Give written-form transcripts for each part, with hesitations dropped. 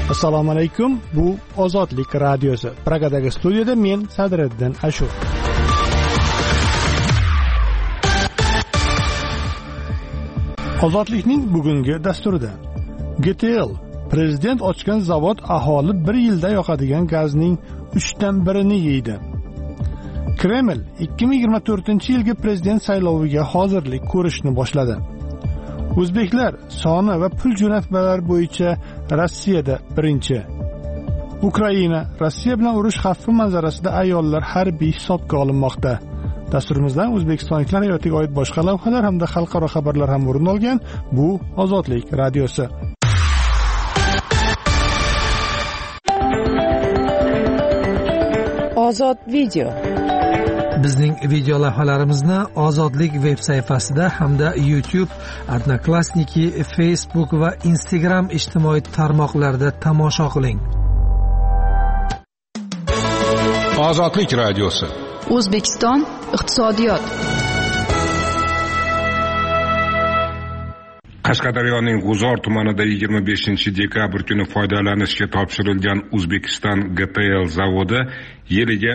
Assalomu alaykum. Bu Ozodlik radiosi. Pragadagi studiyada men Sadriddin Ashur. Ozodlikning bugungi dasturida GTL prezident ochgan zavod aholi 1 yilda yoqadigan gazning 3dan 1ni yeydi. Kreml 2024-yilgi prezident sayloviga hozirlik ko'rishni boshladi. O'zbeklar soni va pul jo'natmalari bo'yicha Rossiyada birinchi. Ukraina Rossiya bilan urush xavfi manzarasida ayollar harbiy hisobga olinmoqda. Dasturimizdan o'zbekistonliklar hayotiga oid boshqa lavhalar hamda xalqaro xabarlar ham o'rin olgan. Bu Ozodlik radiosi. Ozod video. Bizning video lavhalarimizni Ozodlik veb sayfasida hamda YouTube, Odnoklassniki, Facebook va Instagram ijtimoiy tarmoqlarida tomosha qiling. Ozodlik radiosi. O'zbekiston iqtisodiyot. Qashqadaryoning G'uzor tumanida 25-dekabr kuni foydalanishga topshirilgan O'zbekiston GTL zavodi yiliga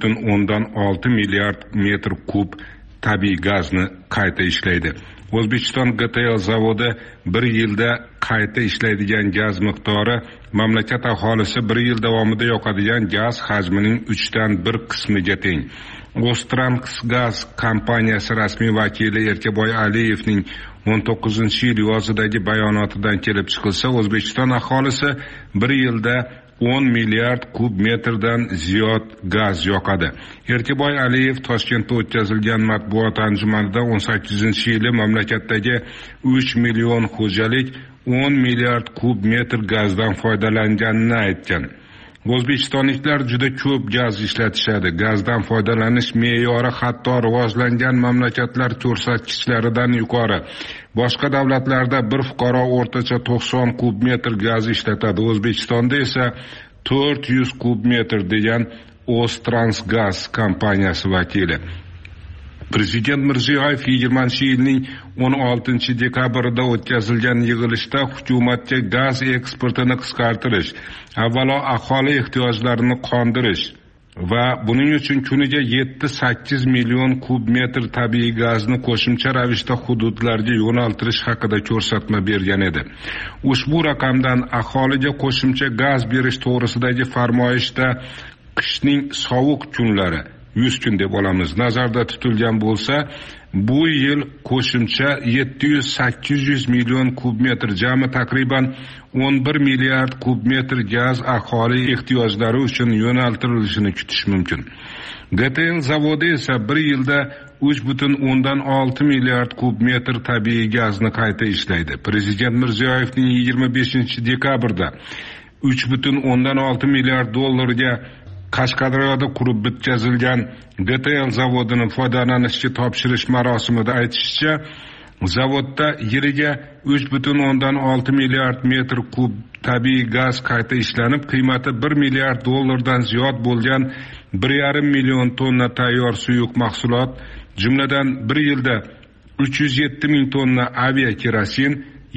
3,6 milliard metr kub tabiiy gazni qayta ishlaydi. O'zbekiston GTL zavodi 1 yilda qayta ishlaydigan gaz miqdori mamlakat aholisi 1 yil davomida yoqadigan gaz hajmining 3dan 1 qismiga teng. O'ztransgaz kompaniyasi rasmiy vakili Erkaboy Aliyevning 19-yil yozidagi bayonotidan kelib chiqilsa, O'zbekiston aholisi 1 yilda 10 milliard kub metrdan ziyod gaz yoqadi. Erkaboy Aliyev Toshkentda o'tkazilgan matbuot anjumanida 18-yili mamlakatdagi 3 million xo'jalik 10 milliard kub metr gazdan foydalanganini aytgan. O'zbekistonliklar juda ko'p gaz ishlatishadi. Gazdan foydalanish me'yori hatto rivojlangan mamlakatlar ko'rsatkichlaridan yuqori. Boshqa davlatlarda bir fuqaro o'rtacha 90 kub metr gaz ishlatadi. O'zbekistonda esa 400 kub metr degan O'ztransgaz kompaniyasi vakili. Prezident Mirziyoyev 20-yilning 16-dekabrida o'tkazilgan yig'ilishda hukumatga gaz eksportini qisqartirish, avvalo aholi ehtiyojlarini qondirish va buning uchun kuniga 7-8 million kub metr tabiiy gazni qo'shimcha ravishda hududlarga yo'naltirish haqida ko'rsatma bergan edi. Ushbu raqamdan aholiga qo'shimcha gaz berish to'g'risidagi farmoyishda qishning sovuq kunlari 100 kun deb olamiz nazarda tutilgan bo'lsa, bu yil qo'shimcha 700-800 million kub metr, jami taqriban 11 milliard kub metr gaz aholi ehtiyojlari uchun yo'naltirilishini kutish mumkin. GTL zavodi esa 1 yilda 3,6 milliard kub metr tabiiy gazni qayta ishlaydi. Prezident Mirziyoyevning 25-dekabrda 3,6 milliard dollarga Qashqadaryoda qurib bitkazilgan GTL zavodini foydalanishga topshirish marosimida aytishicha, zavodda yiliga 3,6 milliard metr kub tabiiy gaz qayta ishlanib, qiymati 1 milliard dollardan ziyod bo'lgan 1,5 million tonna tayyor suyuq mahsulot, jumladan 1 yilda 307 ming tonna aviakerosin,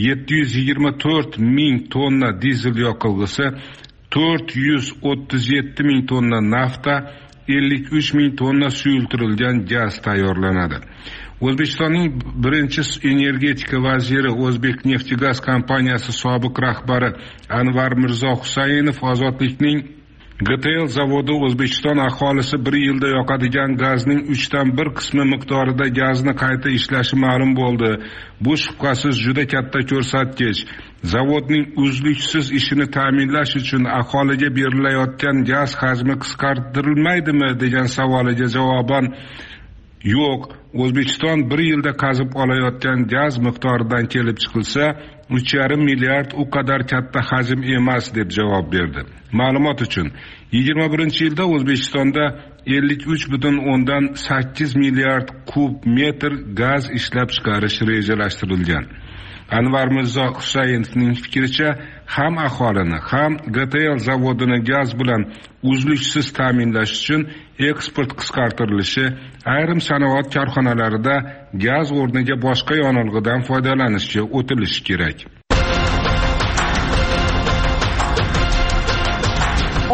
724 ming tonna dizel yoqilg'isi, 437 ming tonna nafta, 53 ming tonna suyultirilgan gaz tayyorlanadi. O'zbekistonning birinchi energetika vaziri, O'zbekneftgaz kompaniyasi sobiq rahbari Anvar Mirzo Husaynov Ozodlikning GTL zavodi O'zbekiston aholisi 1 yilda yoqadigan gazning 3dan 1 qismi miqdorida gazni qayta ishlashi ma'lum bo'ldi. Bu shubhasiz juda katta ko'rsatkich. Zavodning uzluksiz ishini ta'minlash uchun aholiga berilayotgan gaz hajmi qisqartirilmaydimi degan savoliga javoban yo'q. O'zbekiston 1 yilda qazib olayotgan gaz miqdoridan kelib chiqilsa, 3,5 milliard u qadar katta hajm emas deb javob berdi. Ma'lumot uchun, 21-yilda O'zbekistonda 53,8 milliard kub metr gaz ishlab chiqarish rejalashtirilgan. Anvar Mirzo Husaynovning fikricha, ham aholini, ham GTL zavodini gaz bilan uzluksiz ta'minlash uchun eksport qisqartirilishi, ayrim sanoat korxonalarida gaz o'rniga boshqa yonilg'idan foydalanishga o'tilishi kerak.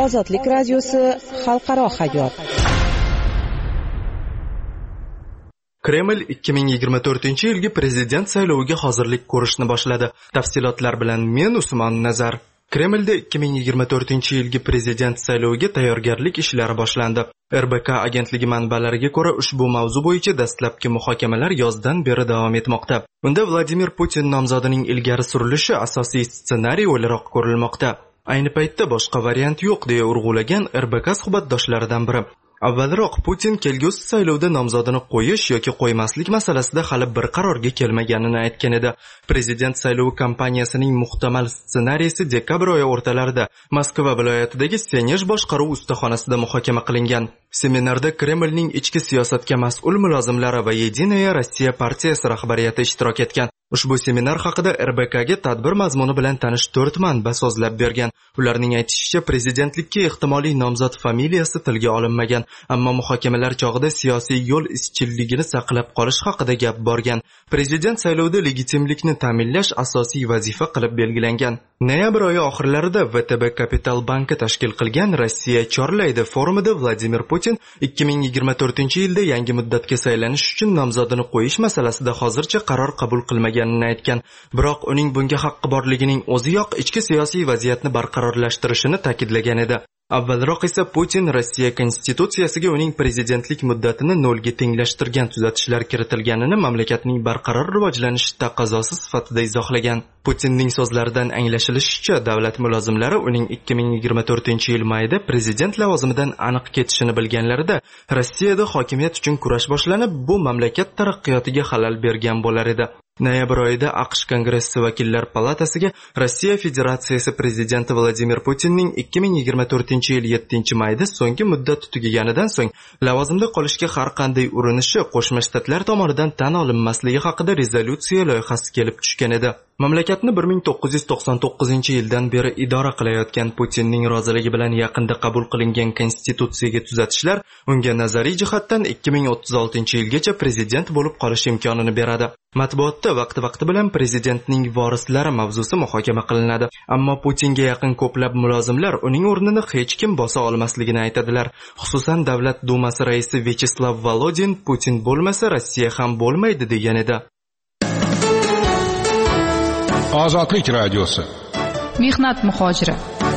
Ozodlik radiosi xalqaro hayot. Kreml 2024-yilgi prezident sayloviga hozirlik ko'rishni boshladi. Tafsilotlar bilan men Usmon Nazar. Kremlda 2024-yilgi prezident sayloviga tayyorgarlik ishlari boshlandi. RBK agentligi manbalariga ko'ra ushbu mavzu bo'yicha dastlabki muhokamalar yozdan beri davom etmoqda. Unda Vladimir Putin nomzodining ilgari surilishi asosiy ssenariy o'laroq ko'rilmoqda. Ayni paytda boshqa variant yo'q deya urg'ulagan RBK suhbatdoshlaridan biri. Avvalroq Putin kelgusi saylovda nomzodini qo'yish yoki qo'ymaslik masalasida hali bir qarorga kelmaganini aytgan edi. Prezident saylovi kampaniyasining muhtamal ssenariysi dekabr oyi o'rtalarida Moskva viloyatidagi Senej boshqaruv ustaxonasida muhokama qilingan. Seminarda Kremlning ichki siyosatga mas'ul mulozimlari va Yedinaya Rossiya partiyasi rahbariyati ishtirok etgan. Ushbu seminar haqida RBKga tadbir mazmuni bilan tanish 4 manba so'zlab bergan. Ularning aytishicha, prezidentlikka ehtimoliy nomzod familiyasi tilga olinmagan, ammo muhokamalar chog'ida siyosiy yo'l izchilligini saqlab qolish haqida gap borgan. Prezident saylovida legitimlikni ta'minlash asosiy vazifa qilib belgilangan. Noyabr oyi oxirlarida VTB Kapital banki tashkil qilgan Rossiya chorlaydi forumida Vladimir Putin 2024-yilda yangi muddatga saylanish uchun nomzodini qo'yish masalasida hozircha qaror qabul qilmaganini aytgan. Biroq uning bunga haqqi borligining o'ziyoq ichki siyosiy vaziyatni barqarorlashtirishini ta'kidlagan edi. Avvalroq esa Putin Rossiya konstitutsiyasiga uning prezidentlik muddatini 0 ga tenglashtirgan tuzatishlar kiritilganini mamlakatning barqaror rivojlanishi taqozosi sifatida izohlagan. Putinning so'zlaridan anglashilishicha, davlat mulozimlari uning 2024-yil mayida prezident lavozimidan aniq ketishini bilganlarida Rossiyada hokimiyat uchun kurash boshlanib, bu mamlakat taraqqiyotiga xalal bergan bo'lar edi. Noyabr oyida AQSh Kongressi vakillar palatasiga Rossiya Federatsiyasi prezidenti Vladimir Putinning 2024-yil 7-mayda so'nggi muddati tugaganidan so'ng lavozimda qolishga har qanday urinishi Qo'shma Shtatlar tomonidan tan olinmasligi haqida rezolyutsiya loyihasi kelib tushgan edi. Mamlakatni 1999-yildan beri idora qilayotgan Putinning roziligi bilan yaqinda qabul qilingan konstitutsiyaga tuzatishlar unga nazariy jihatdan 2036-yilgacha prezident bo'lib qolish imkonini beradi. Matbuotda vaqti bilan prezidentning vorislari mavzusi muhokama qilinadi, ammo Putinga yaqin ko'plab mulozimlar uning o'rnini hech kim bosa olmasligini aytadilar. Xususan, Davlat Dumasi raisi Vyacheslav Volodin Putin bo'lmasa Rossiya ham bo'lmaydi degan edi. Ozodlik radiosi. Mehnat muhojiri.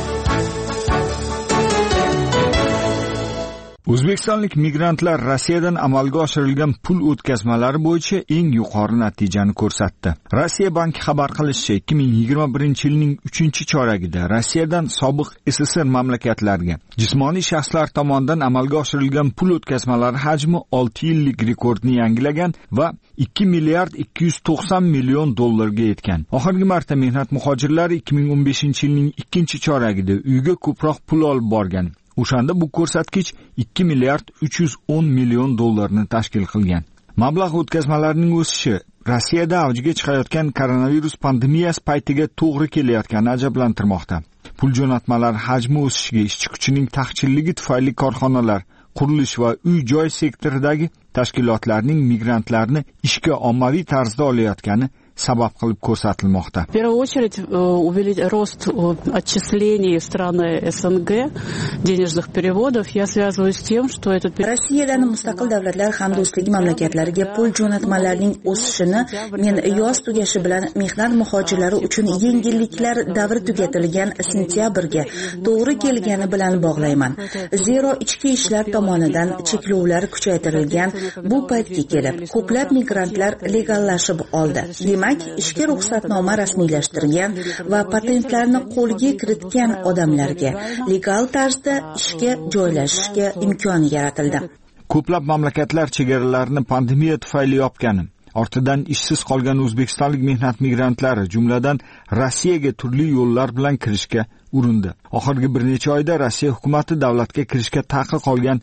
O'zbekistonlik migrantlar Rossiyadan amalga oshirilgan pul o'tkazmalari bo'yicha eng yuqori natijani ko'rsatdi. Rossiya banki xabar qilishicha, 2021-yilning 3-choragida Rossiyadan sobiq SSR mamlakatlarga jismoniy shaxslar tomonidan amalga oshirilgan pul o'tkazmalari hajmi 6 yillik rekordni yangilagan va 2 milliard 290 million dollarga yetgan. Oxirgi marta mehnat muhojirlari 2015-yilning 2-choragida uyga ko'proq pul olib borgan. O'shanda bu ko'rsatkich 2 milliard 310 million dollarni tashkil qilgan. Mablag' o'tkazmalarining o'sishi Rossiyada avjiga chiqayotgan koronavirus pandemiyasi paytiga to'g'ri kelayotgani ajablantirmoqda. Pul jo'natmalari hajmi o'sishiga ishchi kuchining taqchilligi tufayli korxonalar, qurilish va uy-joy sektoridagi tashkilotlarning migrantlarni ishga ommaviy tarzda olayotgani sabab qilib ko'rsatilmoqda. В первую очередь рост отчислений в страны СНГ, денежных переводов я связываю с тем, что этот Rossiyadan mustaqil davlatlar hamdo'stligi mamlakatlariga pul jo'natmalarining o'sishini men yoz tugashi bilan mehnat muhojirlari uchun yengilliklar davri tugatilgan sentyabrga to'g'ri kelgani bilan bog'layman. Zero ichki ishlar tomonidan cheklovlar kuchaytirilgan bu paytga kelib ko'plab migrantlar legallashib oldi. Demak, ishga ruxsatnoma rasmiylashtirgan va patentlarni qo'lga kiritgan odamlarga legal tarzda ishga joylashishga imkon yaratildi. Ko'plab mamlakatlar chegaralarini pandemiya tufayli yopgani, ortidan ishsiz qolgan o'zbekistonlik mehnat migrantlari, jumladan Rossiyaga turli yo'llar bilan kirishga urindi. Oxirgi bir necha oyda Rossiya hukumatı davlatga kirishga taqiq qolgan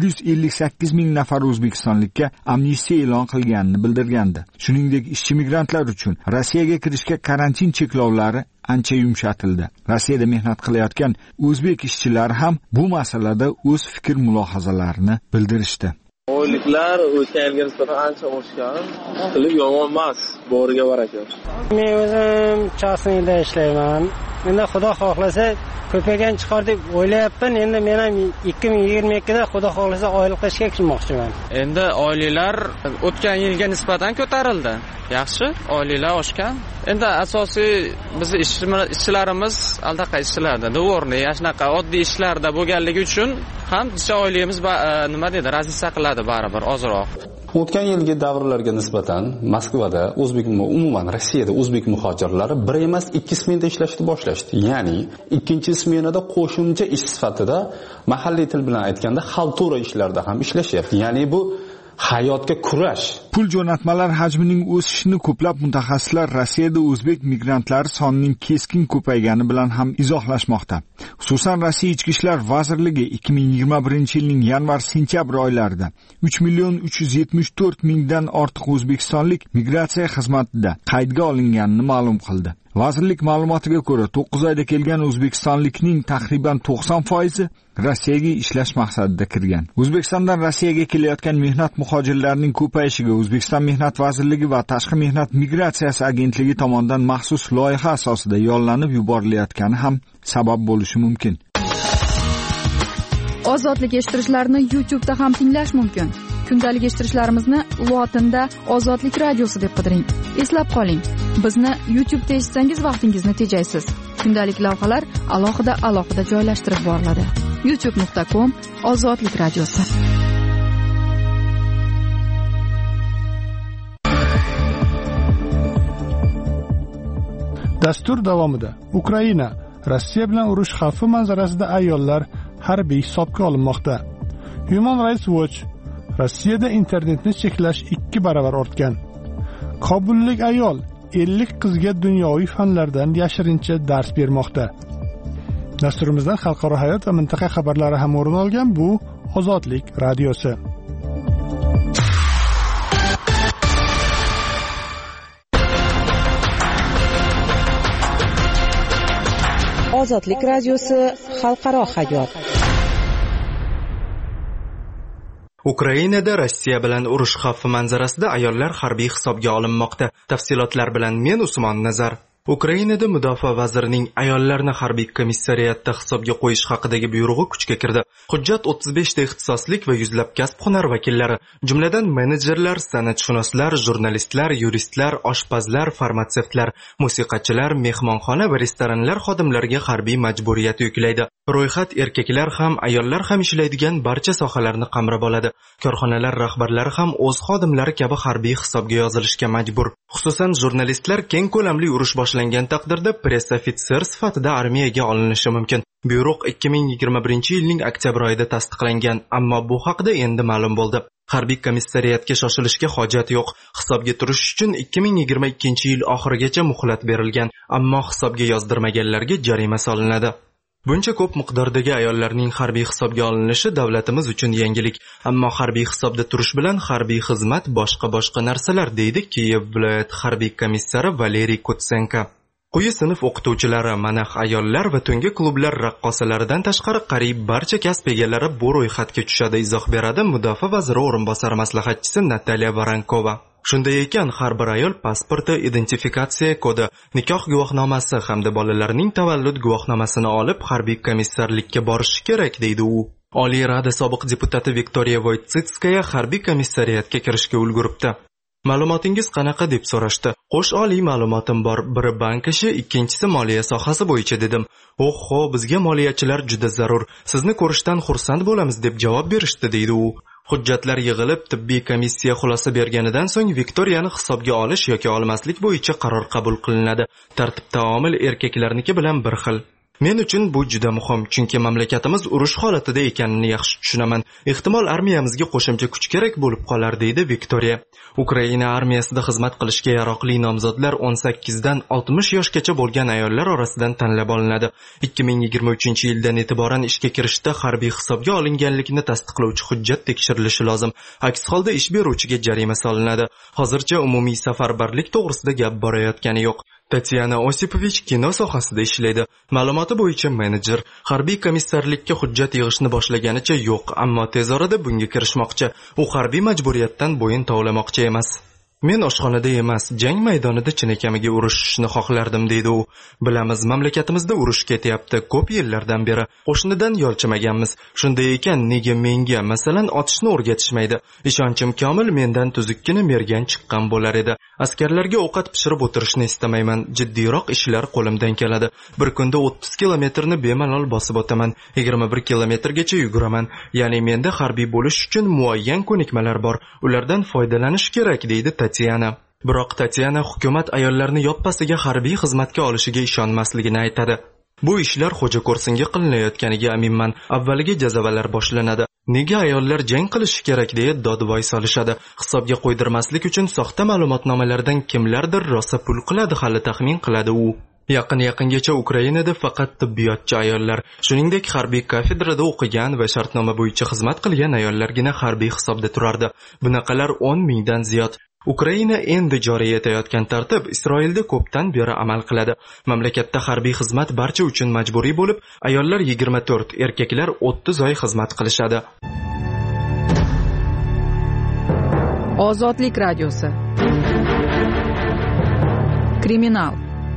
158 ming nafar o'zbekistonlikka amnistiya e'lon qilganini bildirgandi. Shuningdek, ishchi migrantlar uchun Rossiyaga kirishga karantin cheklovlari ancha yumshatildi. Rossiyada mehnat qilayotgan o'zbek ishchilari ham bu masalada o'z fikr-mulohazalarini bildirishdi. Oyliklar o'tgan yilga nisbatan ancha oshgan. Qilib yomon emas, boriga baraka. Men o'zim chasnida ishlayman. Endi Xudo xohlasa ko'paygan chiqar deb o'ylayapman. Endi men ham 2022da xudo xolisa oylik ishga kirmoqchiman. Endi oyliklar o'tgan yilga nisbatan ko'tarildi. Yaxshi, oyliklar oshgan. Endi asosiy bizni ishchilarimiz aldaqa ishlarda, dvorni, shunaqa oddiy ishlarda bo'lganligi uchun ham oyligimiz nima deydi, razisa qiladi baribir ozroq. O'tgan yilgi davrlarga nisbatan Moskvada umuman Rossiyada o'zbek muhojirlari bir emas 2 smenada ishlashni boshlashdi. Ya'ni ikkinchi smenada qo'shimcha ish sifatida mahalliy til bilan aytganda xaltura ishlarda ham ishlashyapti. Ya'ni bu hayotga kurash. Pul jo'natmalar hajmining o'sishini ko'plab mutaxassislar Rossiyada o'zbek migrantlari sonining keskin ko'paygani bilan ham izohlashmoqda. Xususan Rossiya Ichki ishlar vazirligi 2021-yilning yanvar-sentyabr oylarida 3.374.000 dan ortiq o'zbekistonlik migratsiya xizmatida qaydga olinganini ma'lum qildi. Vazirlik ma'lumotiga ko'ra 9 oyda kelgan o'zbekistonlikning taxriban 90% Rossiyaga ishlash maqsadida kirgan. O'zbekistondan Rossiyaga kelayotgan mehnat muhojirlarining ko'payishiga O'zbekiston Mehnat vazirligi va Tashqi mehnat migratsiyasi agentligi tomonidan maxsus loyiha asosida yollanib yuborilayotgani ham sabab bo'lishi mumkin. Ozodlik eshittirishlarni YouTube'da ham tinglash mumkin. Kundalik eshittirishlarimizni lotinda Ozodlik radiosi deb qidiring. Eslab qoling, bizni YouTube'da eshitsangiz vaqtingizni tejaysiz. Kundalik lavhalar alohida joylashtirib boriladi. youtube.com/Ozodlik radiosi. Dastur davomida Ukraina Rossiya bilan urush xavfi manzarasida ayollar harbiy hisobga olinmoqda. Human Rights Watch Rossiyada internetni cheklash 2 baravar ortgan. Kobullik ayol 50 qizga dunyoviy fanlardan yashirincha dars bermoqda. Dasturimizdan xalqaro hayot va mintaqa xabarlari ham o'rin olgan. Bu Ozodlik radiosi. Ozodlik radiosi xalqaro hayot. Ukrainada Rossiya bilan urush xavfi manzarasida ayollar harbiy hisobga olinmoqda. Tafsilotlar bilan men Usmon Nazar. Ukrainada mudofaa vazirining ayollarni harbiy komissariyatda hisobga qo'yish haqidagi buyrug'i kuchga kirdi. Hujjat 35 ta ixtisoslik va yuzlab kasb-hunar vakillari, jumladan menejerlar, san'atshunoslar, jurnalistlar, yuristlar, oshpazlar, farmatsevtlar, musiqachilar, mehmonxona va restoranlar xodimlariga harbiy majburiyat yuklaydi. Ro'yxat erkaklar ham, ayollar ham ishlaydigan barcha sohalarni qamrab oladi. Korxonalar rahbarlari ham o'z xodimlari kabi harbiy hisobga yozilishga majbur. Xususan, jurnalistlar keng ko'lamli urush boshlangan taqdirda press ofitser sifatida armiyaga olinishi mumkin. Buyruq 2021-yilning oktyabr oyida tasdiqlangan, ammo bu haqida endi ma'lum bo'ldi. Harbiy komissariyatga shoshilishga hojat yo'q. Hisobga turish uchun 2022-yil oxirigacha muhlat berilgan, ammo hisobga yozdirmaganlarga jarima solinadi. Buncha ko'p miqdordagi ayollarning harbiy hisobga olinishi davlatimiz uchun yangilik, ammo harbiy hisobda turish bilan harbiy xizmat boshqa narsalar, deydi Kiyev viloyat harbiy komissari Valeriy Kutsenko. Quyi sinf o'qituvchilari, manax ayollar va tungi klublar raqqosalaridan tashqari qariyb barcha kasb egalari bu ro'yxatga tushadi, izoh beradi mudofaa vaziri o'rinbosari maslahatchisi Nataliya Varankova. Shunday ekan, har bir ayol pasporti, identifikatsiya kodi, nikoh guvohnomasi hamda bolalarning tavallud guvohnomasini olib harbiy komissarlikka borishi kerak, deydi u. Oliy Rada sobiq deputati Viktoriya Voytsitskaya harbiy komissariyatga kirishga ulguribdi. Ma'lumotingiz qanaqa deb so'rashdi. Qo'sh oliy ma'lumotim bor. Biri bank ishi, ikkinchisi moliya sohasi bo'yicha dedim. Oho, bizga moliyachilar juda zarur. Sizni ko'rishdan xursand bo'lamiz deb javob berishdi, deydi u. Hujjatlar yig'ilib, tibbiy komissiya xulosa berganidan so'ng Viktoriyani hisobga olish yoki olmaslik bo'yicha qaror qabul qilinadi. Tartib-taomil erkaklarniki bilan bir xil. Men uchun bu juda muhim, chunki mamlakatimiz urush holatida ekanini yaxshi tushunaman. Ehtimol armiyamizga qo'shimcha kuch kerak bo'lib qolar, deydi Viktoriya. Ukraina armiyasida xizmat qilishga yaroqli nomzodlar 18 dan 60 yoshgacha bo'lgan ayollar orasidan tanlab olinadi. 2023-yildan e'tiboran ishga kirishda harbiy hisobga olinganlikni tasdiqlovchi hujjat tekshirilishi lozim. Aks holda ish beruvchiga jarima solinadi. Hozircha umumiy safarbarlik to'g'risida gap borayotgani yo'q. Tatyana Osipovich kino sohasida ishlaydi. Ma'lumoti bo'yicha menejer. Harbiy komissarlikka hujjat yig'ishni boshlaganicha yo'q, ammo tez orada bunga kirishmoqchi. U harbiy majburiyatdan bo'yin tovlamoqchi emas. Men oshxonada emas, jang maydonida chinakamiga urushishni xohlardim, deydi u. Bilamiz, mamlakatimizda urush ketyapti. Ko'p yillardan beri qo'shnidan yolchimaganmiz. Shunday ekan, nega menga, masalan, otishni o'rgatishmaydi? Ishonchim komil, mendan tuzukkina mergan chiqqan bo'lar edi. Askarlarga ovqat pishirib o'tirishni istamayman. Jiddiyroq ishlar qo'limdan keladi. Bir kunda 30 kilometrni bemalol bosib o'taman. 21 kilometrgacha yuguraman. Ya'ni menda harbiy bo'lish uchun muayyan ko'nikmalar bor. Ulardan foydalanish kerak, deydi Tatyana. Biroq Tatyana hukumat ayollarni yoppasiga harbiy xizmatga olishiga ishonmasligini aytadi. Bu ishlar xo'ja ko'rsinga qilinayotganiga aminman. Avvaliga jazavalar boshlanadi. Nega ayollar jang qilishi kerak deya dodvoy solishadi. Hisobga qo'ydirmaslik uchun soxta ma'lumotnomalardan kimlardir rosa pul qiladi, hali taxmin qiladi u. Yaqingacha Ukrainada faqat tibbiyotchi ayollar, shuningdek harbiy kafedrada o'qigan va shartnoma bo'yicha xizmat qilgan ayollargina harbiy hisobda turardi. Bunaqalar 10 mingdan ziyod. Ukraina endi joriy etayotgan tartib Isroilda ko'pdan beri amal qiladi. Mamlakatda harbiy xizmat barcha uchun majburiy bo'lib, ayollar 24, erkaklar 30 oy xizmat qilishadi. Ozodlik radiosi. Kriminal.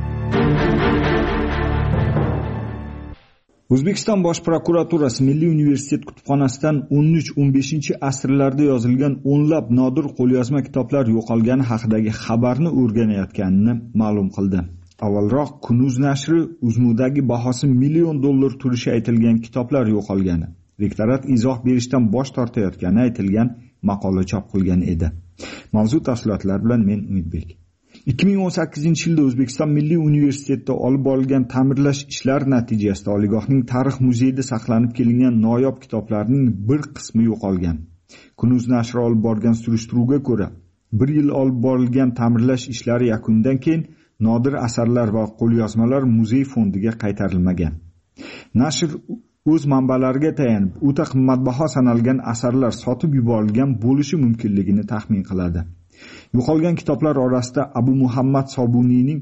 O'zbekiston Bosh prokuraturasi Milliy universitet kutubxonasidan 13-15 asrlarda yozilgan o'nlab nodir qo'lyozma kitoblar yo'qolgani haqidagi xabarni o'rganayotganini ma'lum qildi. Avvalroq Kunuz nashri Uzmudagi bahosi $1 million turishi aytilgan kitoblar yo'qolgani, rektorat izoh berishdan bosh tortayotgani aytilgan maqola chop qilgan edi. Mavzu tafsilotlar bilan men Umidbek. 2018-yilda O'zbekiston Milliy universitetida olib borilgan ta'mirlash ishlari natijasida oliygohning tarix muzeyida saqlanib kelingan noyob kitoblarning bir qismi yo'qolgan. Kunuz nashri olib borgan surishtiruvga ko'ra, 1 yil olib borilgan ta'mirlash ishlari yakunidan keyin nodir asarlar va qo'lyozmalar muzey fondiga qaytarilmagan. Nashr o'z manbalariga tayanib, o'ta qimmatbaho sanalgan asarlar sotib yuborilgan bo'lishi mumkinligini taxmin qiladi. Yo'qolgan kitoblar orasida Abu Muhammad Sobuniyning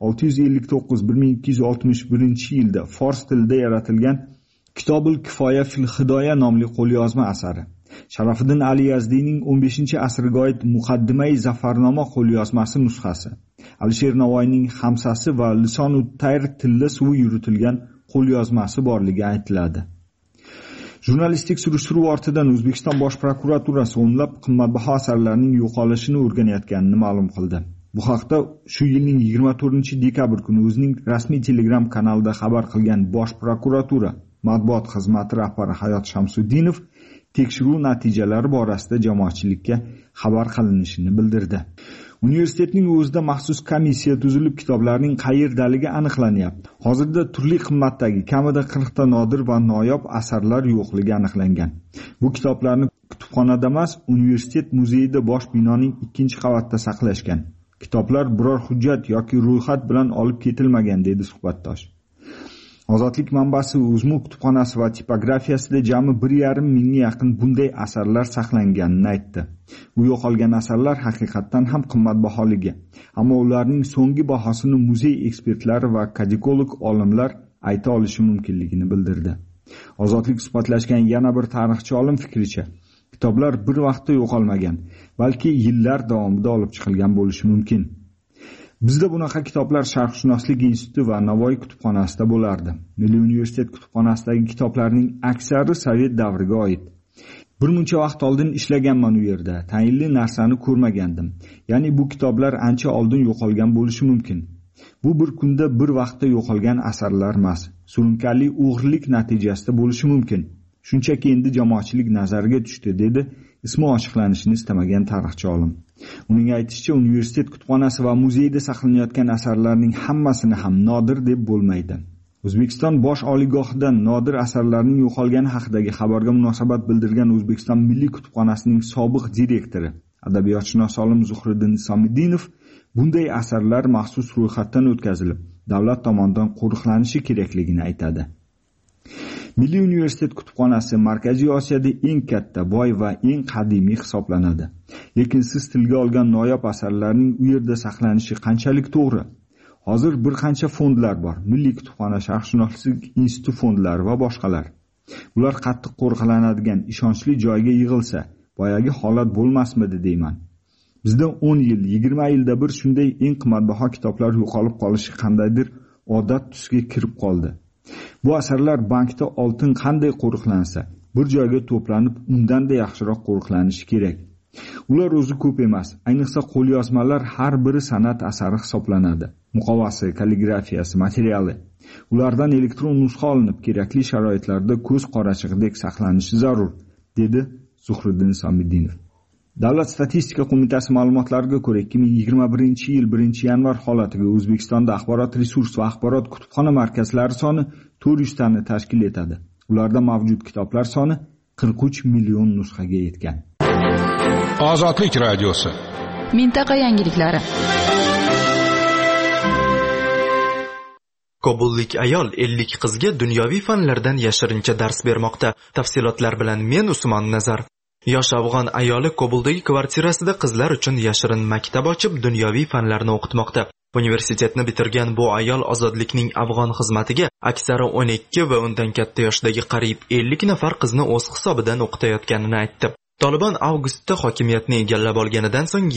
659-1261-yilda fors tilida yaratilgan Kitobul Kifoya fil Hidoya nomli qo'lyozma asari, Sharofiddin Ali Yazdiyning 15-asrga oid Muqaddimai Zafarnoma qo'lyozmasi nusxasi, Alisher Navoiyning Hamsasi va Lisonut Tayr tilla suvi yuritilgan qo'lyozmasi borligi aytiladi. Jurnalistik surishtiruv ortidan O'zbekiston Bosh prokuraturasi o'nlab qimmatbaho asarlarning yo'qolishini o'rganayotganini ma'lum qildi. Bu haqda shu yilning 24-dekabr kuni o'zining rasmiy Telegram kanalida xabar qilgan Bosh prokuratura matbuot xizmati rahbari Hayot Shamsuddinov tekshiruv natijalari borasida jamoatchilikka xabar qilinishini bildirdi. Universitetning o'zida maxsus komissiya tuzilib kitoblarning qayerdaligi aniqlanyapti. Hozirda turli qimmatdagi kamida 40 ta nodir va noyob asarlar yo'qligi aniqlangan. Bu kitoblarni kutubxonada emas, universitet muzeyida bosh binoning 2-qavatida saqlashgan. Kitoblar biror hujjat yoki ro'yxat bilan olib ketilmagan, dedi suhbatdosh. Ozodlik manbasi Uzmu kutubxonasi va tipografiyasida jami 1,5 mingga yaqin bunday asarlar saqlanganini aytdi. Bu yo'qolgan asarlar haqiqatdan ham qimmatbaholigi, ammo ularning so'nggi bahosini muzey ekspertlari va kadikolog olimlar ayta olishi mumkinligini bildirdi. Ozodlik suhbatlashgan yana bir tarixchi olim fikricha, kitoblar bir vaqtda yo'qolmagan, balki yillar davomida olib chiqilgan bo'lishi mumkin. Bizda bunaqa kitoblar Sharqshunoslik instituti va Navoiy kutubxonasida bo'lardi. Milliy universitet kutubxonasidagi kitoblarning aksari Sovet davriga oid. Bir muncha vaqt oldin ishlaganman u yerda, tayinli narsani ko'rmagandim. Ya'ni bu kitoblar ancha oldin yo'qolgan bo'lishi mumkin. Bu bir kunda bir vaqtda yo'qolgan asarlar emas, surunkali o'g'rilik natijasida bo'lishi mumkin. Shunchaki endi jamoatchilik nazariga tushdi, dedi ismi ochiqlanishini istamagan tarixchi olim. Uning aytishicha, universitet kutubxonasi va muzeyda saqlanayotgan asarlarning hammasini ham nodir deb bo'lmaydi. O'zbekiston bosh oliygohidan nodir asarlarning yo'qolgani haqidagi xabarga munosabat bildirgan O'zbekiston Milliy kutubxonasining sobiq direktori, adabiyotshunos olim Zuhriddin Isomiddinov, bunday asarlar maxsus ro'yxatdan o'tkazilib, davlat tomonidan qo'riqlanishi kerakligini aytadi. Milliy universitet kutubxonasi Markaziy Osiyoda eng katta, boy va eng qadimiy hisoblanadi. Lekin siz tilga olgan noyob asarlarning u yerda saqlanishi qanchalik to'g'ri? Hozir bir qancha fondlar bor. Milliy kutubxona, Sharqshunoslik instituti fondlari va boshqalar. Ular qattiq qo'riqlanadigan, ishonchli joyga yig'ilsa, boyagi holat bo'lmasmidi deyman. Bizda 10 yil, 20 yilda bir shunday eng qimmatbaho kitoblar yo'qolib qolishi qandaydir odat tusiga kirib qoldi. Bu asarlar bankda oltin qanday qo'riqlansa, bir joyga to'planib, undan-da yaxshiroq qo'riqlanishi kerak. Ular o'zi ko'p emas, ayniqsa qo'lyozmalar har biri san'at asari hisoblanadi. Muqovasi, kalligrafiyasi, materiali. Ulardan elektron nusxa olinib, kerakli sharoitlarda ko'z qorachig'idek saqlanishi zarur, dedi Zuhriddin Somidinov. Davlat statistika qo'mitasi ma'lumotlariga ko'ra 2021-yil 1-yanvar holatiga O'zbekistonda axborot resurs va axborot kutubxona markazlari soni 400 tani tashkil etadi. Ularda mavjud kitoblar soni 43 million nusxaga yetgan. Ozodlik radiosi. Mintaqa yangiliklari. Kobullik ayol 50 qizga dunyoviy fanlardan yashirincha dars bermoqda. Tafsilotlar bilan men Usmon Nazar. Yosh afg'on ayoli Kobuldagi kvartirasida qizlar uchun yashirin maktab ochib, dunyoviy fanlarni o'qitmoqda. Universitetni bitirgan bu ayol ozodlikning afg'on xizmatiga aksari 12 va undan katta yoshdagi qariyb 50 nafar qizni o'z hisobidan o'qitayotganini aytdi. Taliban avgustda hokimiyatni egallab olganidan so'ng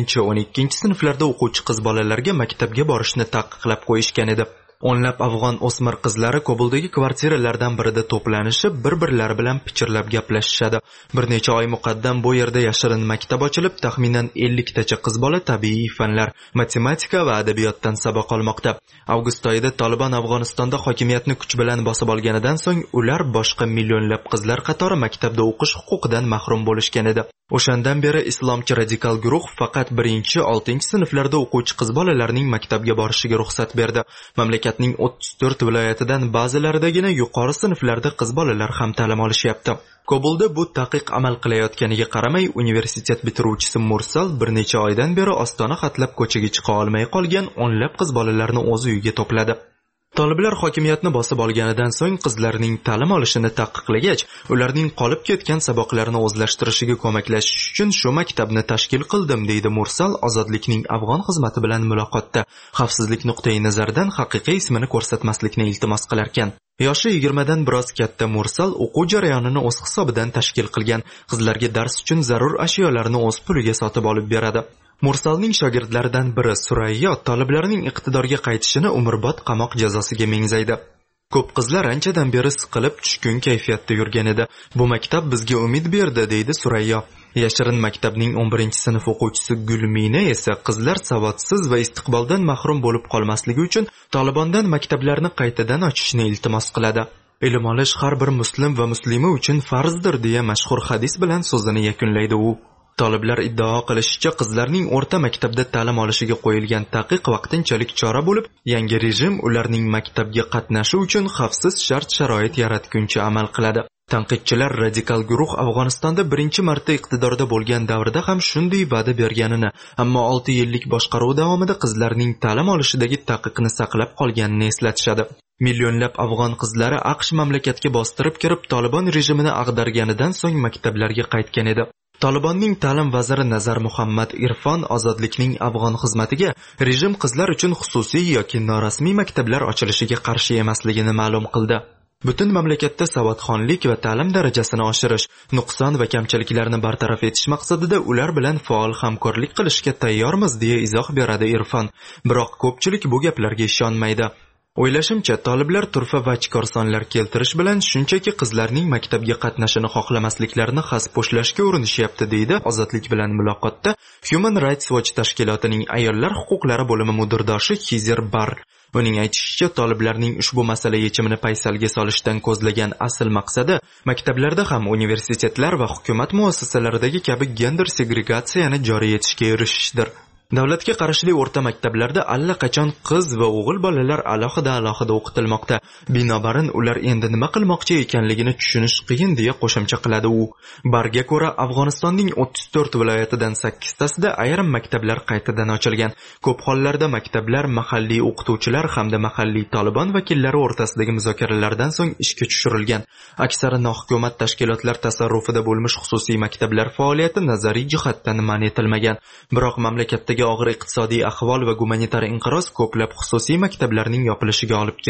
7-12 sinflarda o'quvchi qiz bolalarga maktabga borishni taqiqlab qo'yishgan edi. O'nlab afg'on o'smir qizlari Kobuldagi kvartiralardan birida to'planishib, bir-birlari bilan pichirlab gaplashishadi. Bir necha oy muqaddam bu yerda yashirin maktab ochilib, taxminan 50 tacha qiz bola tabiiy fanlar, matematika va adabiyotdan saboq olmoqda. Avgust oyida Taliban Afg'onistonda hokimiyatni kuch bilan bosib olganidan so'ng ular boshqa millionlab qizlar qatori maktabda o'qish huquqidan mahrum bo'lishgan edi. O'shandan beri islomchi radikal guruh faqat 1-6 sinflarda o'quvchi qiz bolalarning maktabga borishiga ruxsat berdi. Mamlakatning 34 viloyatidan ba'zilaridagina yuqori sinflarda qiz bolalar ham ta'lim olishyapti. Kobulda bu taqiq amal qilayotganiga qaramay, universitet bitiruvchisi Mursal bir necha oydan beri ostona xatlab ko'chaga chiqa olmay qolgan o'nlab qiz bolalarni o'z uyiga to'pladi. Taliblar hokimiyatni bosib olganidan so'ng qizlarning ta'lim olishini taqiqlagach, ularning qolib ketgan saboqlarini o'zlashtirishiga ko'maklashish uchun shu maktabni tashkil qildim, deydi Mursal ozodlikning afg'on xizmati bilan muloqotda. Xavfsizlik nuqtai nazaridan haqiqiy ismini ko'rsatmaslikni iltimos qilar ekan. Yoshi 20 dan biroz katta Mursal o'quv jarayonini o'z hisobidan tashkil qilgan. Qizlarga dars uchun zarur ashyolarni o'z puliga sotib olib beradi. Mursalning shogirdlaridan biri Surayyo talablarning iqtidorga qaytishini umrbod qamoq jazosiga mengzaydi. Ko'p qizlar anchadan beri siqilib tushkun kayfiyatda yurgan edi. Bu maktab bizga umid berdi, deydi Surayyo. Yashirin maktabning 11-sinf o'quvchisi Gulmina esa qizlar savodsiz va istiqboldan mahrum bo'lib qolmasligi uchun Talibandan maktablarni qaytadan ochishni iltimos qiladi. Ilm olish har bir muslim va muslima uchun farzdir, deya mashhur hadis bilan so'zini yakunlaydi u. Taliblar iddao qilishicha, qizlarning o'rta maktabda ta'lim olishiga qo'yilgan taqiq vaqtinchalik chora bo'lib, yangi rejim ularning maktabga qatnashi uchun xavfsiz shart-sharoit yaratguncha amal qiladi. Tanqidchilar radikal guruh Afg'onistonda birinchi marta iqtidorda bo'lgan davrda ham shunday va'da berganini, ammo 6 yillik boshqaruv davomida qizlarning ta'lim olishidagi taqiqni saqlab qolganini eslatishadi. Millionlab afg'on qizlari AQSh mamlakatga bostirib kirib, Taliban rejimini ag'darganidan so'ng maktablarga qaytgan edi. Talibanning ta'lim vaziri Nazar Muhammad Irfon ozodlikning afg'on xizmatiga rejim qizlar uchun xususiy yoki norasmiy maktablar ochilishiga qarshi emasligini ma'lum qildi. Butun mamlakatda savodxonlik va ta'lim darajasini oshirish, nuqson va kamchiliklarni bartaraf etish maqsadida ular bilan faol hamkorlik qilishga tayyormiz, deya izoh beradi Irfon. Biroq ko'pchilik bu gaplarga ishonmaydi. O'ylashimcha, taliblar turfa va chikorsonlar keltirish bilan shunchaki qizlarning maktabga qatnashini xohlamasliklarini xaspo'shlashga urinishyapti, deydi ozodlik bilan muloqotda Human Rights Watch tashkilotining ayollar huquqlari bo'limi mudirdoshi Hizir Bar. Uning aytishicha, taliblarning ushbu masala yechimini paysalga solishdan ko'zlagan asl maqsadi maktablarda ham universitetlar va hukumat muassasalaridagi kabi gender segregatsiyani joriy etishga erishishdir. Davlatga qarashli o'rta maktablarda allaqachon qiz va o'g'il bolalar alohida o'qitilmoqda. Binobarin ular endi nima qilmoqchi ekanligini tushunish qiyin, deya qo'shimcha qiladi u. Barga ko'ra, Afg'onistonning 34 viloyatidan 8 tasida ayrim maktablar qaytadan ochilgan. Ko'p hollarda maktablar mahalliy o'qituvchilar hamda mahalliy Taliban vakillari o'rtasidagi muzokaralardan so'ng ishga tushirilgan. Aksari nohukumat tashkilotlar tasarrufida bo'lmish xususiy maktablar faoliyati nazariy jihatdan man etilmagan. Biroq mamlakatda og'ir iqtisodiy ahvol va gumanitar inqiroz ko'plab xususiy maktablarning yopilishiga olib keldi.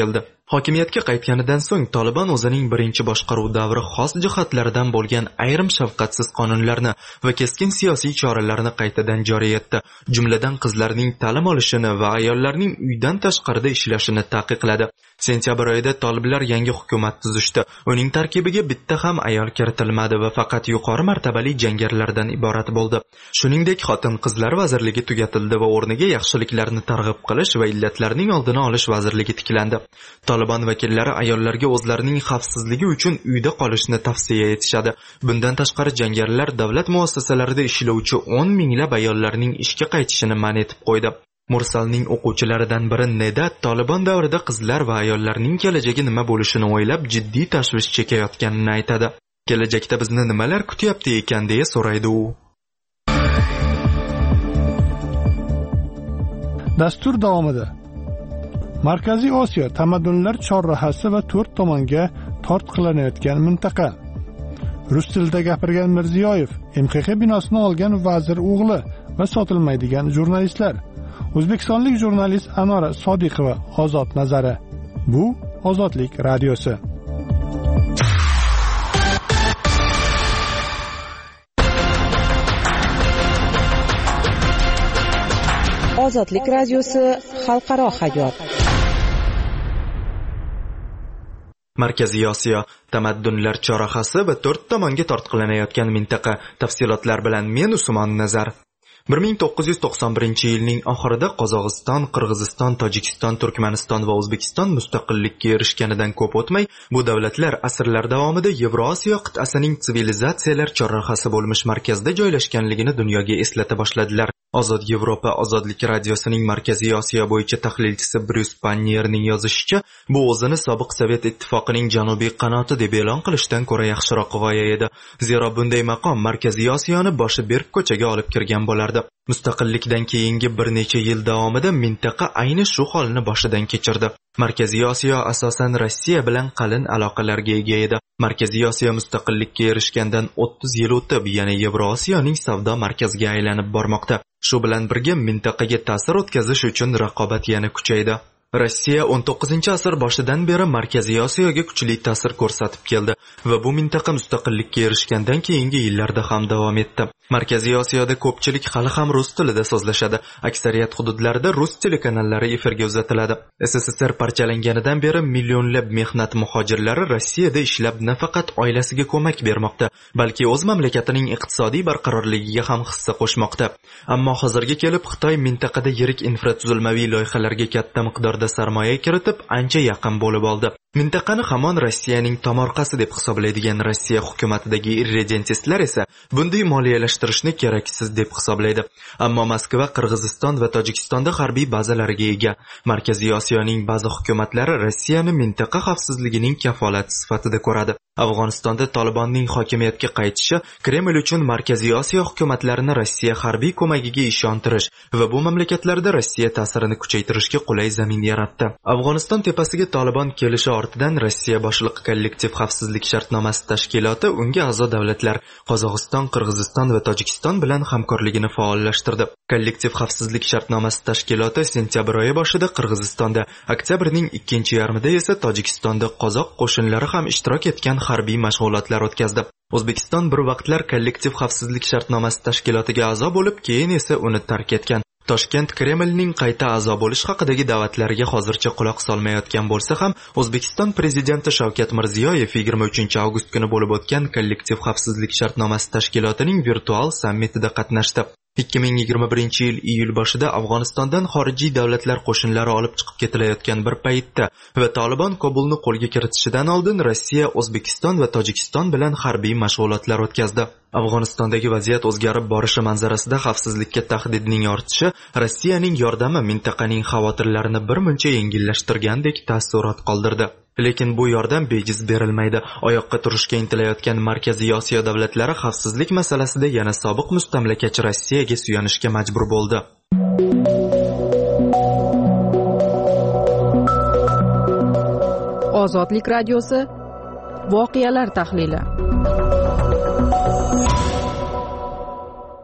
Hokimiyatga qaytganidan so'ng Taliban o'zining birinchi boshqaruv davri xos jihatlaridan bo'lgan ayrim shafqatsiz qonunlarni va keskin siyosiy choralarni qaytadan joriy etdi. Jumladan qizlarning ta'lim olishini va ayollarning uydan tashqarida ishlashini taqiqladi. Sentyabr oyida toliblar yangi hukumat tuzishdi. Uning tarkibiga bitta ham ayol kiritilmadi va faqat yuqori martabali jangarilardan iborat bo'ldi. Shuningdek, xotin-qizlar vazirligi tugatildi va o'rniga yaxshiliklarni targ'ib qilish va illatlarning oldini olish vazirligi tiklandi. Taliban vakillari ayollarga o'zlarining xavfsizligi uchun uyda qolishni tavsiya etishadi. Bundan tashqari jangarilar davlat muassasalarida ishlovchi 10 minglab ayollarning ishga qaytishini man etib qo'ydi. Mursalning o'quvchilaridan biri Neda Taliban davrida qizlar va ayollarning kelajagi nima bo'lishini o'ylab jiddiy tashvish chekayotganini aytadi. Kelajakda bizni nimalar kutyapti ekan deya so'raydi u. Dastur davomida Markaziy Osiyo tamaddunlar chorrahasi va to'rt tomonga tortqilanayotgan mintaqa. Rus tilida gapirgan Mirziyoyev, MXX binosini olgan vazir o'g'li va sotilmaydigan jurnalistlar. O'zbekistonlik jurnalist Anora Sodiqova ozod nazari. Bu Ozodlik radiosi. Ozodlik radiosi xalqaro hayot. Markaziy Osiyo tamaddunlar chorrahasi va to'rt tomonga tortqilanayotgan mintaqa. Tafsilotlar bilan men Usmon Nazar. 1991-yilning oxirida Qozog'iston, Qirg'iziston, Tojikiston, Turkmaniston va O'zbekiston mustaqillikka erishganidan ko'p o'tmay, bu davlatlar asrlar davomida Yevrosiyo qit'asining sivilizatsiyalar chorrahasi bo'lmish markazida joylashganligini dunyoga eslata boshladilar. Ozod Yevropa Ozodlik radiosining Markaziy Osiyo bo'yicha tahlilchisi Bryus Pannierning yozishicha, bu o'zini sobiq Sovet ittifoqining janubiy qanoti deb e'lon qilishdan ko'ra yaxshiroq g'oya edi. Zero bunday maqom Markaziy Osiyoni boshi berk ko'chaga olib kirgan bo'lardi. Mustaqillikdan keyingi bir necha yil davomida mintaqa ayni shu holni boshidan kechirdi. Markaziy Osiyo asosan Rossiya bilan qalin aloqalarga ega edi. Markaziy Osiyo mustaqillikka erishgandan 30 yil o'tib, yana Yevrosiyoning savdo markaziga aylanib bormoqda. Shu bilan birga mintaqaga ta'sir o'tkazish uchun raqobat yana kuchaydi. Rossiya 19-asr boshidan beri Markaziy Osiyoga kuchli ta'sir ko'rsatib keldi va bu mintaqa mustaqillikka erishgandan keyingi yillarda ham davom etdi. Markaziy Osiyoda ko'pchilik hali ham rus tilida so'zlashadi. Aksariyat hududlarda rus telekanallari efirga uzatiladi. SSSR parchalanganidan beri millionlab mehnat muhojirlari Rossiyada ishlab nafaqat oilasiga ko'mak bermoqda, balki o'z mamlakatining iqtisodiy barqarorligiga ham hissa qo'shmoqda. Ammo hozirga kelib Xitoy mintaqada yirik infratuzilmaviy loyihalarga katta miqdorda sarmoya kiritib, ancha yaqin bo'lib oldi. Mintaqani hamon Rossiyaning tomorqasi deb hisoblaydigan Rossiya hukumatidagi irredentistlar esa bunday moliyalashtirishni keraksiz deb hisoblaydi. Ammo Moskva, Qirg'iziston va Tojikistonda harbiy bazalariga ega. Markaziy Osiyoning ba'zi hukumatlari Rossiyani mintaqa xavfsizligining kafolati sifatida ko'radi. Afg'onistonda Talibanning hokimiyatga qaytishi Kreml uchun Markaziy Osiyo hukumatlarini Rossiya harbiy ko'magiga ishontirish va bu mamlakatlarda Rossiya ta'sirini kuchaytirishga qulay zamin yaratdi. Afg'oniston tepasiga Taliban kelishi ortidan Rossiya boshliq kollektiv xavfsizlik shartnomasi tashkiloti unga a'zo davlatlar Qozog'iston, Qirg'iziston va Tojikiston bilan hamkorligini faollashtirdi. Kollektiv xavfsizlik shartnomasi tashkiloti sentyabr oyi boshida Qirg'izistonda, oktyabrning ikkinchi yarmida esa Tojikistonda qozoq qo'shinlari ham ishtirok etgan harbiy mashg'ulotlar o'tkazdi. O'zbekiston bir vaqtlar kollektiv xavfsizlik shartnomasi tashkilotiga a'zo bo'lib, keyin esa uni tark etgan. Toshkent Kremlning qayta a'zo bo'lish haqidagi da'vatlariga hozircha quloq solmayotgan bo'lsa ham, O'zbekiston prezidenti Shavkat Mirziyoyev 23 avgust kuni bo'lib o'tgan kollektiv xavfsizlik shartnomasi tashkilotining virtual sammitida qatnashdi. 2021 yil iyul boshida Afg'onistondan xorijiy davlatlar qo'shinlari olib chiqib ketilayotgan bir paytda va Taliban Kobulni qo'lga kiritishidan oldin Rossiya, O'zbekiston va Tojikiston bilan harbiy mashg'ulotlar o'tkazdi. Afg'onistondagi vaziyat o'zgarib borishi manzarasida xavfsizlikka tahdidning ortishi Rossiyaning yordami mintaqaning xavotirlarini birmuncha yengillashtirgandek taassurot qoldirdi. Lekin bu yordam bejiz berilmaydi. Oyoqqa turishga intilayotgan Markaziy Osiyo davlatlari xavfsizlik masalasida yana sobiq mustamlakachi Rossiyaga suyanishga majbur bo'ldi. Ozodlik radiosi voqealar tahlili.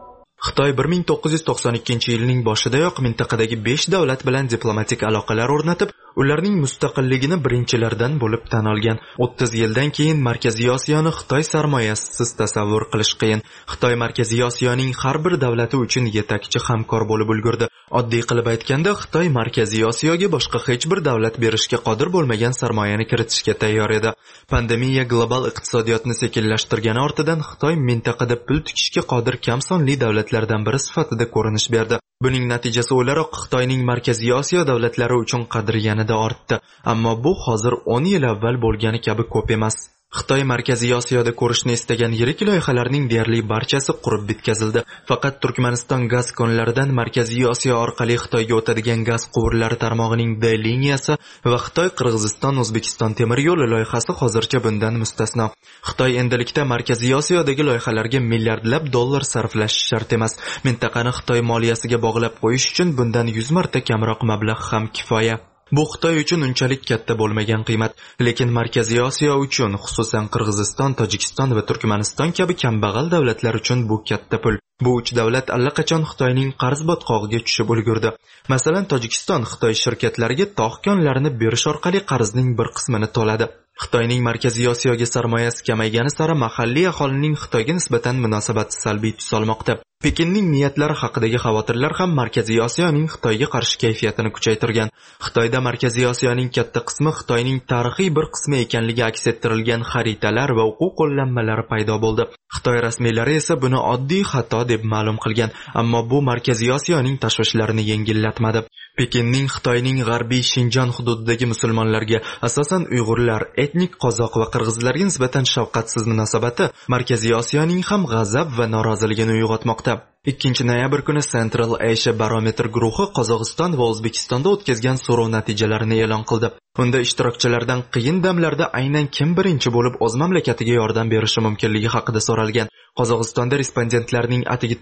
Xitoy 1992-yilning boshidayoq mintaqadagi 5 davlat bilan diplomatik aloqalar o'rnatib, ularning mustaqilligini birinchilardan bo'lib tan olgan. 30 yildan keyin Markaziy Osiyoni Xitoy sarmoyasisiz tasavvur qilish qiyin. Xitoy Markaziy Osiyoning har bir davlati uchun yetakchi hamkor bo'lib ulgurdi. Oddiy qilib aytganda, Xitoy Markaziy Osiyoga boshqa hech bir davlat berishga qodir bo'lmagan sarmoyani kiritishga tayyor edi. Pandemiya global iqtisodiyotni sekinlashtirgani ortidan Xitoy mintaqada pul tikishga qodir kam sonli davlatlardan biri sifatida ko'rinish berdi. Buning natijasi o'laroq Xitoyning Markaziy Osiyo davlatlari uchun qadri yanada ortdi. Ammo bu hozir 10 yil avval bo'lgani kabi ko'p emas. Xitoy Markaziy Osiyoda ko'rishni istagan yirik loyihalarning deyarli barchasi qurib bitkazildi. Faqat Turkmaniston gaz konlaridan Markaziy Osiyo orqali Xitoyga o'tadigan gaz quvurlari tarmog'ining D liniyasi va Xitoy-Qirg'iziston-O'zbekiston temir yo'li loyihasi hozircha bundan mustasno. Xitoy endilikda Markaziy Osiyodagi loyihalarga milliardlab dollar sarflashi shart emas. Mintaqani Xitoy moliyasiga bog'lab qo'yish uchun bundan 100 marta kamroq mablag' ham kifoya. Bu Xitoy uchun unchalik katta bo'lmagan qiymat, lekin Markaziy Osiyo uchun, xususan Qirg'iziston, Tojikiston va Turkmaniston kabi kambag'al davlatlar uchun bu katta pul. Bu uch davlat allaqachon Xitoyning qarz botqog'iga tushib ulgurdi. Masalan, Tojikiston Xitoy shirkatlariga tog' konlarini berish orqali qarzning bir qismini to'ladi. Xitoyning Markaziy Osiyoga sarmoyasi kamaygani sari mahalliy aholining Xitoyga nisbatan munosabati salbiy tus olmoqda. Pekinning niyatlari haqidagi xavotirlar ham Markaziy Osiyoning Xitoyga qarshi kayfiyatini kuchaytirgan. Xitoyda Markaziy Osiyoning katta qismi Xitoyning tarixiy bir qismi ekanligi aks ettirilgan xaritalar va o'quv qo'llanmalari paydo bo'ldi. Xitoy rasmiylari esa buni oddiy xato deb ma'lum qilgan, ammo bu Markaziy Osiyoning tashvishlarini yengillatmadi. Pekinning Xitoyning g'arbiy Shinjon hududidagi musulmonlarga, asosan Uyg'urlar, etnik qozoq va qirg'izlarga nisbatan shafqatsiz munosabati Markaziy Osiyoning ham g'azab va noroziligini uyg'otmoqda. 2 noyabr kuni Central Asia Barometr guruhi Qozog'iston va O'zbekistonda o'tkazgan so'rov natijalarini e'lon qildi. Unda ishtirokchilardan qiyin damlarda aynan kim birinchi bo'lib o'z mamlakatiga yordam berishi mumkinligi haqida so'ralgan. Qozog'istonda respondentlarning atigi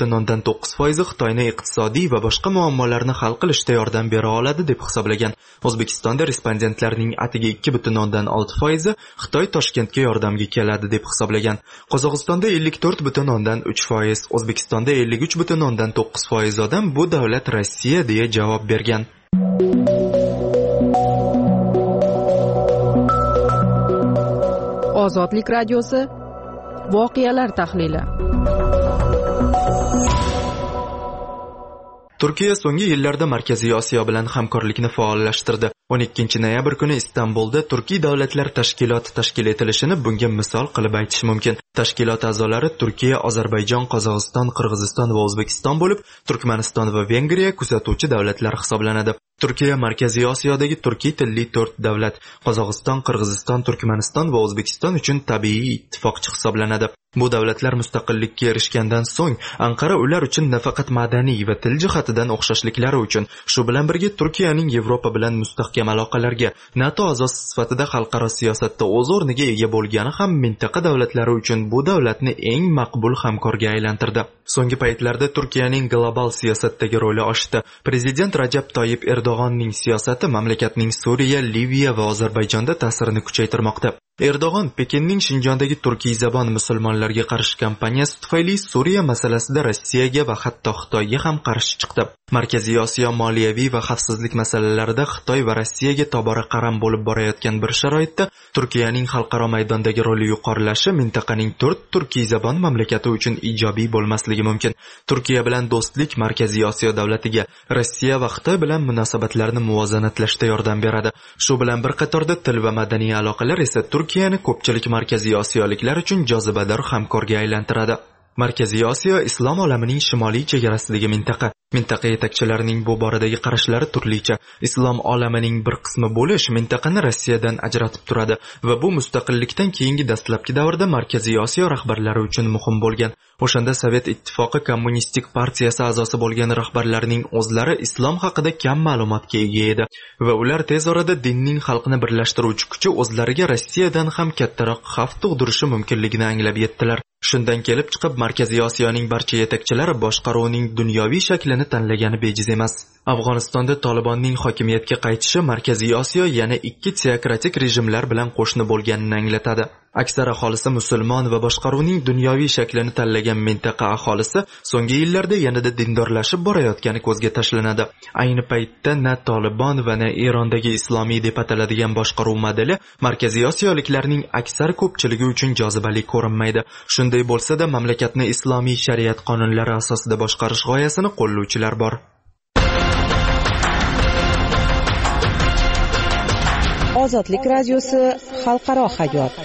4.9% Xitoyni iqtisodiy va boshqa muammolarni hal qilishda yordam bera oladi deb hisoblagan. O'zbekistonda respondentlarning atigi 2.6% Xitoy Toshkentga yordamga keladi deb hisoblagan. Qozog'istonda 54.3%, O'zbekistonda 53.9% odam bu davlat Rossiya deya javob bergan. Ozodlik radiosi voqealar tahlili. Turkiya so'nggi yillarda Markaziy Osiyo bilan hamkorlikni faollashtirdi. 12 noyabr kuni Istanbulda Turkiy davlatlar tashkiloti tashkil etilishini bunga misol qilib aytish mumkin. Tashkilot a'zolari Turkiya, Ozarbayjon, Qozog'iston, Qirg'iziston va O'zbekiston bo'lib, Turkmaniston va Vengriya kuzatuvchi davlatlar hisoblanadi. Turkiya Markaziy Osiyodagi turkiy tilli 4 davlat, Qozog'iston, Qirg'iziston, Turkmaniston va O'zbekiston uchun tabiiy ittifoqchi hisoblanadi. Bu davlatlar mustaqillikka erishgandan so'ng Anqara ular uchun nafaqat madaniy va til jihatidan o'xshashliklari uchun, shu bilan birga Turkiyaning Yevropa bilan mustahkam aloqalarga, NATO a'zosi sifatida xalqaro siyosatda o'z o'rniga ega bo'lgani ham mintaqa davlatlari uchun bu davlatni eng maqbul hamkorga aylantirdi. So'nggi paytlarda Turkiyaning global siyosatdagi roli oshdi. Prezident Rajab Toyyib Erdo'g'onning siyosati mamlakatning Suriya, Liviya va Ozarbayjonda ta'sirini kuchaytirmoqda. Erdo'g'on Pekinning Shinjondagi turkiy zabon musulmonlarga qarshi kampaniyasi tufayli Suriya masalasida Rossiyaga va hatto Xitoyga ham qarshi chiqdi. Markaziy Osiyo moliyaviy va xavfsizlik masalalarida Xitoy va Rossiyaga tobora qaram bo'lib borayotgan bir sharoitda Turkiyaning xalqaro maydondagi roli yuqorilashi mintaqaning 4 turkiy zabon mamlakati uchun ijobiy bo'lmasligi mumkin. Turkiya bilan do'stlik Markaziy Osiyo davlatiga, Rossiya va Xitoy bilan munosabatlarni muvozanatlashda yordam beradi. Shu bilan bir qatorda til va madaniy aloqalar esa Turkiyani ko'pchilik Markaziy Osiyoliklar uchun jozibador hamkorga aylantiradi. Markaziy Osiyo islom olamining shimoliy chegarasidagi mintaqa. Mintaqa yetakchilarining bu boradagi qarashlari turlicha. Islom olamining bir qismi bo'lish mintaqani Rossiyadan ajratib turadi va bu mustaqillikdan keyingi dastlabki davrda Markaziy Osiyo rahbarlari uchun muhim bo'lgan. O'shanda Sovet ittifoqi kommunistik partiyasi a'zosi bo'lgan rahbarlarning o'zlari islom haqida kam ma'lumotga ega edi va ular tez orada dinning xalqni birlashtiruvchi kuchi o'zlariga Rossiyadan ham kattaroq xavf tug'dirishi mumkinligini anglab yetdilar. Shundan kelib chiqib Markaziy Osiyoning barcha yetakchilari boshqaruvning dunyoviy shaklini tanlagani bejiz emas. Afg'onistonda Tolibonning hokimiyatga qaytishi Markaziy Osiyo yana 2 teokratik rejimlar bilan qo'shni bo'lganini anglatadi. Aksar aholisi musulmon va boshqaruvning dunyoviy shaklini tanlagan mintaqa aholisi so'nggi yillarda yanada dindorlashib borayotgani ko'zga tashlanadi. Ayni paytda na Tolibon va na Erondagi islomiy deb ataladigan boshqaruv modeli Markaziy Osiyoliklarning aksar ko'pchiligi uchun jozibali ko'rinmaydi. Shunday bo'lsa-da, mamlakatni islomiy shariat qonunlari asosida boshqarish g'oyasini qo'llovchilar bor. Ozodlik radiosi xalqaro hayot.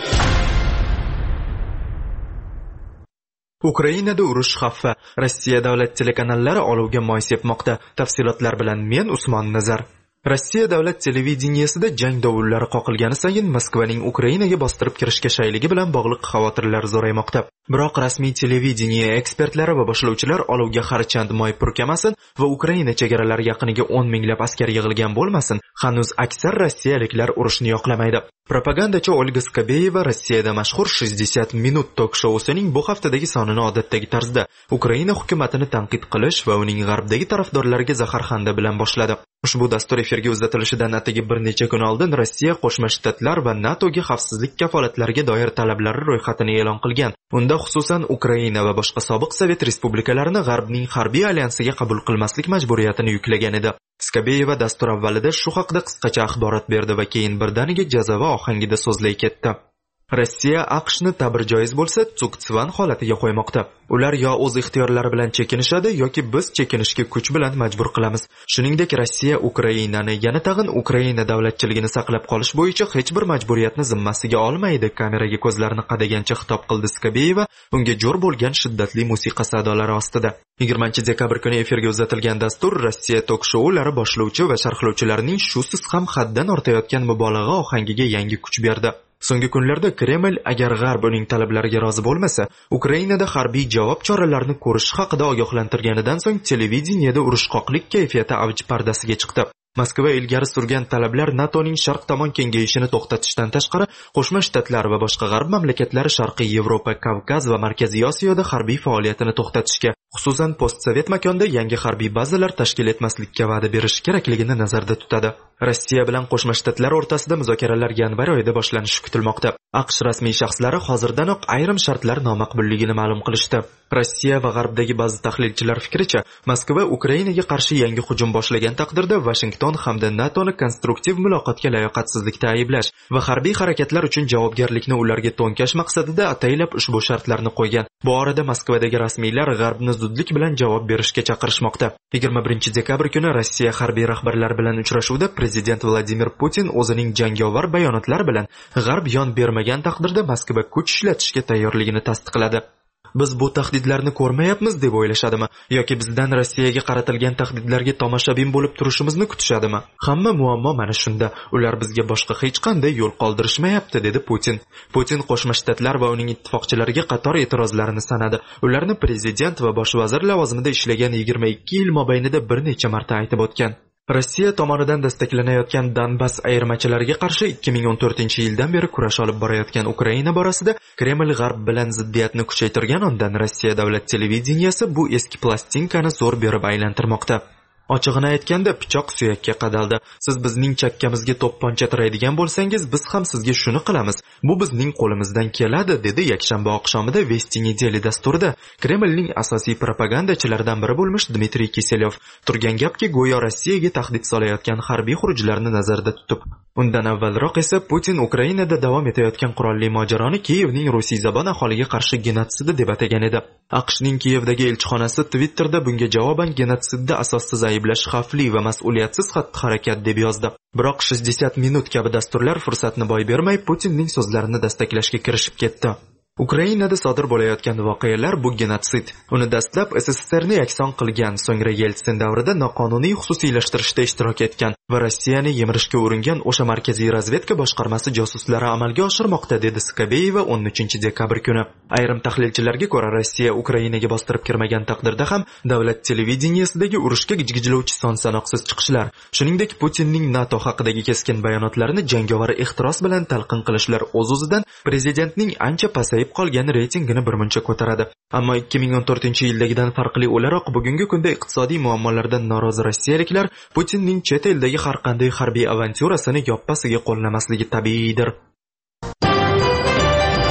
Ukrainada urush xavfi. Rossiya davlat telekanallari olovga moy sepmoqda. Tafsilotlar bilan men Usmon Nazar. Rossiya davlat televideniyesida jang dovullari qoqilgani sayin Moskvaning Ukrainaga bostirib kirishga shayligi bilan bog'liq xavotirlar zo'raymoqda. Biroq rasmiy televideniya ekspertlari va boshlovchilar olovga harchand moy purkamasin va Ukraina chegaralari yaqiniga 10 minglab askar yig'ilgan bo'lmasin, hanuz aksar rossiyaliklar urushni yoqlamaydi. Propagandachi Olga Skabeyeva Rossiyada mashhur 60 minut tok-shousining bu haftadagi sonini odatdagi tarzda Ukraina hukumatini tanqid qilish va uning g'arbdagi tarafdorlariga zaharxanda bilan boshladi. Ushbu dastur efirga uzatilishidan atigi bir necha kun oldin Rossiya Qo'shma Shtatlar va NATOga xavfsizlik kafolatlariga doir talablari ro'yxatini e'lon qilgan. Unda xususan Ukraina va boshqa sobiq Sovet respublikalarini g'arbning harbiy alyansiga qabul qilmaslik majburiyatini yuklagan edi. Skabeyeva dastur avvalida shu haqida qisqacha axborot berdi va keyin birdaniga jazava ohangida so'zlay ketdi. Rossiya AQShni tabirjoiz bo'lsa Tsuktsivan holatiga qo'ymoqda. Ular yo o'z ixtiyorlari bilan chekinishadi yoki biz chekinishga kuch bilan majbur qilamiz. Shuningdek, Rossiya Ukrainani, yana tag'in Ukraina davlatchiligini saqlab qolish bo'yicha hech bir majburiyatni zimmasiga olmaydi. Kameraga ko'zlarini qadagancha xitob qildi Skabeyeva, unga jo'r bo'lgan shiddatli musiqa sadolari ostida. 20-dekabr kuni efirga uzatilgan dastur Rossiya tok-shoulari boshlovchi va sharhlovchilarining shusiz ham haddan ortayotgan mubolag'a ohangiga yangi kuch berdi. So'nggi kunlarda Kreml agar g'arb uning talablariga rozi bo'lmasa, Ukrainada harbiy javob choralarini ko'rish haqida ogohlantirganidan so'ng televideniyada urushqoqlik kayfiyati avj pardasiga chiqdi. Moskva ilgari surgan talablar NATOning sharq tomon kengayishini to'xtatishdan tashqari, Qo'shma Shtatlar va boshqa g'arb mamlakatlari Sharqiy Yevropa, Kavkaz va Markaziy Osiyoda harbiy faoliyatini to'xtatishga, xususan postsovet makonda yangi harbiy bazalar tashkil etmaslikka va'da berish kerakligini nazarda tutadi. Rossiya bilan Qo'shma Shtatlar o'rtasida muzokaralar yanvar oyida boshlanishi kutilmoqda. AQSh rasmiy shaxslari hozirdanoq ayrim shartlar nomaqbulligini ma'lum qilishdi. Rossiya va g'arbdagi ba'zi tahlilchilar fikricha, Moskva Ukrainaga qarshi yangi hujum boshlagan taqdirda Washington hamda NATOni konstruktiv muloqotga layoqatsizlikda ayblash va harbiy harakatlar uchun javobgarlikni ularga to'nkash maqsadida ataylab ushbu shartlarni qo'ygan. Bu orada Moskvadagi rasmiylar g'arbni zudlik bilan javob berishga chaqirishmoqda. 21-dekabr kuni Rossiya harbiy rahbarlari bilan uchrashuvda prezident Vladimir Putin o'zining jangovar bayonotlari bilan g'arb yon bermagan taqdirda Moskva kuch ishlatishga tayyorligini tasdiqladi. Biz bu tahdidlarni ko'rmayapmiz deb o'ylashadimi yoki bizdan Rossiyaga qaratilgan tahdidlarga tomoshabin bo'lib turishimizni kutishadimi? Hamma muammo mana shunda. Ular bizga boshqa hech qanday yo'l qoldirishmayapti, dedi Putin. Putin Qo'shma Shtatlar va uning ittifoqchilariga qator e'tirozlarini sanadi. Ularni prezident va bosh vazir lavozimida ishlagan 22 yil mobaynida bir necha marta aytib o'tgan. Rossiya tomonidan dastaklanayotgan Donbass ayirmachilariga qarshi 2014-yildan beri kurash olib borayotgan Ukraina borasida Kreml g'arb bilan ziddiyatni kuchaytirgan ondan Rossiya davlat televideniyesi bu eski plastinkani zo'r berib aylantirmoqda. Ochig'ini aytganda pichoq suyakka qadaldi. Siz bizning chakkamizga to'pponcha tiraydigan bo'lsangiz, biz ham sizga shuni qilamiz. Bu bizning qo'limizdan keladi, dedi yakshanba oqshomida Vesti Nedeli dasturida Kremlning asosiy propagandachilaridan biri bo'lmish Dmitriy Kiselyov. Turgan gapki, go'yo Rossiyaga tahdid solayotgan harbiy xurujlarni nazarda tutib. Undan avvalroq esa Putin Ukrainada davom etayotgan qurolli mojaroni Kiyevning rusiy-zabon aholiga qarshi genotsidi deb atagan edi. AQShning Kiyevdagi elchixonasi Twitterda bunga javoban genotsidda asossiz ayblash xavfli va mas'uliyatsiz xatti-harakat deb yozdi. Biroq 60 minut kabi dasturlar fursatni boy bermay Putinning so'zlarini dastaklashga kirishib ketdi. Ukrainada sodir bo'layotgan voqealar bu genotsid. Uni dastlab SSSRni yakson qilgan, so'ngra Yeltsin davrida noqonuniy xususiylashtirishda ishtirok etgan va Rossiyani yemirishga uringan o'sha markaziy razvedka boshqarmasi josuslari amalga oshirmoqda, dedi Skabeyeva 13-dekabr kuni. Ayrim tahlilchilarga ko'ra, Rossiya Ukrainaga bostirib kirmagan taqdirda ham davlat televideniyasidagi urushga gijgijlovchi son-sanoqsiz chiqishlar, shuningdek Putinning NATO haqidagi keskin bayonotlarini jangovar ehtiros bilan talqin qilishlar o'z-o'zidan prezidentning ancha pasayib qolgan reytingini birmuncha ko'taradi. Ammo 2014-yildagidan farqli o'laroq bugungi kunda iqtisodiy muammolardan norozi rossiyaliklar Putinning chet eldagi har qanday harbiy avantyurasini yoppasiga qo'llamasligi tabiiydir.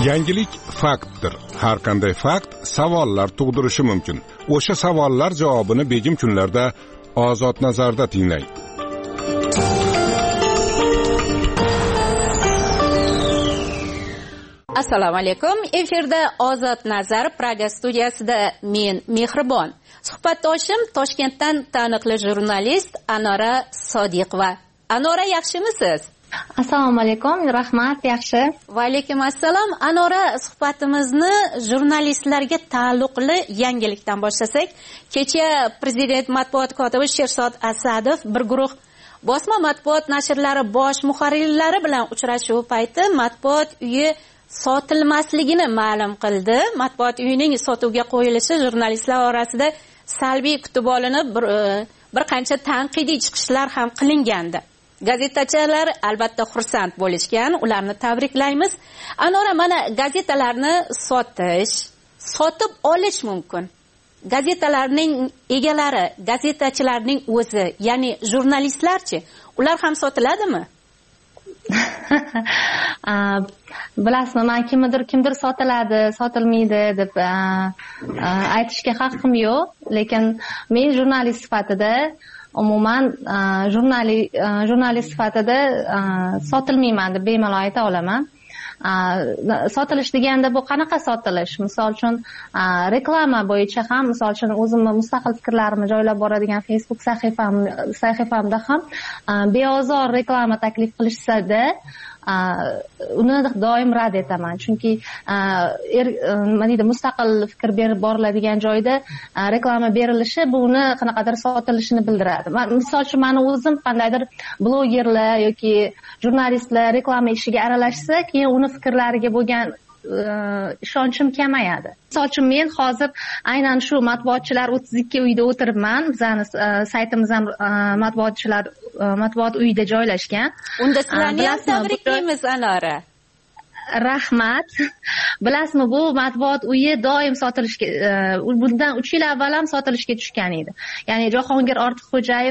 Yangilik faktdir. Har qanday fakt savollar tug'dirishi mumkin. O'sha savollar javobini begim kunlarda Ozod nazarda tinglang. Assalomu alaykum. Efirda Ozod nazar Praga studiyasida men Mehribon. Suhbatdoshim Toshkentdan taniqli jurnalist Anora Sodiqova. Anora, yaxshimisiz? Assalomu alaykum, rahmat, yaxshi. Va alaykum assalom. Anora, suhbatimizni jurnalistlarga taalluqli yangilikdan boshlasak, kecha prezident matbuot kotibi Sherzod Asadov bir guruh bosma matbuot nashrlari bosh muharrirlari bilan uchrashuv payti matbuot uyi sotilmasligini ma'lum qildi. Matbuot uyining sotuvga qo'yilishi jurnalistlar orasida salbiy kutib olinib, bir qancha tanqidiy chiqishlar ham qilingandi. Gazetachilar albatta xursand bo'lishgan, ularni tabriklaymiz. Anora, mana gazetalarni sotib olish mumkin. Gazetalarning egalari, gazetachilarning o'zi, ya'ni jurnalistlarchi, ular ham sotiladimi? Bilasizmi, men kimdir sotiladi, sotilmaydi deb aytishga haqqim yo'q, lekin men jurnalist sifatida umuman jurnalist sifatida sotilmayman deb bemalol ayta olaman. Sotilish deganda bu qanaqa sotilish? Misol uchun reklama bo'yicha ham, misol uchun o'zimni mustaqil fikrlarimni joylab boradigan Facebook sahifamda ham beozor reklama taklif qilishsa-da, uni doim rad etaman. Chunki nima deydi, mustaqil fikr berib boriladigan joyda reklama berilishi bu uni qanaqadir sotilishini bildiradi. Misol uchun meni o'zim qandaydir blogerlar yoki jurnalistlar reklama ishiga aralashsa, keyin uni fikrlariga bo'lgan ishonchim kamayadi. Misol uchun men hozir aynan shu matbuotchilar 32 uyda o'tiribman. Bizning saytimiz ham matbuot uyida joylashgan. Unda sizlarni ham tabriklaymiz, Anora. Rahmat. Bilasizmi, bu matbuot uyi doim sotilishga, bundan 3 yil avval ham sotilishga tushgan edi. Ya'ni Jahongir Ortiqxo'jayev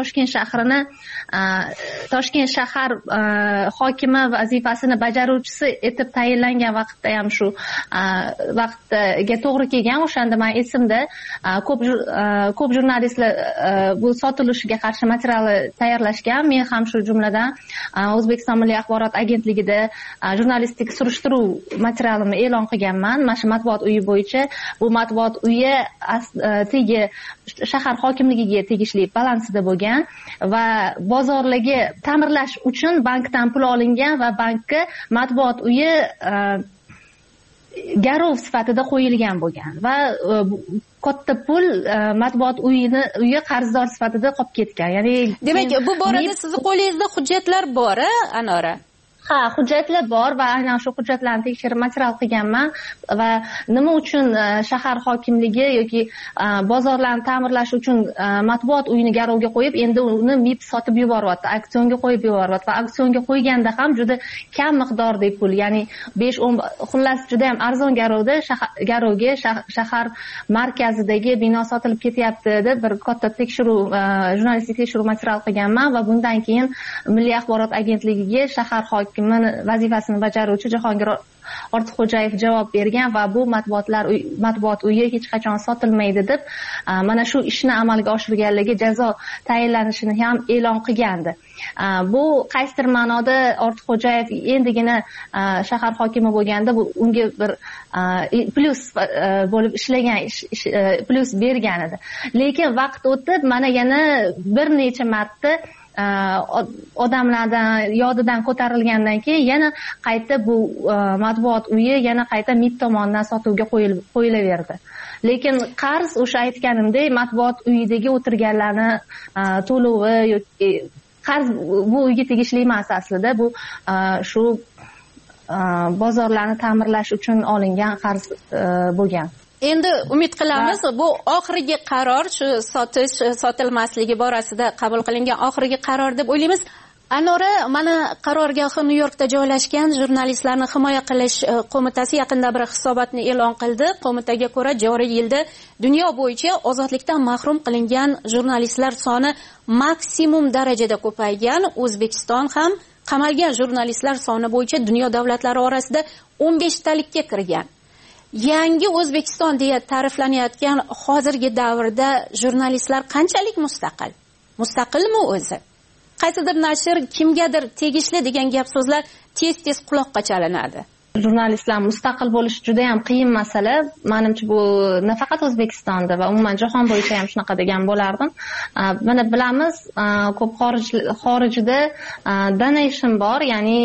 Toshkent shahar hokimi vazifasini bajaruvchisi etib tayinlangan vaqtda ham shu vaqtga to'g'ri kelgan. O'shanda men esimda ko'p jurnalistlar bu sotilishiga qarshi materialni tayyorlashgan. Men ham shu jumladan O'zbekiston Milliy axborot agentligida jurnalist surishtiruv materialimni e'lon qilganman. Mana shu matbuot uyi bo'yicha. Bu matbuot uyi shahar hokimligiga tegishli balansida bo'lgan va bozorlarga ta'mirlash uchun bankdan pul olingan va bankka matbuot uyi garov sifatida qo'yilgan bo'lgan va katta pul matbuot uyi qarzdor sifatida qolib ketgan. Ya'ni demak, bu borada sizning qo'lingizda hujjatlar bor, Anora? Ha, hujjatlar bor va aynan shu hujjatlarni tekshirib material qilganman va nima uchun shahar hokimligi yoki bozorlarni ta'mirlash uchun matbuot uyini garovga qo'yib, endi uni MIB sotib yuboryapti, auksionga qo'yib yuboryapti va auksionga qo'yganda ham juda kam miqdordagi pul, ya'ni 5-10, xullas juda ham arzon garovga shahar markazidagi bino sotilib ketyapti deb bir katta tekshiruv, jurnalistik tekshiruv material qilganman va bundan keyin Milliy axborot agentligiga shahar hokimi vazifasini bajaruvchi Jahongir Ortiqxo'jayev javob bergan va bu matbuot uyi hech qachon sotilmaydi deb mana shu ishni amalga oshirganligi jazo tayinlanishini ham e'lon qilgandi. Bu qaysidir ma'noda Ortiqxo'jayev endigina shahar hokimi bo'lganda bu unga bir plyus bo'lib ishlagan, plyus bergan edi. Lekin vaqt o'tib mana yana bir necha marta odamlardan yodidan ko'tarilgandan keyin yana qayta bu matbuot uyi yana qayta MIB tomonidan sotuvga qo'yilaverdi. Lekin qarz, o'sha aytganimdek, matbuot uyidagi o'tirganlarni to'lovi yoki qarz bu uyga tegishli emas aslida. Bu shu bozorlarni ta'mirlash uchun olingan qarz bo'lgan. Endi umid qilamiz, bu oxirgi qaror, shu sotilmasligi borasida qabul qilingan oxirgi qaror deb o'ylaymiz. Anora, mana qarorgohi Nyu-Yorkda joylashgan jurnalistlarni himoya qilish qo'mitasi yaqinda bir hisobotni e'lon qildi. Qo'mitaga ko'ra, joriy yilda dunyo bo'yicha ozodlikdan mahrum qilingan jurnalistlar soni maksimum darajada ko'paygan. O'zbekiston ham qamalgan jurnalistlar soni bo'yicha dunyo davlatlari orasida 15talikka kirgan. Yangi O'zbekiston deya ta'riflanayotgan hozirgi davrda jurnalistlar qanchalik mustaqil? Mustaqilmi o'zi? Qaysidir nashr kimgadir tegishli degan gap so'zlar tez-tez quloqqa chalinadi. Jurnalistlar mustaqil bo'lishi juda ham qiyin masala. Menimcha bu nafaqat O'zbekistonda va umuman jahon bo'yicha ham shunaqa degan bo'lardim. Mana bilamiz, ko'p xorijda donation bor, ya'ni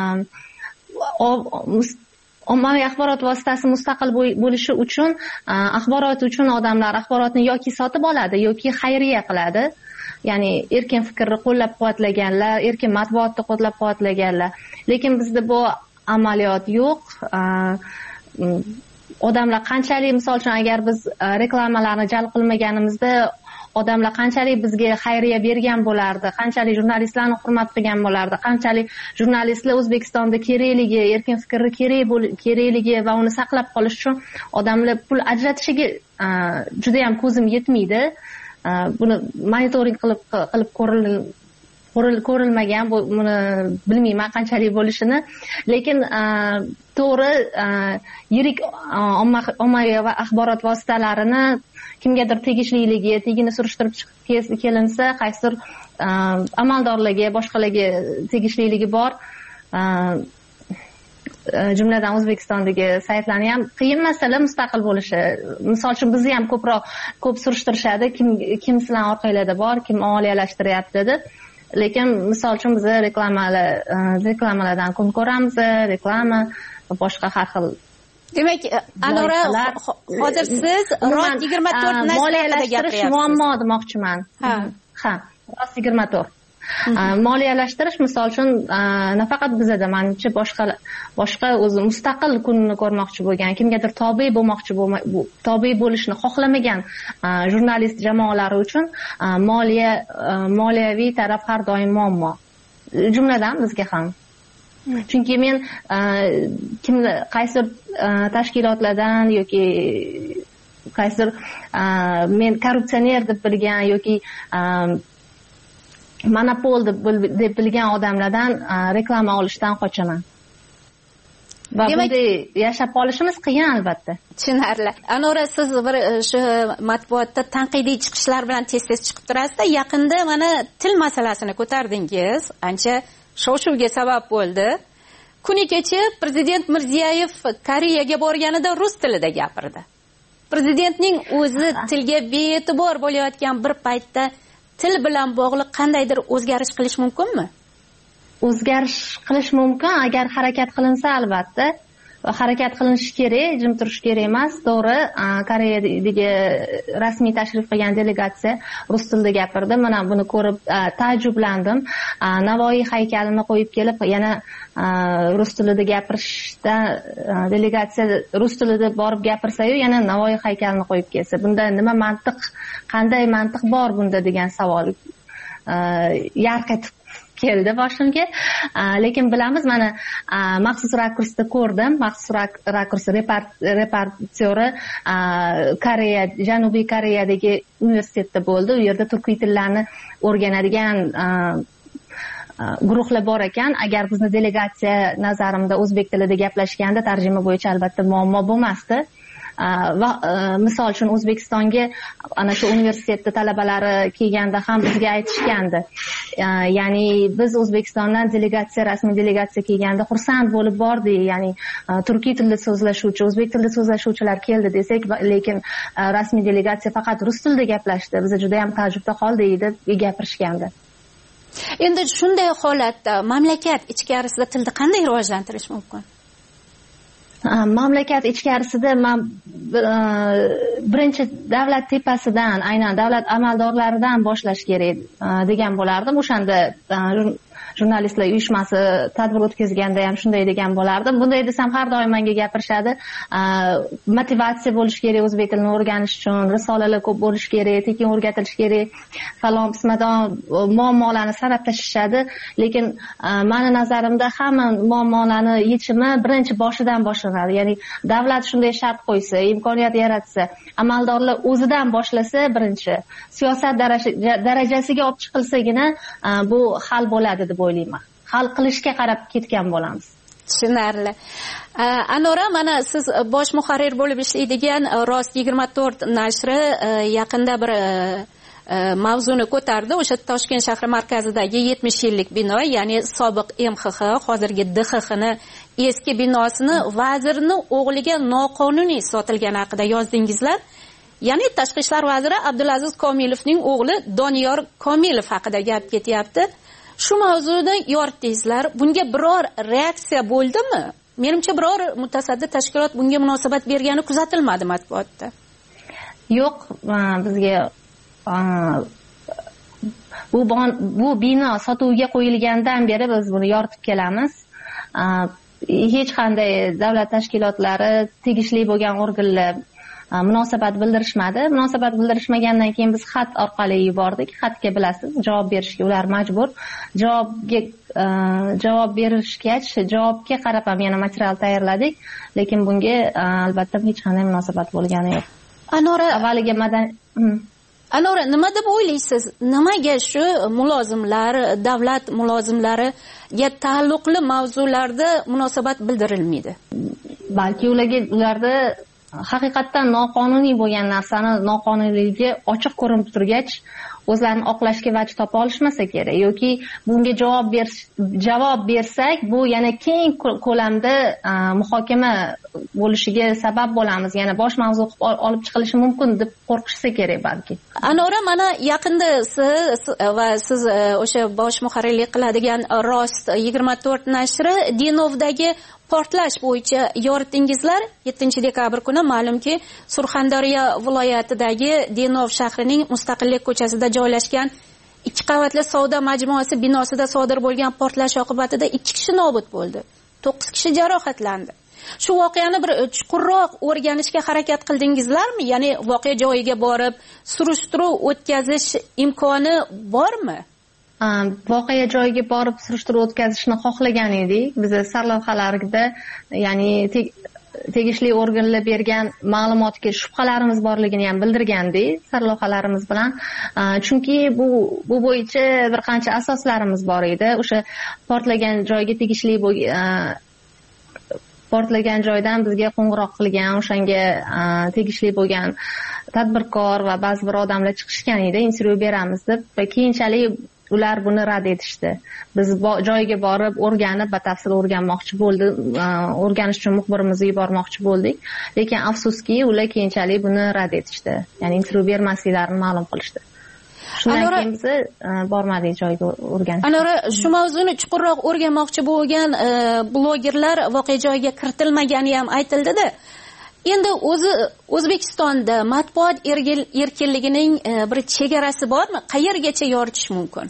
ommaviy axborot vositasi mustaqil bo'lishi uchun axborot uchun odamlar axborotni yoki sotib oladi yoki xayriya qiladi. Ya'ni erkin fikrni qo'llab-quvvatlaganlar, erkin matbuotni qo'llab-quvvatlaganlar. Lekin bizda bu amaliyot yo'q. Odamlar qanchalik, misol uchun, agar biz reklamalarni jalb qilmaganimizda odamlar qanchalik bizga xayriya bergan bo'lardi, qanchalik jurnalistlarni hurmat qilgan bo'lardi, qanchalik jurnalistlar O'zbekistonda kerakligi, erkin fikrni kerakligi va uni saqlab qolish uchun odamlar pul ajratishiga juda ham ko'zim yetmaydi. Buni monitoring qilib ko'rilmagan, buni bilmayman qanchalik bo'lishini. Lekin to'g'ri, yirik ommaviy axborot vositalarini kimgadir tegishligini surishtirib chiqib kelinsa, qaysidir amaldorlarga, boshqalarga tegishlikligi bor. Jumladan O'zbekistondagi saytlarni ham qiyin masala mustaqil bo'lishi. Misol uchun bizni ham ko'p surishtirishadi, kim sizlarning orqanglarda bor, kim moliyalashtiryapti deb. Lekin misol uchun biz reklamalardan kun ko'ramiz, reklama va boshqa har xil. Demak, Anora, hozir siz Rost 24 moliyalashtirish gapiryapsiz. Muammo demoqchiman. Ha, Rost 24. Moliyalashtirish misol uchun nafaqat bizda, menimcha boshqa o'zi mustaqil kunini ko'rmoqchi bo'lgan, kimgadir tobe bo'lishni xohlamagan jurnalist jamoalari uchun moliyaviy taraf har doim muammo. Jumladan bizga ham. Chunki men qaysidir tashkilotlardan yoki qaysidir men korrupsioner deb bilgan yoki monopol deb bilgan odamlardan reklama olishdan qochaman. Va bunday yashab qolishimiz qiyin albatta. Tushunarli. Anora, siz bir shu matbuotda tanqidiy chiqishlar bilan tez-tez chiqib turasiz-da. Yaqinda mana til masalasini ko'tardingiz. Ancha shov-shuvga sabab bo'ldi. Kuni kecha Prezident Mirziyoyev Koreyaga borganida rus tilida gapirdi. Prezidentning o'zi tilga bee'tibor bo'layotgan bir paytda til bilan bog'liq qandaydir o'zgarish qilish mumkinmi? O'zgarish qilish mumkin agar harakat qilinsa, albatta. Harakat qilinishi kerak, jim turish kerak emas. To'g'ri, Koreyadagi rasmiy tashrif qilgan delegatsiya rus tilida gapirdi. Mana buni ko'rib taajjublandim. Navoiy haykalini qo'yib kelib, yana rus tilida gapirishda delegatsiya rus tilida borib gapirsa-yu, yana Navoiy haykalini qo'yib kelsa, bunda nima mantiq, qanday mantiq bor bunda degan savol yarq etib keldi boshimga. Lekin bilamiz, mana maxsus rakursda ko'rdim. Maxsus rakurs reportyori Janubiy Koreyadagi universitetda bo'ldi. U yerda turkiy tillarni o'rganadigan guruhlar bor ekan. Agar bizni delegatsiya nazarimda o'zbek tilida gaplashganda tarjima bo'yicha albatta muammo bo'lmasdi. Va misol uchun O'zbekistonga ana shu universitetda talabalari kelganda ham bizga aytishgandi. Ya'ni biz O'zbekistondan rasmiy delegatsiya kelganda xursand bo'lib bordik. Ya'ni turkiy tilda so'zlashuvchi, o'zbek tilida so'zlashuvchilar keldi desak, lekin rasmiy delegatsiya faqat rus tilida gaplashdi. Biz juda ham taajjubda qoldik deb gapirishgandi. Endi shunday holatda mamlakat ichkarisida tilni qanday rivojlantirish mumkin? Mamlakat ichkarisida birinchi davlat tepasidan, aynan davlat amaldorlaridan boshlash kerak degan bo'lardim. O'shanda jurnalistlar uyushmasi tadbir o'tkazganda ham shunday degan bo'lardim. Bunday desam har doim menga gapirishadi. Motivatsiya bo'lish kerak o'zbek tilini o'rganish uchun, risolalar ko'p bo'lish kerak, tekin o'rgatilish kerak, falon qismadan muammolarni sanab tashlashadi. Lekin meni nazarimda hamma muammolarni yechimi birinchi boshidan boshlanadi. Ya'ni davlat shunday shart qo'ysa, imkoniyat yaratsa, amaldorlar o'zidan boshlasa, birinchi siyosat darajasiga olib chiqilsagina bu hal bo'ladi deb o'ylayman. hal qilishga qarab ketgan bo'lamiz. Tushunarli. Anora, mana siz bosh muharrir bo'lib ishlaydigan Rost 24 nashri yaqinda bir mavzuni ko'tardi. O'sha Toshkent shahri markazidagi 70 yillik bino, ya'ni sobiq MXX, hozirgi DXXni eski binosini vazirning o'g'liga noqonuniy sotilgani haqida yozdingizlar. Ya'ni Tashqi ishlar vaziri Abdulaziz Komilovning o'g'li Doniyor Komilov haqida gap ketyapti. Shu mavzuda yoritdingizlar. Bunga biror reaksiya bo'ldimi? Menimcha biror mutasaddi tashkilot bunga munosabat bergani kuzatilmadi matbuotda. Yo'q, bizga bu bino sotuvga qo'yilgandan beri biz buni yoritib kelamiz. Hech qanday davlat tashkilotlari, tegishli bo'lgan organlar munosabat bildirishmadi. Munosabat bildirishmagandan keyin biz xat orqali yubordik. Xatga bilasiz, javob berishga ular majbur. Javob berishgach, javobga qarab ham yana material tayyorladik, lekin bunga albatta hech qanday munosabat bo'lgani yo'q. Anora, avvaliga Anora, nima deb o'ylaysiz? Nimaga shu mulozimlar, davlat mulozimlariga taalluqli mavzularda munosabat bildirilmaydi? Balki ularda haqiqatdan noqonuniy bo'lgan narsani noqonuniyligi ochiq ko'rinib turgach, o'zlarini oqlashga vaj topa olishmasa kerak, yoki bunga javob bersak, bu yana keng ko'lamda muhokama bo'lishiga sabab bo'lamiz, yana bosh mavzu qilib olib chiqilishi mumkin deb qo'rqishsa kerak balki. Anora, mana yaqinda siz o'sha bosh muharrirlik qiladigan Rost 24 nashri Denovdagi portlash bo'yicha yoritdingizlar. 7-dekabr kuni ma'lumki, Surxondaryo viloyatidagi Denov shahrining Mustaqillik ko'chasida joylashgan 2 qavatli savdo majmuasi binosida sodir bo'lgan portlash oqibatida 2 kishi nobud bo'ldi. 9 kishi jarohatlandi. Shu voqeani bir chuqurroq o'rganishga harakat qildingizlarmi? Ya'ni voqea joyiga borib, surishtiruv o'tkazish imkoni bormi? Voqea joyiga borib surishtiruv o'tkazishni xohlagan edik. Biz sarlavhalarida, ya'ni tegishli organlar bergan ma'lumotga shubhalarimiz borligini ham bildirgandik sarlavhalarimiz bilan. Chunki bu bo'yicha bir qancha asoslarimiz bor edi. O'sha portlagan joyga tegishli portlagan joydan bizga qo'ng'iroq qilgan, o'shanga tegishli bo'lgan tadbirkor va ba'zi bir odamlar chiqishgan edi, intervyu beramiz deb, va keyinchalik ular buni rad etishdi. Biz joyiga borib, o'rganib, batafsil o'rganmoqchi bo'ldik, o'rganish uchun muxbirimizni yubormoqchi bo'ldik, lekin afsuski ular keyinchalik buni rad etishdi. Ya'ni intervyu bermasliklarini ma'lum qilishdi. Shundan keyin biz bormadik joyga o'rganishga. Anora, shu mavzuni chuqurroq o'rganmoqchi bo'lgan blogerlar voqea joyiga kiritilmagani ham aytildi-da. Endi O'zbekistonda matbuot erkinligining bir chegarasi bormi? Qayergacha yoritish mumkin?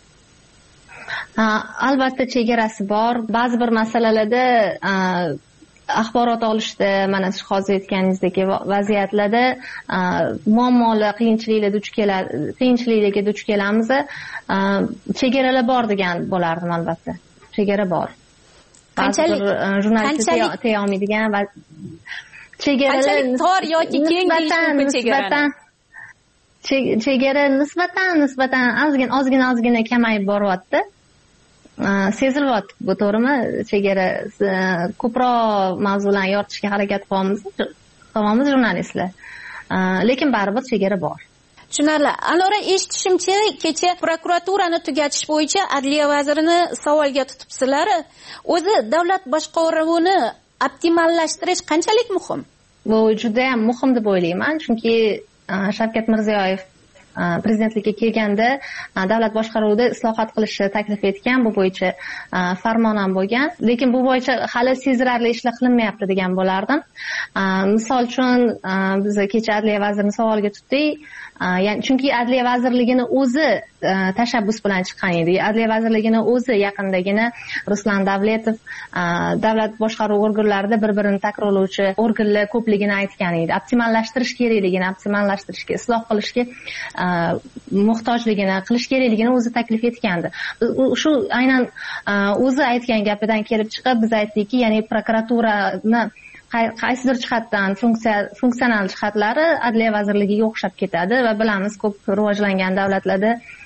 Albatta chegarasi bor. Ba'zi bir masalalarda axborot olishda, mana siz hozir aytganingizdek vaziyatlarda muammolar, qiyinchiliklarga duch kelamiz. Chegaralar bor degan bo'lardim albatta. Chegara bor. Qanchalik jurnalistlar teya olmaydigan va chegaralar tor yoki keng chegarani? Chegara nisbatan ozgina kamayib boryapti. Sezilyapti, bu to'g'rimi? Chegara ko'proq mavzularni yoritishga harakat qilamiz jurnalistlar. Lekin baribir chegara bor. Tushunarli. Anora, eshitishimcha, kecha prokuraturani tugatish bo'yicha Adliya vazirini savolga tutibsizlar. O'zi davlat boshqaruvini optimallashtirish qanchalik muhim? Bu juda ham muhim deb o'ylayman, chunki Shavkat Mirziyoyev prezidentlikka kelganda davlat boshqaruvida islohot qilishni taklif etgan, bu bo'yicha farmon ham bo'lgan, lekin bu bo'yicha hali sezilarli ishlar qilinmayapti degan bo'lardim. Misol uchun biz kecha Adliya vazirini savolga tutdik. Ya'ni chunki Adliya vazirligini o'zi tashabbus bilan chiqqan edi. Adliya vazirligini o'zi yaqindagina Ruslan Davletov davlat boshqaruv organlarida bir-birini takrorlovchi organlar ko'pligini aytgan edi. Optimallashtirish kerakligini, isloh qilishga muhtojligini, qilish kerakligini o'zi taklif etgandi. Shu aynan o'zi aytgan gapidan kelib chiqib biz aytdikki, ya'ni prokuraturani qaysidir jihatdan funksional jihatlari Adliya vazirligiga o'xshab ketadi va bilamiz, ko'p rivojlangan davlatlarda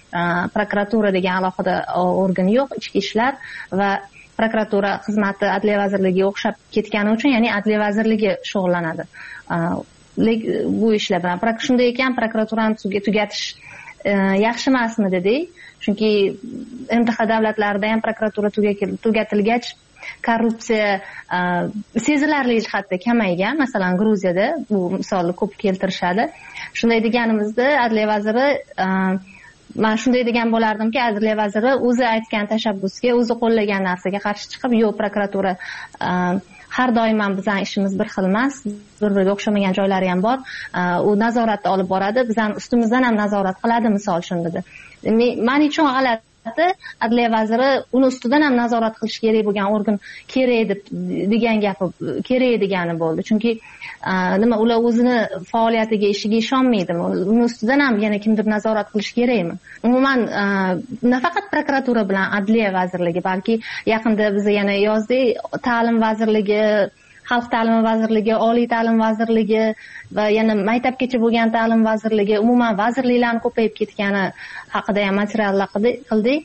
prokuratura degan alohida organ yo'q, ichki ishlar va prokuratura xizmati adliya vazirligiga o'xshab ketgani uchun, ya'ni adliya vazirligi shug'ullanadi bu ishlar bilan. Shunday ekan, prokuraturani tugatish yaxshi emasmi dedik, chunki MTH davlatlarida ham prokuratura tugatilgach korrupsiya sezilarli jihatda kamaygan. Masalan, Gruziyada bu misolni ko'p keltirishadi. Shunday deganimizda adliya vaziri, men shunday degan bo'lardimki, adliya vaziri o'zi aytgan tashabbusga, o'zi qo'llagan narsaga qarshi chiqib, yo'q, prokuratura har doim ham bizning ishimiz bir xil emas, bir-biriga o'xshamagan joylari ham bor, u nazoratni olib boradi, bizning ustimizdan ham nazorat qiladi, misol shun dedi. Men uchun g'alati, adliya vaziri uni ustidan ham nazorat qilish kerak bo'lgan organ kerak deb degan gapi kerak degani bo'ldi. Chunki nima, ular o'zini faoliyatiga, ishiga ishonmaydimi? Uni ustidan ham yana kimdir nazorat qilish kerakmi? Umuman nafaqat prokuratura bilan adliya vazirligi, balki yaqinda biz yana yozdik, ta'lim vazirligi, xalq ta'limi vazirligi, oliy ta'lim vazirligi va yana maktabgacha bo'lgan ta'lim vazirligi, umuman vazirliklarning ko'payib ketgani haqida ham materiallar qildik.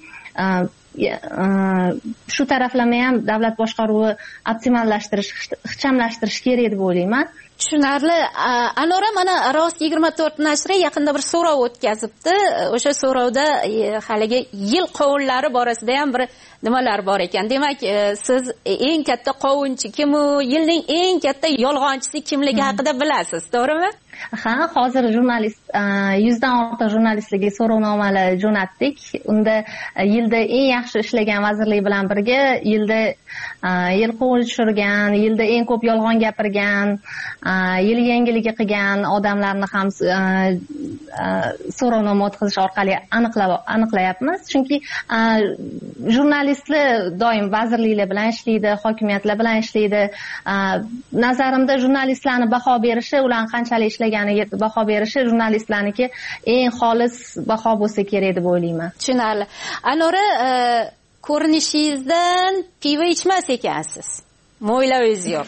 Shu taraflama ham davlat boshqaruvi optimallashtirish, ixchamlashtirish kerak deb o'ylayman. Tushunarli. Anora, mana Rost 24 nashri yaqinda bir so'rov o'tkazibdi. O'sha so'rovda haligi yil qovunlari borasida ham bir nimalar bor ekan. Demak, siz eng katta qovunchi kim, yilning eng katta yolg'onchisi kimligi haqida bilasiz, to'g'rimi? Ha, hozir jurnalist 100 dan ortiq jurnalistlarga so'rovnomalar jo'natdik. Unda yilda eng yaxshi ishlagan vazirlik bilan birga yilda yil qo'l tushirgan, yilda eng ko'p yolg'on gapirgan, yil yangiligi qilgan odamlarni ham so'rovnoma o'tkazish orqali aniqlayapmiz. Chunki jurnalistlar doim vazirliklar bilan ishlaydi, hokimiyatlar bilan ishlaydi. Nazarimda jurnalistlarni baho berishi, ularning qanchalik ishlaganiga baho berishi jurnalistlarniki eng xolis baho bo'lsa kerak deb o'ylayman. Tushunarli. Anora, ko'rinishingizdan pivo ichmas ekansiz. Mo'ylavingiz yo'q.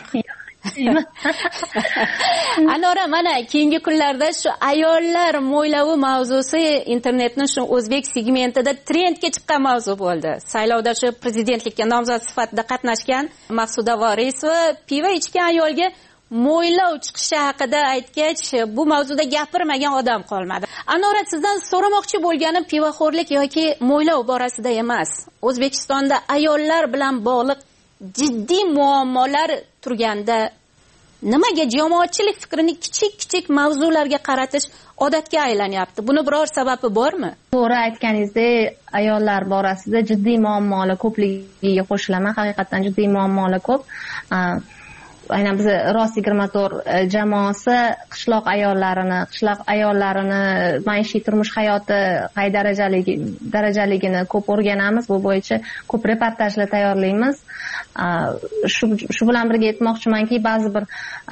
Anora, mana keyingi kunlarda shu ayollar mo'ylavi mavzusi internetning shu o'zbek segmentida trendga chiqqan mavzu bo'ldi. Saylovda shu prezidentlikka nomzod sifatida qatnashgan Maqsuda Vorisova pivo ichgan ayolga mo'ylov chiqishi haqida aytgach, bu mavzuda gapirmagan odam qolmadi. Anora, sizdan so'ramoqchi bo'lganim pivoxo'rlik yoki mo'ylov borasida emas. O'zbekistonda ayollar bilan bog'liq jiddiy muammolar turganda nimaga jamoatchilik fikrini kichik mavzularga qaratish odatga aylanyapti? Buni biror sababi bormi? To'g'ri aytganingizdek, ayollar borasida jiddiy muammolar ko'pligiga qo'shilaman. Haqiqatan jiddiy muammolar ko'p. Aynan biz Rost 24 jamoasi qishloq ayollarini maishiy turmush hayoti qay darajaligini ko'p o'rganamiz. Bu bo'yicha ko'p reportajlar tayyorlaymiz. Shu bilan birga aytmoqchimanki, ba'zi bir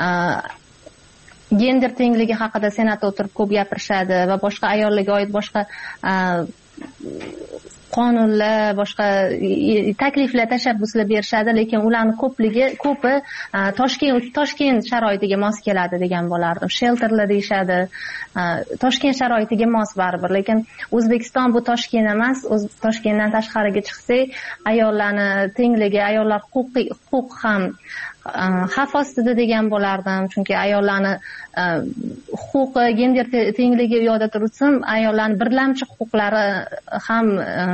gender tengligi haqida senatda o'tirib ko'p gapirishadi va boshqa ayollarga oid boshqa qonunlar, boshqa takliflar, tashabbuslar berishadi, lekin ularning ko'pi Toshkent sharoitiga mos keladi degan bo'lardim. Shelterlar deyishadi. Toshkent sharoitiga mos baribir, lekin O'zbekiston bu Toshkent emas. Toshkentdan tashqariga chiqsak, ayollarning tengligi, ayollar huquq ham xavf ostida degan bo'lardim. Chunki ayollarni huquqi, gender tengligi u yoqda tursin, ayollarning birlamchi huquqlari ham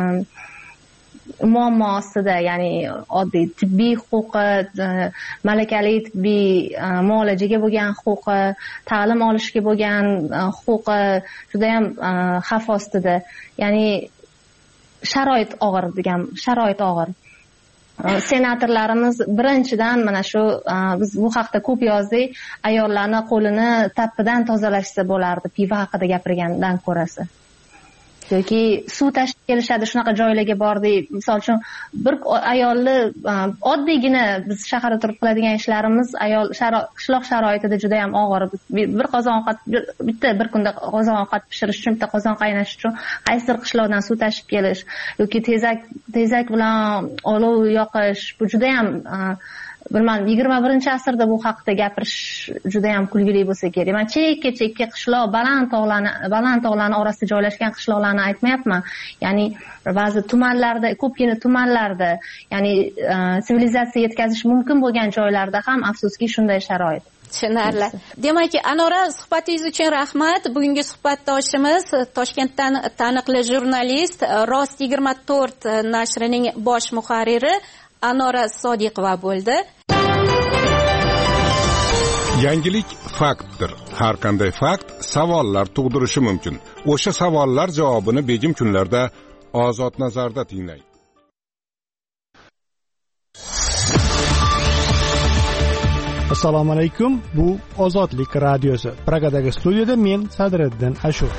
muammo ostida, ya'ni oddiy tibbiy huquqi, malakali tibbiy muolajaga bo'lgan huquqi, ta'lim olishga bo'lgan huquqi juda ham xavf ostida. Ya'ni sharoit og'ir. Senatorlarimiz birinchidan mana shu biz bu haqda ko'p yozdik, ayollarni qo'lini tappidan tozalashsa bo'lardi pivo haqida gapirgandan ko'rasi. yoki suv tashib kelishadi, shunaqa joylarga bordik. Misol uchun bir ayolni oddiygina biz shaharda turib qiladigan ishlarimiz qishloq sharoitida juda ham og'ir. Bir qozon ovqat, bir kunda qozon ovqat pishirish uchun, bitta qozon qaynash uchun qaysidir qishloqdan suv tashib kelish yoki tezak bilan olov yoqish, bu juda ham bilmadim 21-asrda bu haqida gapirish juda ham kulgili bo'lsa kerak. Men chekka qishloq, baland tog'larning orasida joylashgan qishloqlarni aytmayapman. Ya'ni ba'zi tumanlarda, ko'pgina tumanlarda, ya'ni sivilizatsiya yetkazish mumkin bo'lgan joylarda ham afsuski shunday sharoit. Tushunarli. Demak, Anora, suhbatingiz uchun rahmat. Bugungi suhbatdoshimiz Toshkentdan taniqli jurnalist, Rost 24 nashrining bosh muharriri Anora Sodiqova bo'ldi. Yangilik faktdir. Har qanday fakt savollar tug'dirishi mumkin. O'sha savollar javobini begim kunlarda Ozod nazarda tinglang. Assalomu alaykum. Bu Ozodlik radiosi. Pragadagi studiyada men Sadriddin Ashur.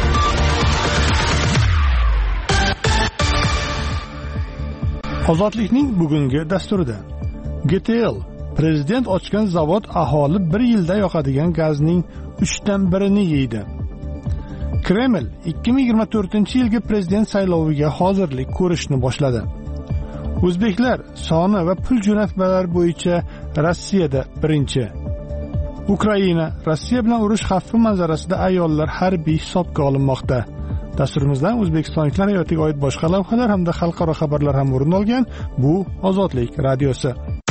Ozodlikning bugungi dasturida GTL prezident ochgan zavod aholi 1 yilda yoqadigan gazning 3dan 1ni yeydi. Kreml 2024-yilgi prezident sayloviga hozirlik ko'rishni boshladi. O'zbeklar soni va pul jo'natmalari bo'yicha Rossiyada birinchi. Ukraina Rossiya bilan urush xavfi manzarasida ayollar harbiy hisobga olinmoqda. Dasturimizdan o'zbekistonliklar hayotiga oid boshqa lavhalar hamda xalqaro xabarlar ham o'rin olgan. Bu Ozodlik radiosi.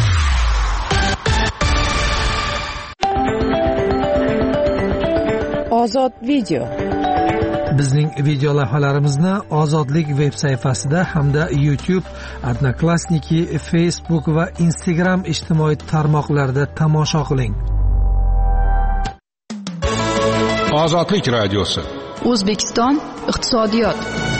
Ozod video. Bizning video lavhalarimizni Ozodlik veb sayfasida hamda YouTube, Odnoklassniki, Facebook va Instagram ijtimoiy tarmoqlarida tomosha qiling. Ozodlik radiosi. O'zbekiston iqtisodiyot.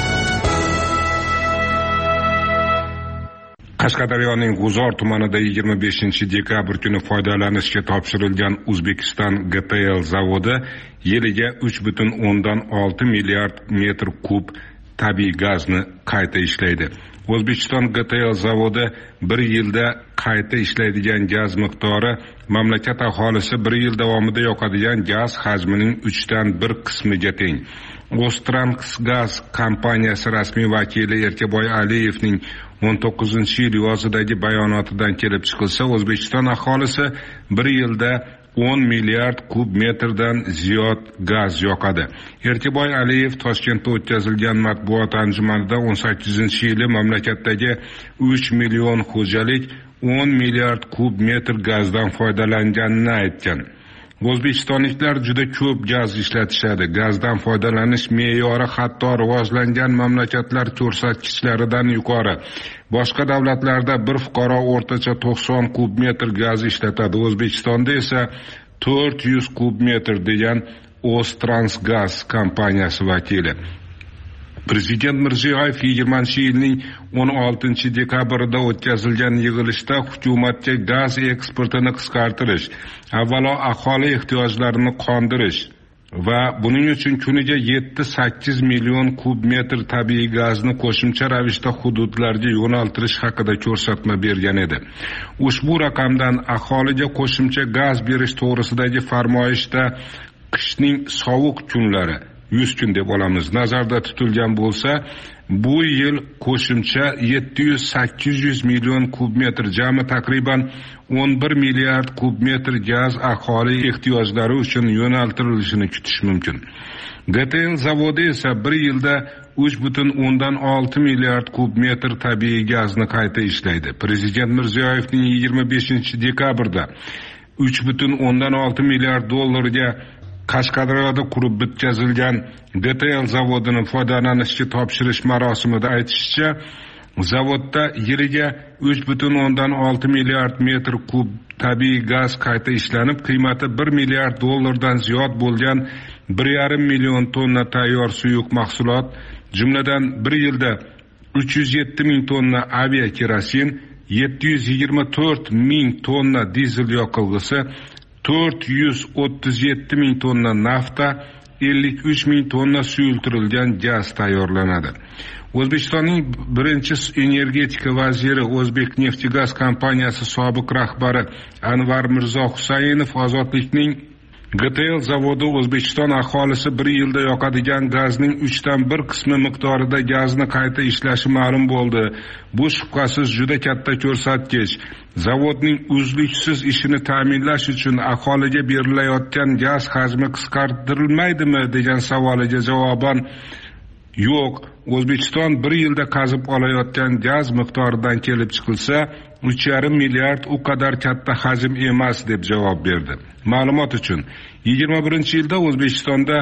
Qashqadaryoning G'uzor tumanida 25-dekabr kuni foydalanishga topshirilgan O'zbekiston GTL zavodi yiliga 3,6 milliard metr kub tabiiy gazni qayta ishlaydi. O'zbekiston GTL zavodi 1 yilda qayta ishlaydigan gaz miqdori mamlakat aholisi 1 yil davomida yoqadigan gaz hajmining 3dan 1 qismiga teng. Ostranxgaz kompaniyasi rasmiy vakili Erkaboy Aliyevning 19-yil yozidagi bayonotidan kelib chiqilsa, O'zbekiston aholisi 1 yilda 10 milliard kub metrdan ziyod gaz yoqadi. Erkaboy Aliyev Toshkentda o'tkazilgan matbuot anjumanida 18-yili mamlakatdagi 3 million xo'jalik 10 milliard kub metr gazdan foydalanganini aytgan. O'zbekistonliklar juda ko'p gaz ishlatishadi. Gazdan foydalanish me'yori hatto rivojlangan mamlakatlar ko'rsatkichlaridan yuqori. Boshqa davlatlarda bir fuqaro o'rtacha 90 kub metr gaz ishlatadi. O'zbekistonda esa 400 kub metr degan Ostranxgaz kompaniyasi vakili. Prezident Mirziyoyev 20-yilning 16-dekabrida o'tkazilgan yig'ilishda hukumatga gaz eksportini qisqartirish, avvalo aholi ehtiyojlarini qondirish va buning uchun kuniga 7-8 million kub metr tabiiy gazni qo'shimcha ravishda hududlarga yo'naltirish haqida ko'rsatma bergan edi. Ushbu raqamdan aholiga qo'shimcha gaz berish to'g'risidagi farmoyishda qishning sovuq kunlari 100 kun deb olamiz nazarda tutilgan bo'lsa, bu yil qo'shimcha 700-800 million kub metr, jami taqriban 11 milliard kub metr gaz aholi ehtiyojlari uchun yo'naltirilishini kutish mumkin. GTL zavodi esa 1 yilda 3,6 milliard kub metr tabiiy gazni qayta ishlaydi. Prezident Mirziyoyevning 25-dekabrda 3,6 milliard dollarga Qashqadaryoda qurib bitkazilgan GTL zavodini foydalanishga topshirish marosimida aytishicha, zavodda yiliga 3,6 milliard metr kub tabiiy gaz qayta ishlanib, qiymati 1 milliard dollardan ziyod bo'lgan 1,5 million tonna tayyor suyuq mahsulot, jumladan 1 yilda 307 ming tonna aviakerosin, 724 ming tonna dizel yoqilg'isi, 437 ming tonna nafta, 53 ming tonna suyultirilgan gaz tayyorlanadi. O'zbekistonning birinchi energetika vaziri, O'zbekneftgaz kompaniyasi sobiq rahbari Anvar Mirzo Husaynov Ozodlikning GTL zavodi O'zbekiston aholisi bir yilda yoqadigan gazning 1/3 qismi miqdorida gazni qayta ishlashi ma'lum bo'ldi. Bu shubhasiz juda katta ko'rsatkich. Zavodning uzluksiz ishini ta'minlash uchun aholiga berilayotgan gaz hajmi qisqartirilmaydimi degan savoliga javoban yo'q. O'zbekiston bir yilda qazib olayotgan gaz miqdoridan kelib chiqilsa 3,5 milliard u qadar katta hajm emas deb javob berdi. Ma'lumot uchun 21-yilda O'zbekistonda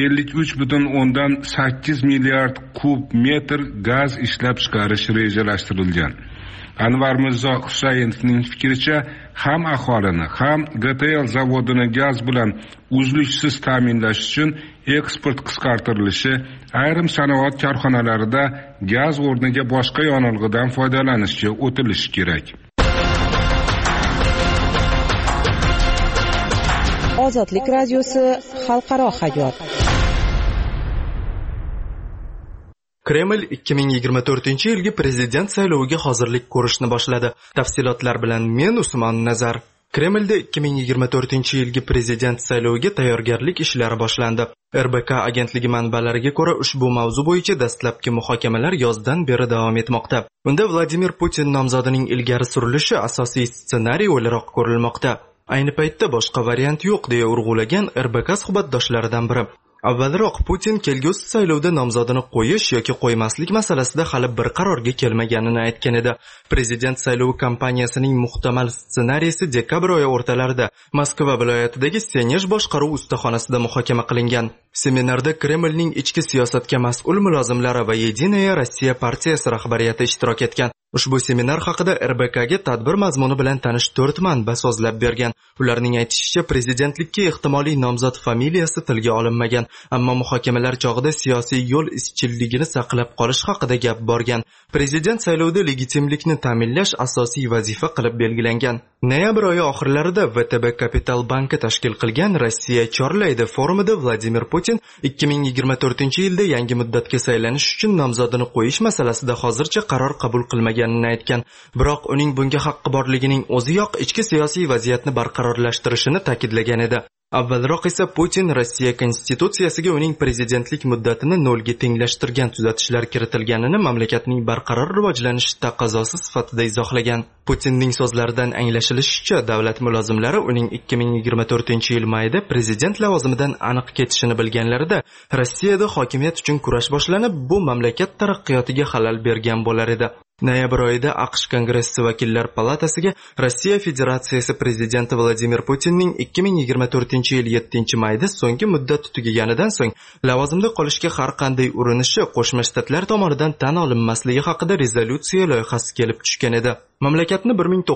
53,8 milliard kub metr gaz ishlab chiqarish rejalashtirilgan. Anvar Mirzo Husaynovning fikricha, ham aholini, ham GTL zavodini gaz bilan uzluksiz ta'minlash uchun eksport qisqartirilishi, ayrim sanoat korxonalarida gaz o'rniga boshqa yonilg'idan foydalanishga o'tilishi kerak. Ozodlik radiosi xalqaro hayot. Kreml 2024-yilgi prezident sayloviga hozirlik ko'rishni boshladi. Tafsilotlar bilan men Usmon Nazar. Kremlda 2024-yilgi prezident sayloviga tayyorgarlik ishlari boshlandi. RBK agentligi manbalariga ko'ra ushbu mavzu bo'yicha dastlabki muhokamalar yozdan beri davom etmoqda. Unda Vladimir Putin nomzodining ilgari surilishi asosiy ssenariy o'laroq ko'rilmoqda. Ayni paytda boshqa variant yo'q deya urg'ulagan RBK suhbatdoshlaridan biri. Avvalroq Putin kelgusi saylovda nomzodini qo'yish yoki qo'ymaslik masalasida hali bir qarorga kelmaganini aytgan edi. Prezident saylovi kampaniyasining muhtamal ssenariysi dekabr oyi o'rtalarida Moskva viloyatidagi Senej boshqaruv ustaxonasida muhokama qilingan. Seminarda Kremlning ichki siyosatga mas'ul mulozimlari va Yedinaya Rossiya partiyasi rahbariyati ishtirok etgan. Ushbu seminar haqida RBKga tadbir mazmuni bilan tanish 4 manba so'zlab bergan. Ularning aytishicha, prezidentlikka ehtimoliy nomzod familiyasi tilga olinmagan, ammo muhokamalar chog'ida siyosiy yo'l izchilligini saqlab qolish haqida gap borgan. Prezident saylovida legitimlikni ta'minlash asosiy vazifa qilib belgilangan. Noyabr oyi oxirlarida VTB Kapital banki tashkil qilgan Rossiya chorlaydi forumida Vladimir Putin 2024-yilda yangi muddatga saylanish uchun nomzodini qo'yish masalasida hozircha qaror qabul qilmaganini aytgan. Biroq uning bunga haqqi borligining o'ziyoq ichki siyosiy vaziyatni barqarorlashtirishini ta'kidlagan edi. Avvalroq esa Putin Rossiya konstitutsiyasiga uning prezidentlik muddatini 0 ga tenglashtirgan tuzatishlar kiritilganini mamlakatning barqaror rivojlanishi taqozosi sifatida izohlagan. Putinning so'zlaridan anglashilishicha, davlat mulozimlari uning 2024-yil mayida prezident lavozimidan aniq ketishini bilganlarida Rossiyada hokimiyat uchun kurash boshlanib, bu mamlakat taraqqiyotiga xalal bergan bo'lar edi. Noyabr oyida AQSh Kongressi vakillar palatasiga Rossiya Federatsiyasi prezidenti Vladimir Putinning 2024-yil 7-mayda so'nggi muddat tugaganidan so'ng lavozimda qolishga har qanday urinishi Qo'shma Shtatlar tomonidan tan olinmasligi haqida rezolyutsiya loyihasi kelib tushgan edi. Mamlakatni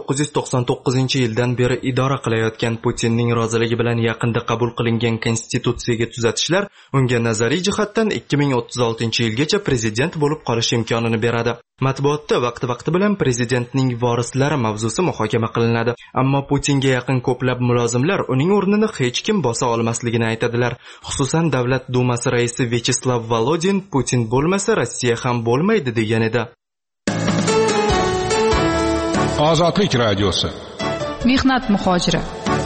1999-yildan beri idora qilayotgan Putinning roziligi bilan yaqinda qabul qilingan konstitutsiyaga tuzatishlar unga nazariy jihatdan 2036-yilgacha prezident bo'lib qolish imkonini beradi. Matbuotda vaqti bilan prezidentning vorislari mavzusi muhokama qilinadi, ammo Putinga yaqin ko'plab mulozimlar uning o'rnini hech kim bosa olmasligini aytadilar. Xususan, Davlat Dumasi raisi Vyacheslav Volodin Putin bo'lmasa Rossiya ham bo'lmaydi degan edi. Ozodlik radiosi. Mehnat muhojiri.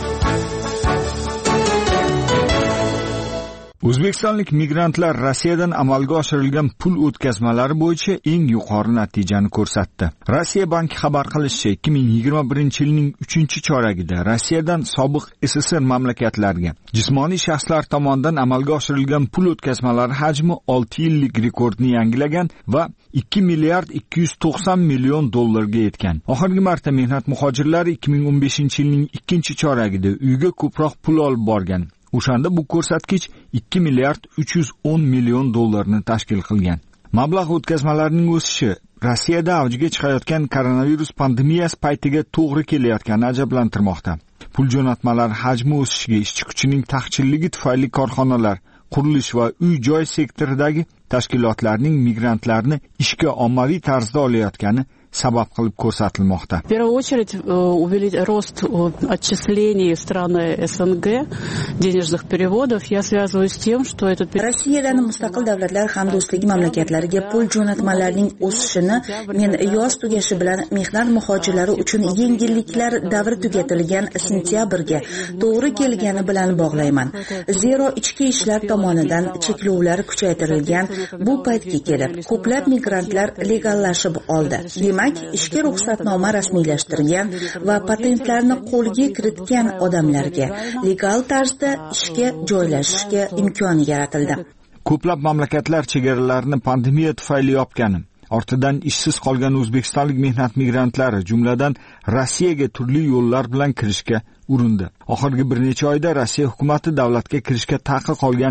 O'zbekistonlik migrantlar Rossiyadan amalga oshirilgan pul o'tkazmalari bo'yicha eng yuqori natijani ko'rsatdi. Rossiya banki xabar qilishicha, 2021-yilning 3-choragida Rossiyadan sobiq SSR mamlakatlarga jismoniy shaxslar tomonidan amalga oshirilgan pul o'tkazmalari hajmi 6 yillik rekordni yangilagan va 2 milliard 290 million dollarga yetgan. Oxirgi marta mehnat muhojirlari 2015-yilning 2-choragida uyga ko'proq pul olib borgan. O'shanda bu ko'rsatkich 2 milliard 310 million dollarni tashkil qilgan. Mablag' o'tkazmalarining o'sishi Rossiyada avjiga chiqayotgan koronavirus pandemiyasi paytiga to'g'ri kelayotgani ajablantirmoqda. Pul jo'natmalari hajmi o'sishiga ishchi kuchining taqchilligi tufayli korxonalar, qurilish va uy-joy sektoridagi tashkilotlarning migrantlarni ishga ommaviy tarzda olayotgani sabab qilib ko'rsatilmoqda. В первую очередь рост отчислений в страны СНГ, денежных переводов я связываю с тем, что это Rossiyadan mustaqil davlatlar hamdo'stligi mamlakatlariga pul jo'natmalarining o'sishini men yoz tugashi bilan mehnat muhojirlari uchun yengilliklar davri tugatilgan sentyabrga to'g'ri kelgani bilan bog'layman. Zero ichki ishlar tomonidan cheklovlar kuchaytirilgan bu paytga kelib ko'plab migrantlar legallashib oldi. Demak, ishga ruxsatnoma rasmiylashtirgan va patentlarni qo'lga kiritgan odamlarga legal tarzda ishga joylashishga imkon yaratildi. Ko'plab mamlakatlar chegaralarini pandemiya tufayli yopgani, ortidan ishsiz qolgan o'zbekistonlik mehnat migrantlari, jumladan Rossiyaga turli yo'llar bilan kirishga urindi. Oxirgi bir necha oyda Rossiya hukumatı davlatga kirishga taqiq qolgan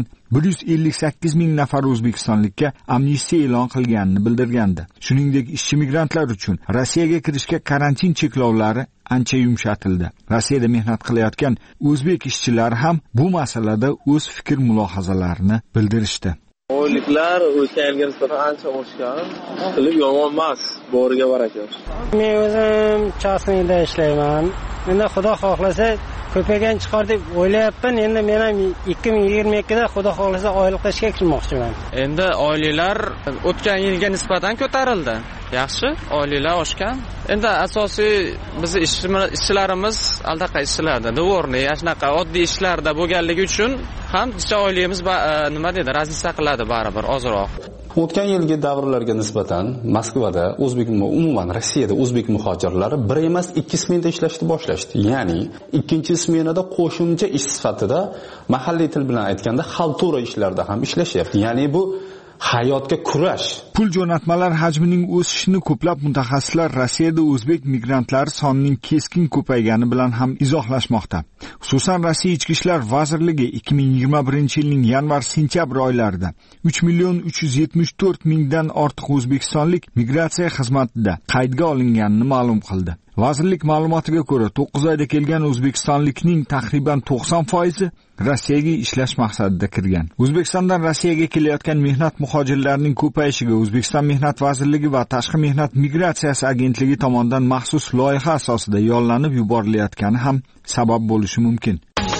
158 ming nafar o'zbekistonlikka amnistiya e'lon qilganini bildirgandi. Shuningdek, ishchi migrantlar uchun Rossiyaga kirishga karantin cheklovlari ancha yumshatildi. Rossiyada mehnat qilayotgan o'zbek ishchilar ham bu masalada o'z fikr-mulohazalarini bildirishdi. Oyliklar o'tgan yilga nisbatan ancha oshgan. Qilib yomon emas, boriga baraka. Men o'zim chasnida ishlayman. Endi Xudo xohlasa ko'paygan chiqar deb o'ylayapman. Endi men ham 2022 da Xudo xohlasa oylikda ishga kirmoqchiman. Endi oyliklar o'tgan yilga nisbatan ko'tarildi. Yaxshi, oyliklar oshgan. Endi asosiy bizni ishchilarimiz aldaqa ishlarda, dvorniy, shunaqa oddiy ishlarda bo'lganligi uchun ham oyligimiz nima deydi, razlisa qiladi baribir ozroq. O'tgan yilgi davrlarga nisbatan Moskvada umuman Rossiyada o'zbek muhojirlari bir emas 2 smenada ishlashni boshlashdi. Ya'ni ikkinchi smenada qo'shimcha ish sifatida mahalliy til bilan aytganda xaltura ishlarda ham ishlashyapti. Ya'ni bu hayotga kurash. Pul jo'natmalar hajmining o'sishini ko'plab mutaxassislar Rossiyada o'zbek migrantlari sonining keskin ko'paygani bilan ham izohlashmoqda. Xususan, Rossiya Ichki ishlar vazirligi 2021-yilning yanvar-sentyabr oylarida 3 million 374 mingdan ortiq o'zbekistonlik migratsiya xizmatida qaydga olinganini ma'lum qildi. Vazirlik ma'lumotiga ko'ra, 9 oyda kelgan o'zbekistonlikning taxriban 90% Rossiyaga ishlash maqsadida kirgan. O'zbekistondan Rossiyaga kelayotgan mehnat muhojirlarining ko'payishiga O'zbekiston Mehnat vazirligi va Tashqi mehnat migratsiyasi agentligi tomonidan maxsus loyiha asosida yollanib yuborilayotgani ham sabab bo'lishi mumkin.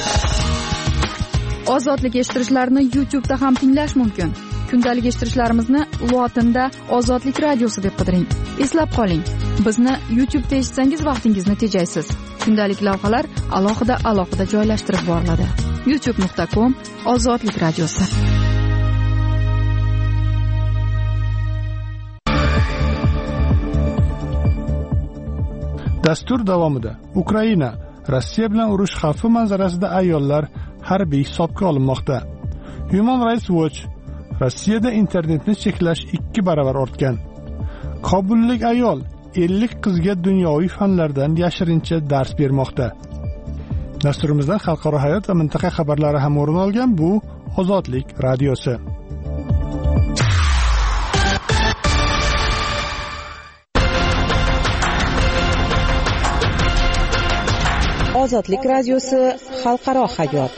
Ozodlik eshittirishlarni YouTube'da ham tinglash mumkin. Kundalik eshittirishlarimizni lotinda Ozodlik radiosi deb qidiring. Eslab qoling, bizni YouTube'da eshitsangiz vaqtingizni tejaysiz. Kundalik lavhalar alohida joylashtirib boriladi. youtube.com Ozodlik radiosi. Dastur davomida Ukraina Rossiya bilan urush xavfi manzarasida ayollar harbiy hisobga olinmoqda. Human Rights Watch Rossiyada internetni cheklash 2 baravar ortgan. Kobullik ayol 50 qizga dunyoviy fanlardan yashirincha dars bermoqda. Dasturimizdan xalqaro hayot va mintaqa xabarlari ham o'rin olgan bu Ozodlik radiosi. Ozodlik radiosi xalqaro hayot.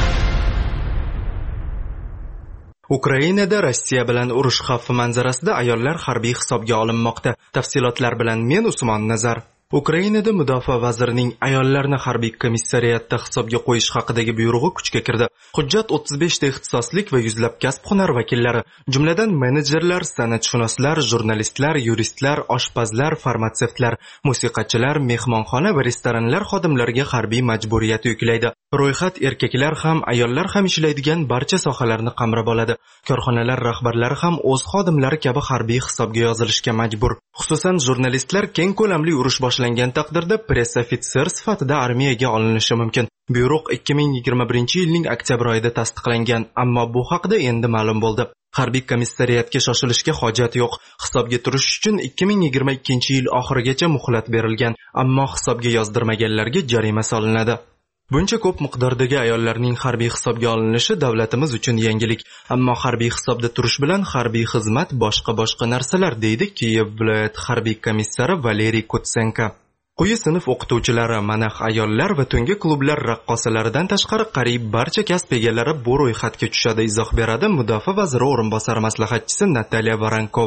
Ukrainada Rossiya bilan urush xavfi manzarasida ayollar harbiy hisobga olinmoqda. Tafsilotlar bilan men Usmon Nazar. Ukrainada mudofaa vazirining ayollarni harbiy komissariyatda hisobga qo'yish haqidagi buyrug'i kuchga kirdi. Hujjat 35 ta ixtisoslik va yuzlab kasb-hunar vakillari, jumladan menejerlar, san'atshunoslar, jurnalistlar, yuristlar, oshpazlar, farmatsevtlar, musiqachilar, mehmonxona va restoranlar xodimlariga harbiy majburiyat yuklaydi. Ro'yxat erkaklar ham, ayollar ham ishlaydigan barcha sohalarni qamrab oladi. Korxonalar rahbarlari ham o'z xodimlari kabi harbiy hisobga yozilishga majbur. Xususan, jurnalistlar keng ko'lamli urush boshlangan taqdirda press ofitser sifatida armiyaga olinishi mumkin. Buyruq 2021-yilning oktyabr oyida tasdiqlangan, ammo bu haqida endi ma'lum bo'ldi. Harbiy komissariyatga shoshilishga hojat yo'q. Hisobga turish uchun 2022-yil oxirigacha muhlat berilgan, ammo hisobga yozdirmaganlarga jarima solinadi. Buncha ko'p miqdordagi ayollarning harbiy hisobga olinishi davlatimiz uchun yangilik, ammo harbiy hisobda turish bilan harbiy xizmat boshqa narsalar, deydi Kiyev viloyati harbiy komissari Valeriy Kutsenko. Quyi sinf o'qituvchilari, manax ayollar va tungi klublar raqqosalaridan tashqari qariyb barcha kasb egalari bu ro'yxatga tushadi, izoh beradi Mudofaa vaziri o'rinbosari maslahatchisi Nataliya Varankova.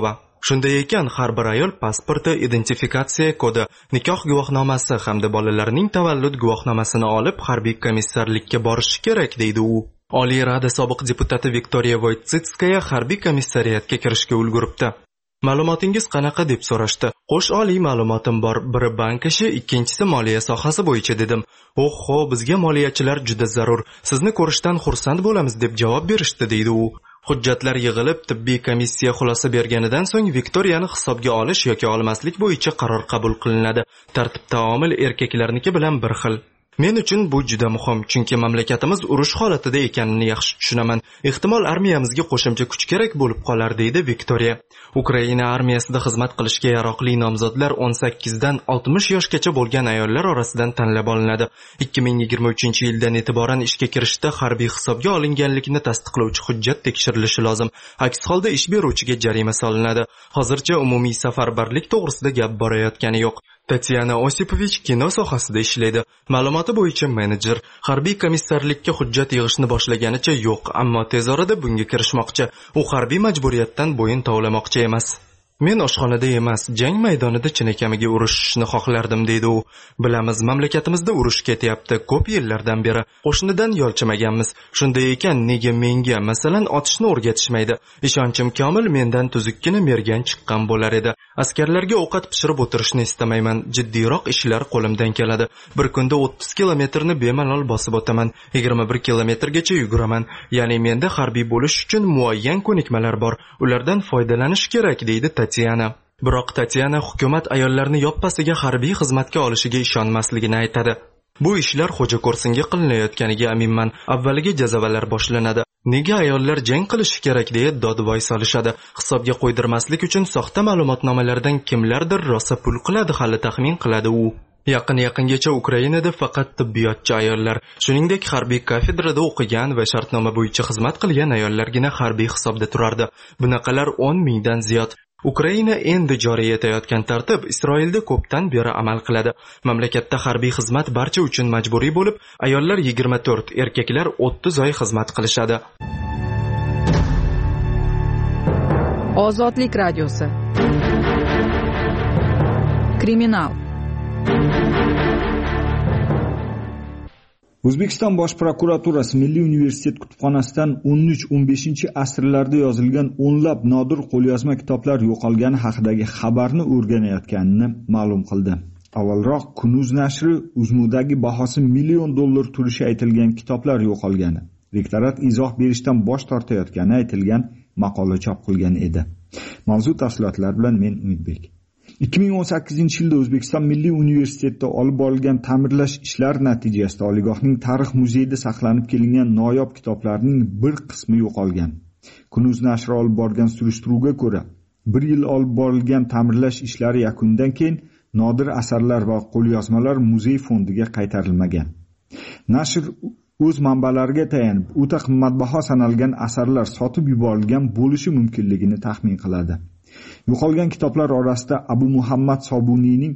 Shunday ekan, har bir ayol pasporti, identifikatsiya kodi, nikoh guvohnomasi hamda bolalarning tavallud guvohnomasini olib harbiy komissarlikka borishi kerak, deydi u. Oliy Rada sobiq deputati Viktoriya Voytsitskaya harbiy komissariyatga kirishga ulguribdi. Ma'lumotingiz qanaqa deb so'rashdi. Qo'sh oliy ma'lumotim bor. Biri bank ishi, ikkinchisi moliya sohasi bo'yicha dedim. Oho, bizga moliyachilar juda zarur. Sizni ko'rishdan xursand bo'lamiz deb javob berishdi, deydi u. Hujjatlar yig'ilib, tibbiy komissiya xulosa berganidan so'ng Viktoriyani hisobga olish yoki olmaslik bo'yicha qaror qabul qilinadi. Tartib-taomil erkaklarniki bilan bir xil. Men uchun bu juda muhim, chunki mamlakatimiz urush holatida ekanini yaxshi tushunaman. Ehtimol armiyamizga qo'shimcha kuch kerak bo'lib qolar, deydi Viktoriya. Ukraina armiyasida xizmat qilishga yaroqli nomzodlar 18 dan 60 yoshgacha bo'lgan ayollar orasidan tanlab olinadi. 2023-yildan e'tiboran ishga kirishda harbiy hisobga olinganlikni tasdiqlovchi hujjat tekshirilishi lozim. Aks holda ish beruvchiga jarima solinadi. Hozircha umumiy safarbarlik to'g'risida gap borayotgani yo'q. Tatyana Osipovich kino sohasida ishlaydi. Ma'lumoti bo'yicha menejer. Harbiy komissarlikka hujjat yig'ishni boshlaganicha yo'q, ammo tez orada bunga kirishmoqchi. U harbiy majburiyatdan bo'yin tovlamoqchi emas. Men oshxonada emas, jang maydonida chinakamiga urushishni xohlardim, deydi u. Bilamiz, mamlakatimizda urush ketyapti. Ko'p yillardan beri qo'shnidan yolchimaganmiz. Shunday ekan, nega menga, masalan, otishni o'rgatishmaydi? Ishonchim komil, mendan tuzukkina mergan chiqqan bo'lar edi. Askarlarga ovqat pishirib o'tirishni istamayman. Jiddiyroq ishlar qo'limdan keladi. Bir kunda 30 kilometrni bemalol bosib o'taman. 21 kilometrgacha yuguraman. Ya'ni menda harbiy bo'lish uchun muayyan ko'nikmalar bor. Ulardan foydalanish kerak, deydi Tatyana. Biroq Tatyana hukumat ayollarni yoppasiga harbiy xizmatga olishiga ishonmasligini aytadi. Bu ishlar xo'ja ko'rsinga qilinayotganiga aminman. Avvaliga jazavalar boshlanadi. Nega ayollar jang qilishi kerak deya dodvoy solishadi. Hisobga qo'ydirmaslik uchun soxta ma'lumotnomalardan kimlardir rosa pul qiladi, hali taxmin qiladi u. Yaqingacha Ukrainada faqat tibbiyotchi ayollar, shuningdek harbiy kafedrada o'qigan va shartnoma bo'yicha xizmat qilgan ayollargina harbiy hisobda turardi. Bunaqalar 10 mingdan ziyod. Ukraina endi joriy etayotgan tartib Isroilda ko'pdan beri amal qiladi. Mamlakatda harbiy xizmat barcha uchun majburiy bo'lib, ayollar 24, erkaklar 30 oy xizmat qilishadi. Ozodlik radiosi. Kriminal. O'zbekiston Bosh prokuraturasi Milliy universitet kutubxonasidan 13-15 asrlarda yozilgan o'nlab nodir qo'lyozma kitoblar yo'qolgani haqidagi xabarni o'rganayotganini ma'lum qildi. Avvalroq Kunuz nashri Uzmudagi bahosi $1 million turishi aytilgan kitoblar yo'qolgani, rektorat izoh berishdan bosh tortayotgani aytilgan maqola chop qilgan edi. Mavzu tafsilotlar bilan men Umidbek. 2018-yilda O'zbekiston Milliy universitetida olib borilgan ta'mirlash ishlari natijasida oliygohning tarix muzeyida saqlanib kelingan noyob kitoblarning bir qismi yo'qolgan. Kunuz nashri olib borgan surishtiruvga ko'ra, 1 yil olib borilgan ta'mirlash ishlari yakunidan keyin nodir asarlar va qo'lyozmalar muzey fondiga qaytarilmagan. Nashr o'z manbalariga tayanib, o'ta qimmatbaho sanalgan asarlar sotib yuborilgan bo'lishi mumkinligini taxmin qiladi. Yo'qolgan kitoblar orasida Abu Muhammad Sobuniyning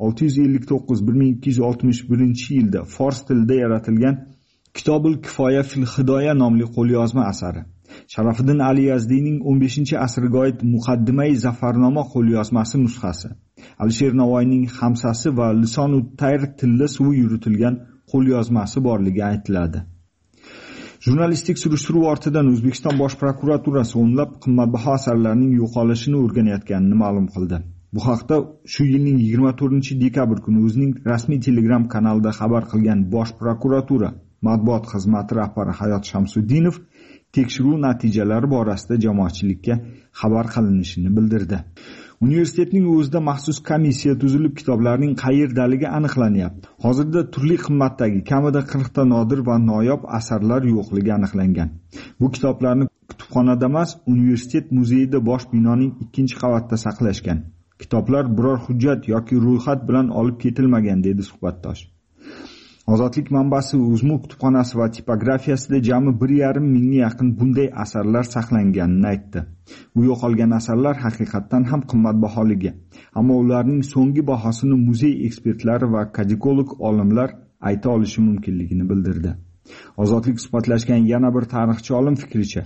659-1261-yilda fors tilida yaratilgan Kitobul Kifoya fil Hidoya nomli qo'lyozma asari, Sharofiddin Ali Yazdiyning 15-asrga oid Muqaddimai Zafarnoma qo'lyozmasi nusxasi, Alisher Navoiyning Hamsasi va Lisonut Tayr tilida suvi yuritilgan qo'lyozmasi borligi aytiladi. Jurnalistik surishtiruv ortidan O'zbekiston Bosh prokuraturasi o'nlab qimmatbaho asarlarning yo'qolishini o'rganayotganini ma'lum qildi. Bu haqda shu yilning 24-dekabr kuni o'zining rasmiy Telegram kanalida xabar qilgan Bosh prokuratura matbuot xizmati rahbari Hayot Shamsuddinov tekshiruv natijalari borasida jamoatchilikka xabar qilinishini bildirdi. Universitetning o'zida maxsus komissiya tuzilib kitoblarning qayerdaligi aniqlanyapti. Hozirda turli qimmatdagi kamida 40 ta nodir va noyob asarlar yo'qligi aniqlangan. Bu kitoblarni kutubxonada emas, universitet muzeyida bosh binoning 2-qavatida saqlashgan. Kitoblar biror hujjat yoki ro'yxat bilan olib ketilmagan, dedi suhbatdosh. Ozodlik manbasi Uzmu kutubxonasi va tipografiyasida jami 1,5 mingga yaqin bunday asarlar saqlanganini aytdi. Bu yo'qolgan asarlar haqiqatdan ham qimmatbaholigi, ammo ularning so'nggi bahosini muzey ekspertlari va kadikolog olimlar ayta olishi mumkinligini bildirdi. Ozodlik suhbatlashgan yana bir tarixchi olim fikricha,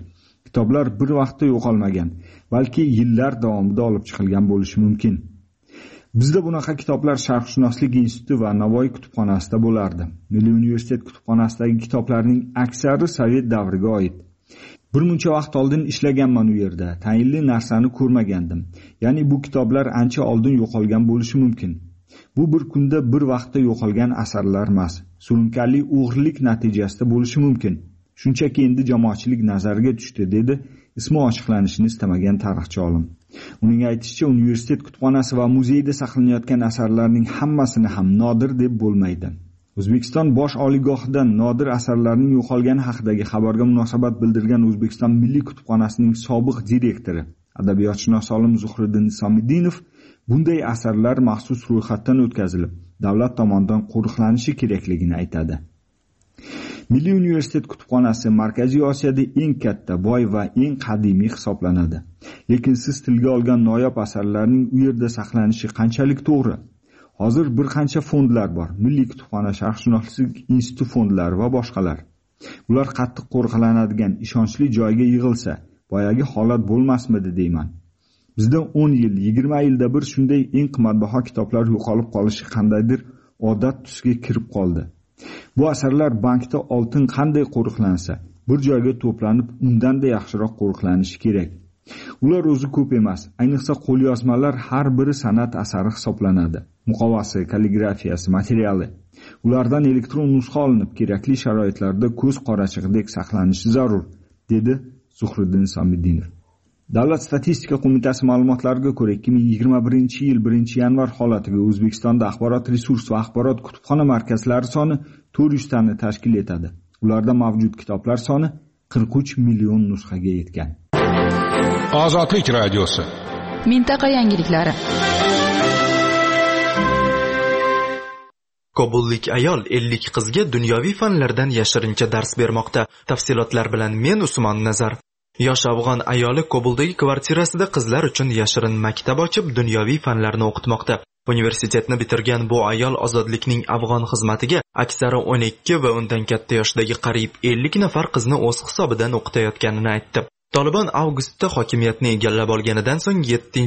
Kitoblar bir vaqtda yo'qolmagan, balki yillar davomida olib chiqilgan bo'lishi mumkin. Bizda bunaqa kitoblar Sharqshunoslik instituti va Navoiy kutubxonasida bo'lardi. Milliy universitet kutubxonasidagi kitoblarning aksari Sovet davriga oid. Bir muncha vaqt oldin ishlaganman u yerda, tayinli narsani ko'rmagandim. Ya'ni bu kitoblar ancha oldin yo'qolgan bo'lishi mumkin. Bu bir kunda bir vaqtda yo'qolgan asarlar emas, surunkali o'g'irlik natijasida bo'lishi mumkin. Shunchaki endi jamoatchilik nazariga tushdi, dedi ismi ochiqlanishini istamagan tarixchi olim. Uning aytishicha, universitet kutubxonasi va muzeyda saqlanayotgan asarlarning hammasini ham nodir deb bo'lmaydi. O'zbekiston bosh oliygohidan nodir asarlarning yo'qolgani haqidagi xabarga munosabat bildirgan O'zbekiston Milliy kutubxonasining sobiq direktori, adabiyotshunos olim Zuhriddin Somidinov bunday asarlar maxsus ro'yxatdan o'tkazilib, davlat tomonidan qo'riqlanishi kerakligini aytadi. Milliy universitet kutubxonasi Markaziy Osiyoda eng katta, boy va eng qadimiy hisoblanadi. Lekin siz tilga olgan noyob asarlarning u yerda saqlanishi qanchalik to'g'ri? Hozir bir qancha fondlar bor. Milliy kutubxona, Sharqshunoslik instituti fondlari va boshqalar. Ular qattiq qo'riqlanadigan, ishonchli joyga yig'ilsa, boyagi holat bo'lmasmidi deyman. Bizda 10 yil, 20 yilda bir shunday eng qimmatbaho kitoblar yo'qolib qolishi qandaydir odat tusiga kirib qoldi. Bu asarlar bankda oltin qanday qo'riqlansa, bir joyga to'planib, undan da yaxshiroq qo'riqlanishi kerak. Ular o'zi ko'p emas, ayniqsa qo'lyozmalar har biri san'at asari hisoblanadi. Muqovasi, kalligrafiyasi, materiali. Ulardan elektron nusxa olinib, kerakli sharoitlarda ko'z qorachig'idek saqlanishi zarur, dedi Zuhriddin Somidinov. Davlat statistika qo'mitasi ma'lumotlariga ko'ra, 2021-yil 1-yanvar holatiga O'zbekistonda axborot resurs va axborot kutubxona markazlari soni 400 tani tashkil etadi. Ularda mavjud kitoblar soni 43 million nusxaga yetgan. Ozodlik radiosi. Mintaqa yangiliklari. Kobullik ayol 50 qizga dunyoviy fanlardan yashirincha dars bermoqda. Tafsilotlar bilan men Usmon Nazar. Yosh afg'on ayoli Kobuldagi kvartirasida qizlar uchun yashirin maktab ochib, dunyoviy fanlarni o'qitmoqda. Universitetni bitirgan bu ayol ozodlikning afg'on xizmatiga aksari 12 va undan katta yoshdagi qariyb 50 nafar qizni o'z hisobidan o'qitayotganini aytdi. Taliban avgustda hokimiyatni egallab olganidan so'ng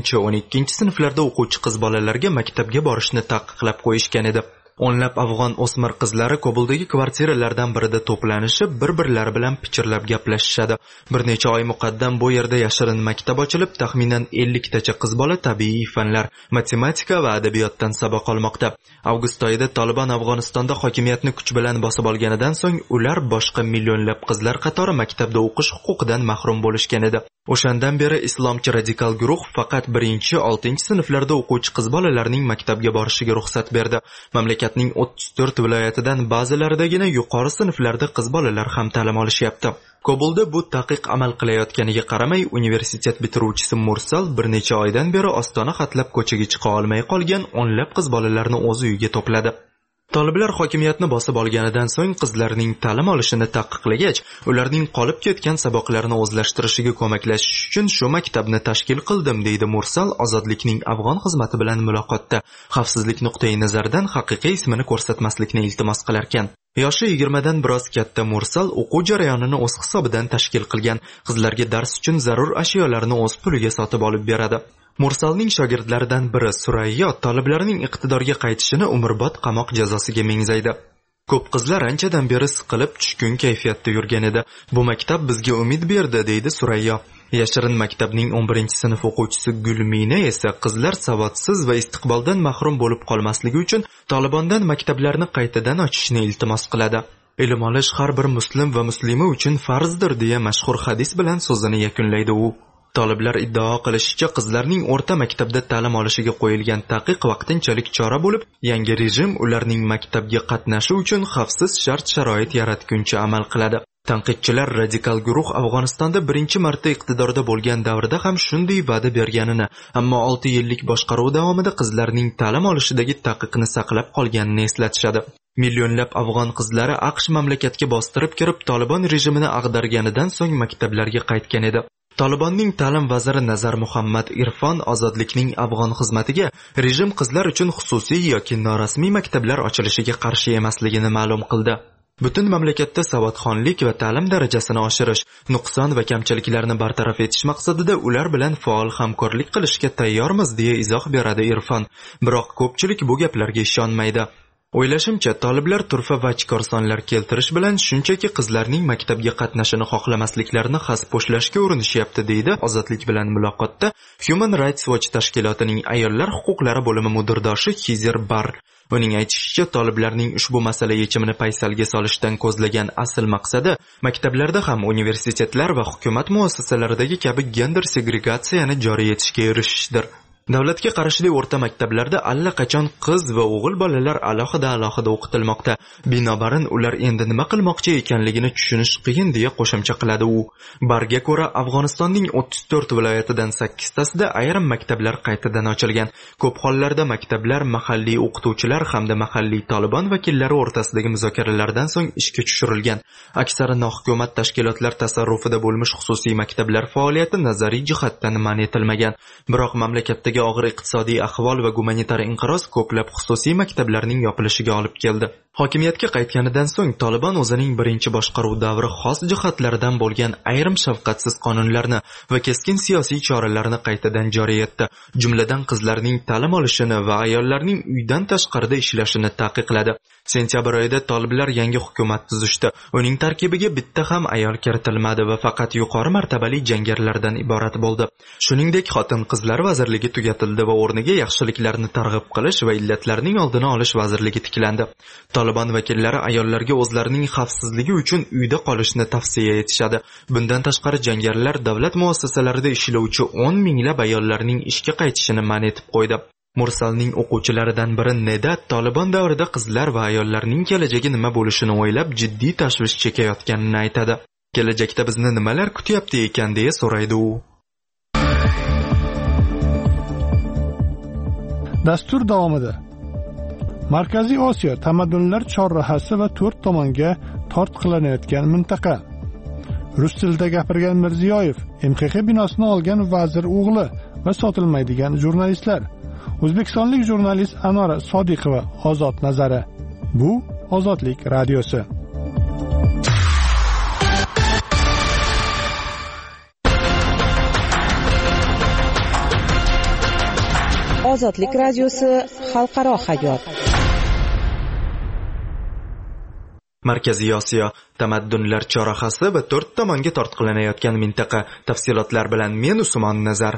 7-12 sinflarda o'quvchi qiz bolalarga maktabga borishni taqiqlab qo'yishgan edi. O'nlab afg'on o'smir qizlari Kobuldagi kvartiralardan birida to'planishib, bir-birlari bilan pichirlab gaplashishadi. Bir necha oy muqaddam bu yerda yashirin maktab ochilib, taxminan 50 tacha qiz bola tabiiy fanlar, matematika va adabiyotdan saboq olmoqda. Avgust oyida Taliban Afg'onistonda hokimiyatni kuch bilan bosib olganidan so'ng ular boshqa millionlab qizlar qatori maktabda o'qish huquqidan mahrum bo'lishgan edi. O'shandan beri islomchi radikal guruh faqat 1-6 sinflarda o'quvchi qiz bolalarning maktabga borishiga ruxsat berdi. Mamlakatning 34 viloyatidan ba'zilaridagina yuqori sinflarda qiz bolalar ham ta'lim olishyapti. Kobulda bu taqiq amal qilayotganiga qaramay, universitet bitiruvchisi Mursal bir necha oydan beri ostona xatlab ko'chaga chiqa olmay qolgan o'nlab qiz bolalarni o'z uyiga to'pladi. Toliblar hokimiyatni bosib olganidan so'ng qizlarning ta'lim olishini taqiqlagach, ularning qolib ketgan saboqlarini o'zlashtirishiga ko'maklashish uchun shu maktabni tashkil qildim, deydi Mursal ozodlikning afg'on xizmati bilan muloqotda. Xavfsizlik nuqtai nazaridan haqiqiy ismini ko'rsatmaslikni iltimos qilar ekan. Yoshi 20 dan biroz katta Mursal o'quv jarayonini o'z hisobidan tashkil qilgan. Qizlarga dars uchun zarur ashyolarni o'z puliga sotib olib beradi. Mursalning shogirdlaridan biri Surayyo toliblarning iqtidorga qaytishini umrbod qamoq jazosiga mengzaydi. Ko'p qizlar anchadan beri siqilib tushkun kayfiyatda yurgan edi. Bu maktab bizga umid berdi, deydi Surayyo. Yashirin maktabning 11-sinf o'quvchisi Gulmina esa qizlar savodsiz va istiqboldan mahrum bo'lib qolmasligi uchun Tolibondan maktablarni qaytadan ochishni iltimos qiladi. Ilm olish har bir muslim va muslima uchun farzdir, deya mashhur hadis bilan so'zini yakunlaydi u. Toliblar iddao qilishicha, qizlarning o'rta maktabda ta'lim olishiga qo'yilgan taqiq vaqtinchalik chora bo'lib, yangi rejim ularning maktabga qatnashi uchun xavfsiz shart-sharoit yaratguncha amal qiladi. Tanqidchilar radikal guruh Afg'onistonda birinchi marta iqtidorda bo'lgan davrda ham shunday va'da berganini, ammo 6 yillik boshqaruv davomida qizlarning ta'lim olishidagi taqiqni saqlab qolganini eslatishadi. Millionlab afg'on qizlari AQSh mamlakatga bostirib kirib, Tolibon rejimini ag'darganidan so'ng maktablarga qaytgan edi. Tolibonning ta'lim vaziri Nazar Muhammad Irfon ozodlikning afg'on xizmatiga rejim qizlar uchun xususiy yoki norasmiy maktablar ochilishiga qarshi emasligini ma'lum qildi. butun mamlakatda savodxonlik va ta'lim darajasini oshirish, nuqson va kamchiliklarni bartaraf etish maqsadida ular bilan faol hamkorlik qilishga tayyormiz deya izoh beradi Irfon. Biroq ko'pchilik bu gaplarga ishonmaydi. O'ylashimcha, toliblar turfa va chikorsonlar keltirish bilan shunchaki qizlarning maktabga qatnashini xohlamasliklarini xaspo'shlashga urinishyapti, deydi Ozodlik bilan muloqotda Human Rights Watch tashkilotining ayollar huquqlari bo'limi mudirdoshi Xizer Bar. Uning aytishicha, toliblarning ushbu masala yechimini paysalga solishdan ko'zlagan asl maqsadi maktablarda ham universitetlar va hukumat muassasalaridagi kabi gender segregatsiyani joriy etishga erishishdir. Davlatga qarashli o'rta maktablarda allaqachon qiz va o'g'il bolalar alohida o'qitilmoqda. Binobarin ular endi nima qilmoqchi ekanligini tushunish qiyin deya qo'shimcha qiladi u. Barga ko'ra, Afg'onistonning 34 viloyatidan 8 tasida ayrim maktablar qaytadan ochilgan. Ko'p hollarda maktablar mahalliy o'qituvchilar hamda mahalliy Tolibon vakillari o'rtasidagi muzokaralardan so'ng ishga tushirilgan. Aksari nohukumat tashkilotlar tasarrufida bo'lmish xususiy maktablar faoliyati nazariy jihatdan man etilmagan. Biroq mamlakatdagi og'ir iqtisodiy ahvol va gumanitar inqiroz ko'plab xususiy maktablarning yopilishiga olib keldi. Hokimiyatga qaytganidan so'ng Tolibon o'zining birinchi boshqaruv davri xos jihatlaridan bo'lgan ayrim shafqatsiz qonunlarni va keskin siyosiy choralarni qaytadan joriy etdi. Jumladan qizlarning ta'lim olishini va ayollarning uydan tashqarida ishlashini taqiqladi. Sentyabr oyida toliblar yangi hukumat tuzishdi. Uning tarkibiga bitta ham ayol kiritilmadi va faqat yuqori martabali jangarilardan iborat bo'ldi. Shuningdek, xotin-qizlar vazirligi tugatildi va o'rniga yaxshiliklarni targ'ib qilish va illatlarning oldini olish vazirligi tiklandi. Tolibon vakillari ayollarga o'zlarining xavfsizligi uchun uyda qolishni tavsiya etishadi. Bundan tashqari jangarilar davlat muassasalarida ishlovchi 10 minglab ayollarning ishga qaytishini man etib qo'ydi. Mursalning o'quvchilaridan biri Neda Tolibon davrida qizlar va ayollarning kelajagi nima bo'lishini o'ylab jiddiy tashvish chekayotganini aytadi. Kelajakda bizni nimalar kutyapti ekan deya so'raydi u. Dastur davomida Markaziy Osiyo tamaddunlar chorrahasi va 4 tomonga tortqilanayotgan mintaqa. Rus tilida gapirgan Mirziyoyev, MXX binosini olgan vazir o'g'li va sotilmaydigan jurnalistlar. O'zbekistonlik jurnalist Anora Sodiqova ozod nazari. Bu Ozodlik radiosi. Ozodlik radiosi xalqaro hayot. Markaziy Osiyo tamaddunlar chorrahasi va 4 tomonga tortqilanayotgan mintaqa. Tafsilotlar bilan men Usmon Nazar.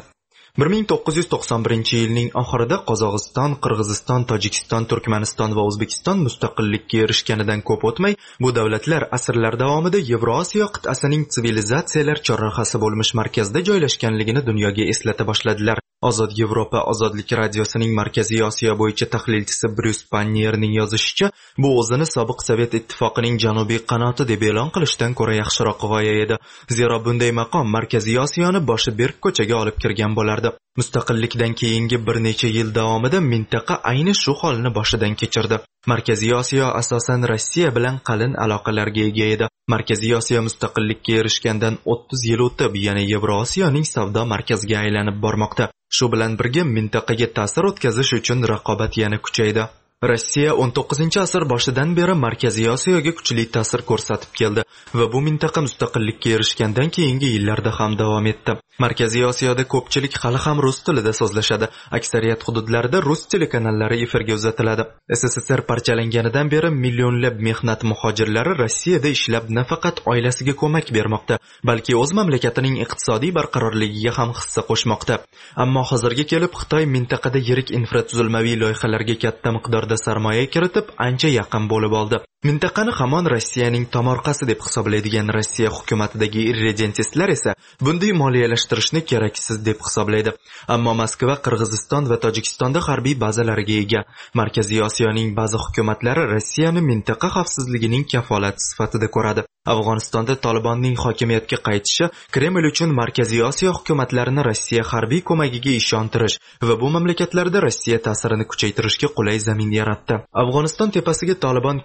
1991 yilning oxirida Qozog'iston, Qirg'iziston, Tojikiston, Turkmaniston va O'zbekiston mustaqillikka erishganidan ko'p o'tmay, bu davlatlar asrlar davomida Yevrosiyo qit'asining sivilizatsiyalar chorrahasi bo'lmish markazida joylashganligini dunyoga eslata boshladilar. Ozod Yevropa Ozodlik radiosining Markaziy Osiyo bo'yicha tahlilchisi Bryus Pannierning yozishicha, bu o'zini sobiq Sovet ittifoqining janubiy qanoti deb e'lon qilishdan ko'ra yaxshiroq g'oya edi. Zero bunday maqom Markaziy Osiyoni boshi berk ko'chaga olib kirgan bo'lardi. Mustaqillikdan keyingi bir necha yil davomida mintaqa ayni shu holni boshidan kechirdi. Markaziy Osiyo asosan Rossiya bilan qalin aloqalarga ega edi. Markaziy Osiyo mustaqillikka erishgandan 30 yil o'tib, yana Yevrosiyoning savdo markaziga aylanib bormoqda. Shu bilan birga mintaqaga ta'sir o'tkazish uchun raqobat yana kuchaydi. Rossiya 19-asr boshidan beri Markaziy Osiyoga kuchli ta'sir ko'rsatib keldi va bu mintaqa mustaqillikka erishgandan keyingi yillarda ham davom etdi. Markaziy Osiyoda ko'pchilik hali ham rus tilida so'zlashadi. Aksariyat hududlarda rus telekanallari efirga uzatiladi. SSSR parchalanganidan beri millionlab mehnat muhojirlari Rossiyada ishlab nafaqat oilasiga ko'mak bermoqda, balki o'z mamlakatining iqtisodiy barqarorligiga ham hissa qo'shmoqda. Ammo hozirga kelib Xitoy mintaqada yirik infratuzilmaviy loyihalarga katta miqdorda sarmoya kiritib, ancha yaqin bo'lib oldi. Mintaqani hamon Rossiyaning tomorqasi deb hisoblaydigan Rossiya hukumatidagi irredentistlar esa bunday moliyalashtirishni keraksiz deb hisoblaydi. Ammo Moskva, Qirg'iziston va Tojikistonda harbiy bazalariga ega. Markaziy Osiyoning ba'zi hukumatlari Rossiyani mintaqa xavfsizligining kafolati sifatida ko'radi. Afg'onistonda Tolibonning hokimiyatga qaytishi Kreml uchun Markaziy Osiyo hukumatlarini Rossiya harbiy ko'magiga ishontirish va bu mamlakatlarda Rossiya ta'sirini kuchaytirishga qulay zamin yaratdi. Afg'oniston tepasiga Tolibon kelishi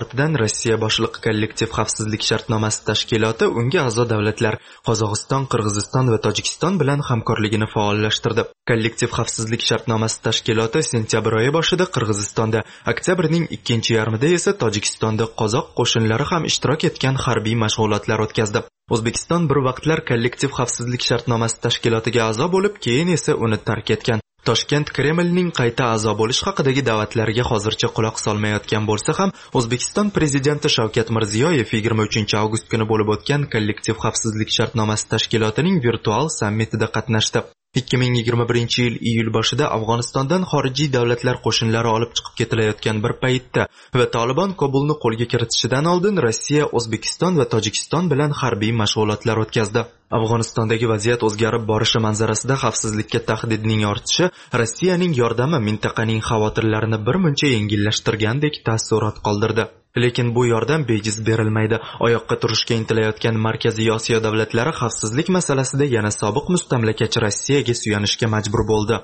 ortidan Rossiya boshliq kollektiv xavfsizlik shartnomasi tashkiloti unga a'zo davlatlar Qozog'iston, Qirg'iziston va Tojikiston bilan hamkorligini faollashtirdi. Kollektiv xavfsizlik shartnomasi tashkiloti sentyabr oyi boshida Qirg'izistonda, oktyabrning ikkinchi yarmida esa Tojikistonda qozoq qo'shinlari ham ishtirok etgan harbiy mashg'ulotlar o'tkazdi. O'zbekiston bir vaqtlar kollektiv xavfsizlik shartnomasi tashkilotiga a'zo bo'lib, keyin esa uni tark etgan. Toshkent Kremlning qayta a'zo bo'lish haqidagi da'vatlariga hozircha quloq solmayotgan bo'lsa ham, O'zbekiston prezidenti Shavkat Mirziyoyev 23 avgust kuni bo'lib o'tgan kollektiv xavfsizlik shartnomasi tashkilotining virtual sammitida qatnashdi. 2021 yil iyul boshida Afg'onistondan xorijiy davlatlar qo'shinlari olib chiqib ketilayotgan bir paytda va Taliban Kobulni qo'lga kiritishidan oldin Rossiya, O'zbekiston va Tojikiston bilan harbiy mashg'ulotlar o'tkazdi. Afg'onistondagi vaziyat o'zgarib borishi manzarasida xavfsizlikka tahdidning ortishi Rossiyaning yordami mintaqaning xavotirlarini birmuncha yengillashtirgandek taassurot qoldirdi. Lekin bu yordam bejiz berilmaydi. Oyoqqa turishga intilayotgan Markaziy Osiyo davlatlari xavfsizlik masalasida yana sobiq mustamlakachi Rossiyaga suyanishga majbur bo'ldi.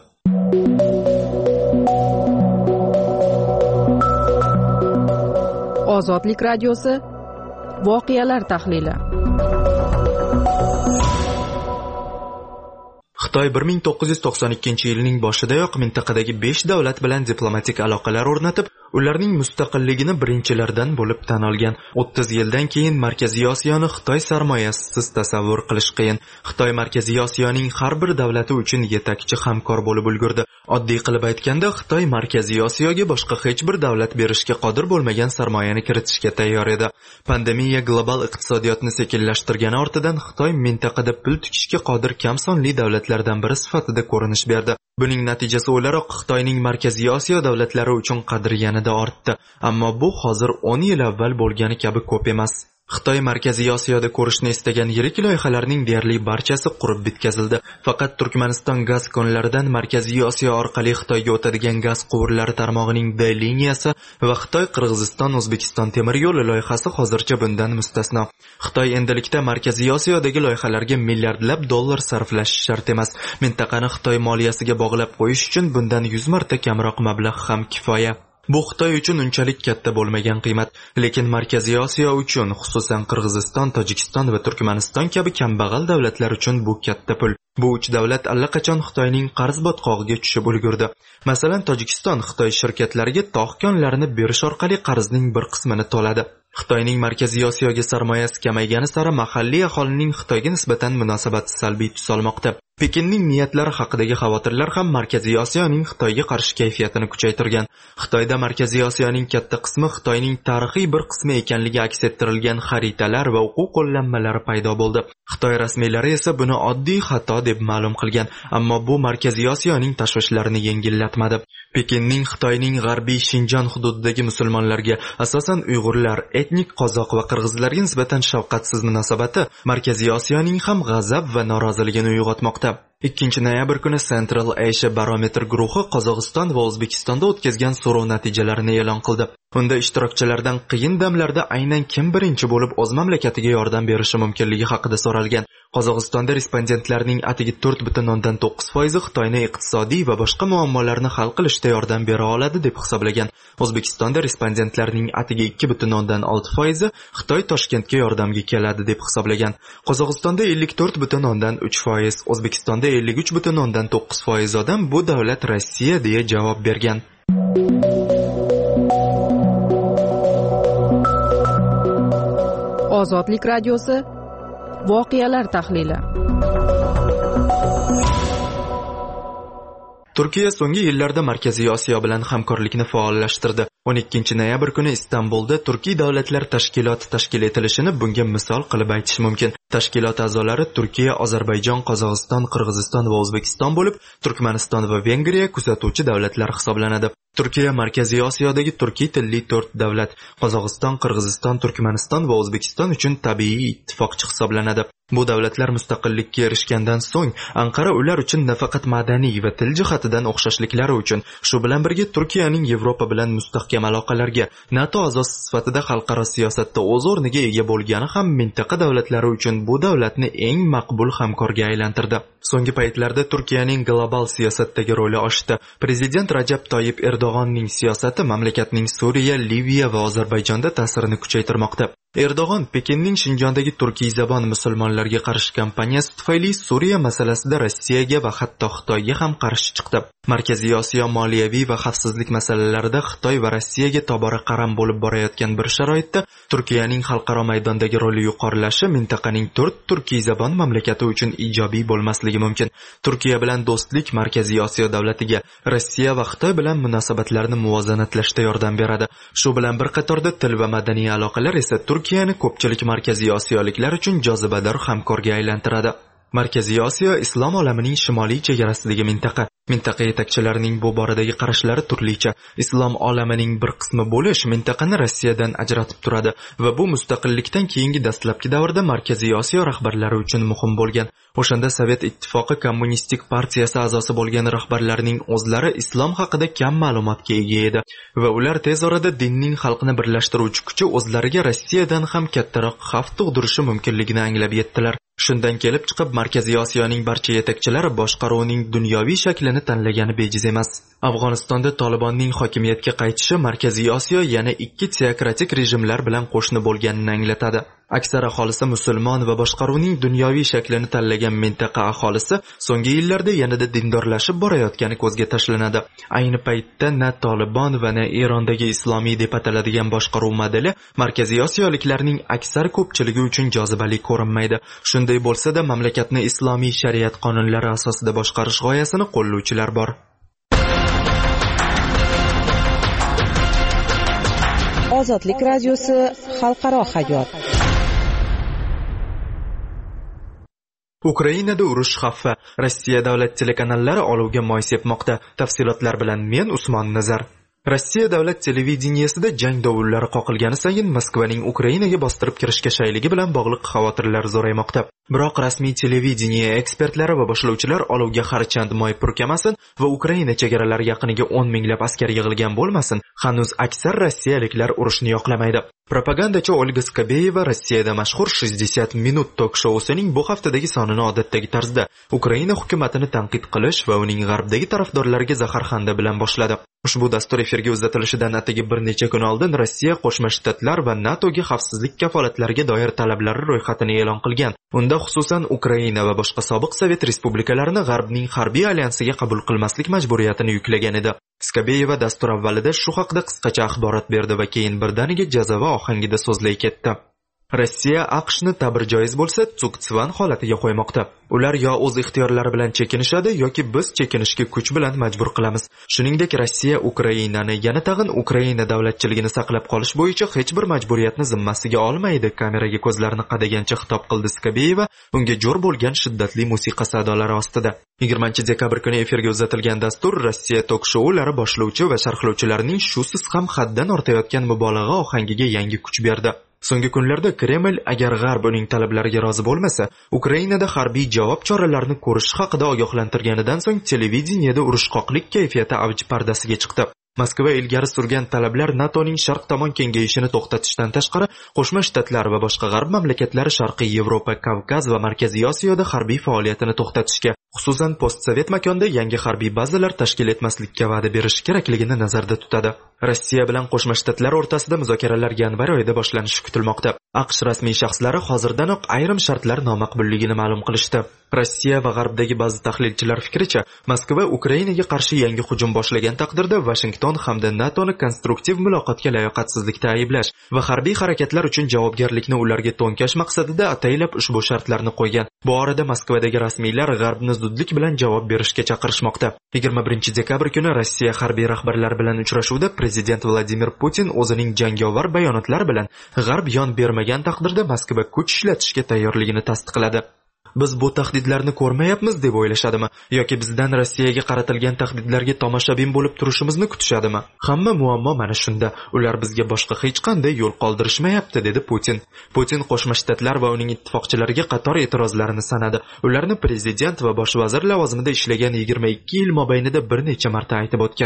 Ozodlik radiosi voqealar tahlili. Xitoy 1992-yilning boshidayoq mintaqadagi 5 davlat bilan diplomatik aloqalar o'rnatib, ularning mustaqilligini birinchilardan bo'lib tan olgan. 30 yildan keyin Markaziy Osiyoni Xitoy sarmoyasisiz tasavvur qilish qiyin. Xitoy Markaziy Osiyoning har bir davlati uchun yetakchi hamkor bo'lib ulgurdi. Oddiy qilib aytganda, Xitoy Markaziy Osiyoga boshqa hech bir davlat berishga qodir bo'lmagan sarmoyani kiritishga tayyor edi. Pandemiya global iqtisodiyotni sekinlashtirgani ortidan Xitoy mintaqada pul tikishga qodir kam sonli davlatlardan biri sifatida ko'rinish berdi. Buning natijasi o'laroq Xitoyning Markaziy Osiyo davlatlari uchun qadri yanada ortdi. Ammo bu hozir 10 yil avval bo'lgani kabi ko'p emas. Xitoy Markaziy Osiyoda ko'rishni istagan yirik loyihalarning deyarli barchasi qurib bitkazildi. Faqat Turkmaniston gaz konlaridan Markaziy Osiyo orqali Xitoyga o'tadigan gaz quvurlari tarmog'ining D liniyasi va Xitoy Qirg'iziston O'zbekiston temir yo'li loyihasi hozircha bundan mustasno. Xitoy endilikda Markaziy Osiyodagi loyihalarga milliardlab dollar sarflashi shart emas. Mintaqani Xitoy moliyasiga bog'lab qo'yish uchun bundan 100 marta kamroq mablag' ham kifoya. Bu Xitoy uchun unchalik katta bo'lmagan qiymat, lekin Markaziy Osiyo uchun, xususan Qirg'iziston, Tojikiston va Turkmaniston kabi kambag'al davlatlar uchun bu katta pul. Bu uch davlat allaqachon Xitoyning qarz botqog'iga tushib ulgurdi. Masalan, Tojikiston Xitoy shirkatlariga tog' konlarini berish orqali qarzning bir qismini to'ladi. Xitoyning Markaziy Osiyoga sarmoyasi kamaygani sari mahalliy aholining Xitoyga nisbatan munosabati salbiy tus olmoqda. Pekinning niyatlari haqidagi xavotirlar ham Markaziy Osiyoning Xitoyga qarshi kayfiyatini kuchaytirgan. Xitoyda Markaziy Osiyoning katta qismi Xitoyning tarixiy bir qismi ekanligi aks ettirilgan xaritalar va o'quv qo'llanmalari paydo bo'ldi. Xitoy rasmiylari esa buni oddiy xato deb ma'lum qilgan, ammo bu Markaziy Osiyoning tashvishlarini yengillatmadi. Pekinning Xitoyning g'arbiy Shinjon hududidagi musulmonlarga, asosan Uyg'urlar, etnik qozoq va qirg'izlarga nisbatan shafqatsiz munosabati Markaziy Osiyoning ham g'azab va noroziligini uyg'otmoqda. 2 noyabr kuni Central Asia Barometer guruhi Qozog'iston va O'zbekistonda o'tkazgan so'rov natijalarini e'lon qildi. Unda ishtirokchilardan qiyin damlarda aynan kim birinchi bo'lib o'z mamlakatiga yordam berishi mumkinligi haqida so'ralgan. Qozog'istonda respondentlarning atigi 4.9% Xitoyni iqtisodiy va boshqa muammolarni hal qilishda yordam bera oladi deb hisoblagan. O'zbekistonda respondentlarning atigi 2.6% Xitoy Toshkentga yordamga keladi deb hisoblagan. Qozog'istonda 54.3%, O'zbekistonda 53.9% odam bu davlat Rossiya deya javob bergan. Ozodlik radiosi voqealar tahlili. Turkiya so'nggi yillarda Markaziy Osiyo bilan hamkorlikni faollashtirdi. 12 noyabr kuni Istanbulda Turkiy davlatlar tashkiloti tashkil etilishini bunga misol qilib aytish mumkin. Tashkilot a'zolari Turkiya, Ozarbayjon, Qozog'iston, Qirg'iziston va O'zbekiston bo'lib, Turkmaniston va Vengriya kuzatuvchi davlatlar hisoblanadi. Turkiya Markaziy Osiyodagi turkiy tilli 4 davlat, Qozog'iston, Qirg'iziston, Turkmaniston va O'zbekiston uchun tabiiy ittifoqchi hisoblanadi. Bu davlatlar mustaqillikka erishgandan so'ng Anqara ular uchun nafaqat madaniy va til jihatidan o'xshashliklari uchun, shu bilan birga Turkiyaning Yevropa bilan mustahkam aloqalarga, NATO a'zosi sifatida xalqaro siyosatda o'z o'rniga ega bo'lgani ham mintaqa davlatlari uchun bu davlatni eng maqbul hamkorga aylantirdi. So'nggi paytlarda Turkiyaning global siyosatdagi roli oshdi. Prezident Rajab Toyyib Erdo'g'onning siyosati mamlakatning Suriya, Liviya va Ozarbayjonda ta'sirini kuchaytirmoqda. Erdo'g'on Pekinning Shinjondagi turkiy zabon musulmonlarga qarshi kampaniyasi tufayli Suriya masalasida Rossiyaga va hatto Xitoyga ham qarshi chiqdi. Markaziy Osiyo moliyaviy va xavfsizlik masalalarida Xitoy va Rossiyaga tobora qaram bo'lib borayotgan bir sharoitda Turkiyaning xalqaro maydondagi roli yuqorilashi mintaqaning 4 turkiy zabon mamlakati uchun ijobiy bo'lmasligi mumkin. Turkiya bilan do'stlik Markaziy Osiyo davlatiga, Rossiya va Xitoy bilan munosabatlarni muvozanatlashda yordam beradi. Shu bilan bir qatorda til va madaniy aloqalar esa Turkiyani ko'pchilik Markaziy Osiyoliklar uchun jozibador hamkorga aylantiradi. Markaziy Osiyo islom olamining shimoliy chegarasidagi mintaqa. Mintaqa yetakchilarining bu boradagi qarashlari turlicha. Islom olamining bir qismi bo'lish mintaqani Rossiyadan ajratib turadi va bu mustaqillikdan keyingi dastlabki davrda Markaziy Osiyo rahbarlari uchun muhim bo'lgan. O'shanda Sovet ittifoqi kommunistik partiyasi a'zosi bo'lgan rahbarlarning o'zlari islom haqida kam ma'lumotga ega edi va ular tez orada dinning xalqni birlashtiruvchi kuchi o'zlariga Rossiyadan ham kattaroq xavf tug'dirishi mumkinligini anglab yetdilar. Shundan kelib chiqib Markaziy Osiyoning barcha yetakchilari boshqaruvning dunyoviy shaklini tanlagani bejiz emas. Afg'onistonda Tolibonning hokimiyatga qaytishi Markaziy Osiyo yana ikki teokratik rejimlar bilan qo'shni bo'lganini anglatadi. Aksar aholisi musulmon va boshqaruvning dunyoviy shaklini tanlagan mintaqa aholisi so'nggi yillarda yanada dindorlashib borayotgani ko'zga tashlanadi. Ayni paytda na Tolibon va na Erondagi islomiy deb ataladigan boshqaruv modeli Markaziy Osiyoliklarning aksar ko'pchiligi uchun jozibali ko'rinmaydi. Shunday bo'lsa-da, mamlakatni islomiy shariat qonunlari asosida boshqarish g'oyasini qo'llovchilar bor. Ozodlik radiosi xalqaro hayot. Ukrainada urush xavfi. Rossiya davlat telekanallari olovga moy sepmoqda. Tafsilotlar bilan men Usmon Nazar. Rossiya davlat televideniyasida jang dovullari qoqilgani sayin Moskvaning Ukrainaga bostirib kirishga shayligi bilan bog'liq xavotirlar zo'raymoqda. Biroq rasmiy televideniya ekspertlari va boshlovchilar olovga harchand moy purkamasin va Ukraina chegaralari yaqiniga 10 minglab askar yig'ilgan bo'lmasin, hanuz aksar rossiyaliklar urushni yoqlamaydi. Propagandachi Olga Skabeyeva Rossiyada mashhur 60 minut tok-shousining bu haftadagi sonini odatdagi tarzda Ukraina hukumatini tanqid qilish va uning g'arbdagi tarafdorlariga zaharxanda bilan boshladi. Ushbu dastur efirga uzatilishidan atigi bir necha kun oldin Rossiya Qo'shma Shtatlar va NATOga xavfsizlik kafolatlariga doir talablari ro'yxatini e'lon qilgan. Unda xususan Ukraina va boshqa sobiq Sovet respublikalarini g'arbning harbiy alyansiga qabul qilmaslik majburiyatini yuklagan edi. Skabeyeva dastur avvalida shu haqida qisqacha axborot berdi va keyin birdaniga jazava ohangida so'zlay ketdi. Rossiya AQShni ta'bir joiz bo'lsa Tsuktsivan holatiga qo'ymoqda. Ular yo o'z ixtiyorlari bilan chekinishadi yoki biz chekinishga kuch bilan majbur qilamiz. Shuningdek, Rossiya Ukrainani, yana tag'in Ukraina davlatchiligini saqlab qolish bo'yicha hech bir majburiyatni zimmasiga olmaydi. Kameraga ko'zlarini qadagancha xitob qildi Skabeyeva, unga jo'r bo'lgan shiddatli musiqa sadolari ostida. 20-dekabr kuni efirga uzatilgan dastur Rossiya tok-shoulari boshlovchi va sharhlovchilarining shusiz ham haddan ortayotgan mubolag'a ohangiga yangi kuch berdi. So'nggi kunlarda Kreml agar G'arb uning talablariga rozi bo'lmasa, Ukrainada harbiy javob choralarini ko'rish haqida ogohlantirganidan so'ng televideniyada urushqoqlik kayfiyati avj pardasiga chiqdi. Moskva ilgari surgan talablar NATOning sharq tomon kengayishini to'xtatishdan tashqari, Qo'shma Shtatlar va boshqa g'arb mamlakatlari Sharqiy Yevropa, Kavkaz va Markaziy Osiyoda harbiy faoliyatini to'xtatishga, xususan postsovet makonda yangi harbiy bazalar tashkil etmaslikka va'da berish kerakligini nazarda tutadi. Rossiya bilan Qo'shma Shtatlar o'rtasida muzokaralar yanvar oyida boshlanishi kutilmoqda. AQSh rasmiy shaxslari hozirdanoq ayrim shartlar nomaqbulligini ma'lum qilishdi. Rossiya va g'arbdagi ba'zi tahlilchilar fikricha, Moskva Ukrainaga qarshi yangi hujum boshlagan taqdirda Washington hamda NATOni konstruktiv muloqotga layoqatsizlikda ayblash va harbiy harakatlar uchun javobgarlikni ularga to'nkash maqsadida ataylab ushbu shartlarni qo'ygan. Bu orada Moskvadagi rasmiylar g'arbni zudlik bilan javob berishga chaqirishmoqda. 21-dekabr kuni Rossiya harbiy rahbarlari bilan uchrashuvda prezident Vladimir Putin o'zining jangovar bayonotlari bilan g'arb yon bermagan taqdirda Moskva kuch ishlatishga tayyorligini tasdiqladi. Biz bu tahdidlarni ko'rmayapmiz deb o'ylashadimi yoki bizdan Rossiyaga qaratilgan tahdidlarga tomoshabin bo'lib turishimizni kutishadimi? Hamma muammo mana shunda. Ular bizga boshqa hech qanday yo'l qoldirishmayapti, dedi Putin. Putin Qo'shma Shtatlar va uning ittifoqchilariga qator e'tirozlarini sanadi. Ularni prezident va bosh vazir lavozimida ishlagan 22 yil mobaynida bir necha marta aytib o'tgan.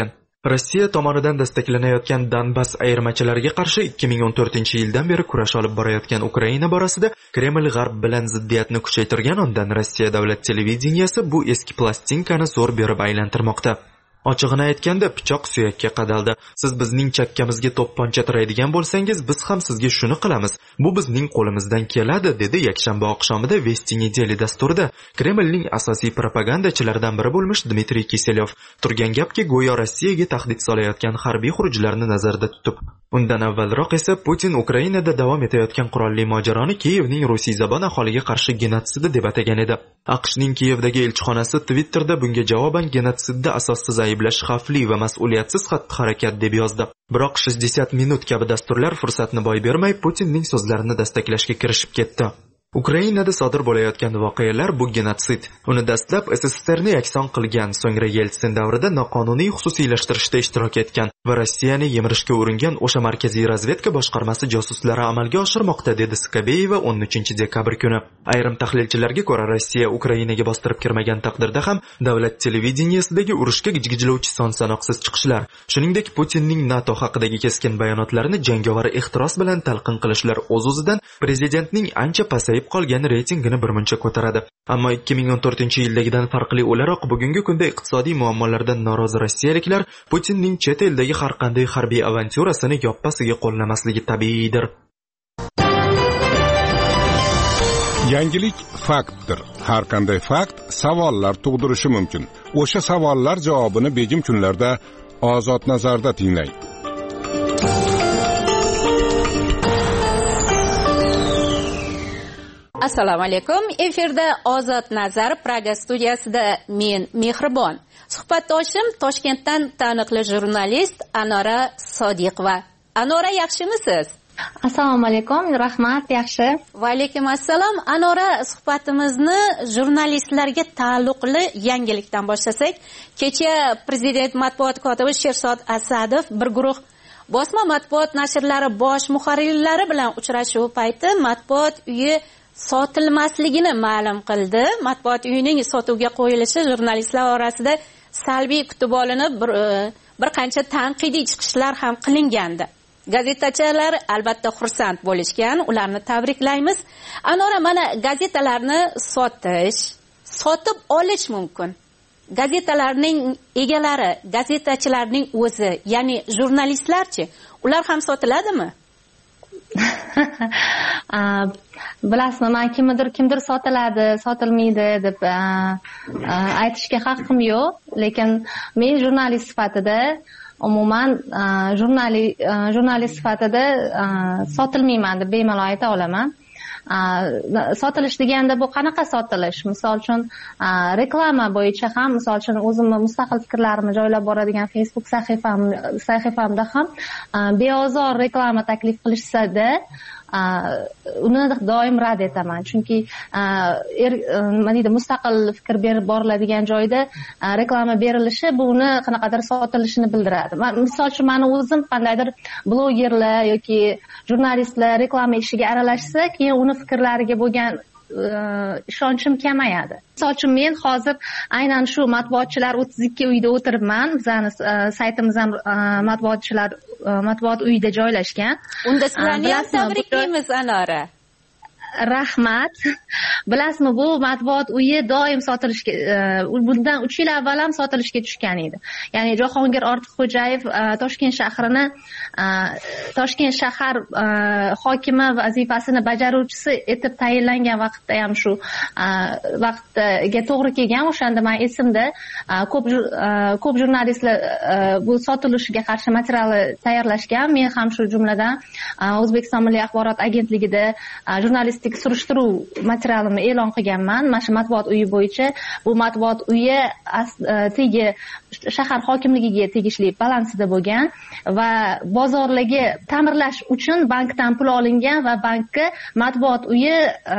Rossiya tomonidan destaklanayotgan Donbass ayirmachilariga qarshi 2014-yildan beri kurash olib borayotgan Ukraina borasida Kreml g'arb bilan ziddiyatni kuchaytirgan ondan Rossiya davlat televideniyasi bu eski plastinkani zo'r berib aylantirmoqda. Ochig'ini aytganda pichoq suyakka qadaldi. Siz bizning chakkamizga to'pponcha tiraydigan bo'lsangiz, biz ham sizga shuni qilamiz. Bu bizning qo'limizdan keladi, dedi yakshanba oqshomida Vesti Nedeli dasturida Kremlning asosiy propagandachilaridan biri bo'lmish Dmitriy Kiselyov. Turgan gapki, go'yo Rossiyaga tahdid solayotgan harbiy xurujlarni nazarda tutib. Undan avvalroq esa Putin Ukrainada davom etayotgan qurolli mojaroni Kiyevning rusiy-zabon aholiga qarshi genotsidi deb atagan edi. AQShning Kiyevdagi elchixonasi Twitterda bunga javoban genotsidda asossiz ayblash xavfli va mas'uliyatsiz xatti-harakat deb yozdi. Biroq 60 minut kabi dasturlar fursatni boy bermay Putinning so'zlarini dastaklashga kirishib ketdi. Ukrainada sodir bo'layotgan voqealar bu genotsid. Uni dastlab SSSRni yakson qilgan, so'ngra Yeltsin davrida noqonuniy xususiylashtirishda ishtirok etgan va Rossiyani yemirishga uringan o'sha markaziy razvedka boshqarmasi josuslari amalga oshirmoqda, dedi Skabeyeva 13-dekabr kuni. Ayrim tahlilchilarga ko'ra, Rossiya Ukrainaga bostirib kirmagan taqdirda ham davlat televideniyasidagi urushga gijgijlovchi son-sanoqsiz chiqishlar, shuningdek Putinning NATO haqidagi keskin bayonotlarini jangovar ehtiros bilan talqin qilishlar o'z-o'zidan prezidentning ancha pasayib qolgan reytingini birmuncha ko'taradi. Ammo 2014-yildagidan farqli o'laroq bugungi kunda iqtisodiy muammolardan norozi rossiyaliklar Putinning chet eldagi har qanday harbiy avantyurasini yoppasiga qo'llamasligi tabiiydir. Yangilik faktdir. Har qanday fakt savollar tug'dirishi mumkin. O'sha savollar javobini begim kunlarda Ozod nazarda tinglang. Assalomu alaykum. Efirda Ozod nazar Praga studiyasida men Mehribon. Suhbatdoshim Toshkentdan taniqli jurnalist Anora Sodiqova. Anora, yaxshimisiz? Assalomu alaykum, rahmat, yaxshi. Va alaykum assalom. Anora, suhbatimizni jurnalistlarga taalluqli yangilikdan boshlasak, kecha prezident matbuot kotibi Sherzod Asadov bir guruh bosma matbuot nashrlari bosh muharrirlari bilan uchrashuv payti matbuot uyi sotilmasligini ma'lum qildi. Matbuot uyining sotuvga qo'yilishi jurnalistlar orasida salbiy kutib olinib, bir qancha tanqidiy chiqishlar ham qilingandi. Gazetachilar albatta xursand bo'lishgan, ularni tabriklaymiz. Anora, mana gazetalarni sotib olish mumkin. Gazetalarning egalari, gazetachilarning o'zi, ya'ni jurnalistlarchi, ular ham sotiladimi? Bilasizmi, men kimdir sotiladi, sotilmaydi deb aytishga haqqim yo'q, lekin men jurnalist sifatida umuman jurnalist sifatida sotilmayman deb bemalol ayta olaman. Sotilish deganda bu qanaqa sotilish? Misol uchun reklama bo'yicha ham, misol uchun o'zimni mustaqil fikrlarimni joylab boradigan Facebook sahifamda ham beozor reklama taklif qilishsa-da, uni doim rad etaman. Chunki nima deydi, mustaqil fikr berib boriladigan joyda reklama berilishi bu uni qanaqadir sotilishini bildiradi. Misol uchun meni o'zim qandaydir blogerlar yoki jurnalistlar reklama ishiga aralashsa, keyin uni fikrlariga bo'lgan ishonchim kamayadi. Misol uchun men hozir aynan shu matbuotchilar 32 uyda o'tiribman. Bizning saytimiz ham matbuot uyida joylashgan. Unda sizlarni ham tabriklaymiz, Anora. Rahmat. Bilasizmi, bu matbuot uyi doim sotilishga, bundan 3 yil avval ham sotilishga tushgan edi. Ya'ni Jahongir Ortiqxo'jayev Toshkent shahar hokimi vazifasini bajaruvchisi etib tayinlangan vaqtda ham shu vaqtga to'g'ri kelgan. O'shanda men esimda ko'p jurnalistlar bu sotilishiga qarshi materialni tayyorlashgan. Men ham shu jumladan O'zbekiston Milliy axborot agentligida jurnalist surishtiruv materialimni e'lon qilganman. Mana shu matbuot uyi bo'yicha. Bu matbuot uyi shahar hokimligiga tegishli balansida bo'lgan va bozorlarga ta'mirlash uchun bankdan pul olingan va bankka matbuot uyi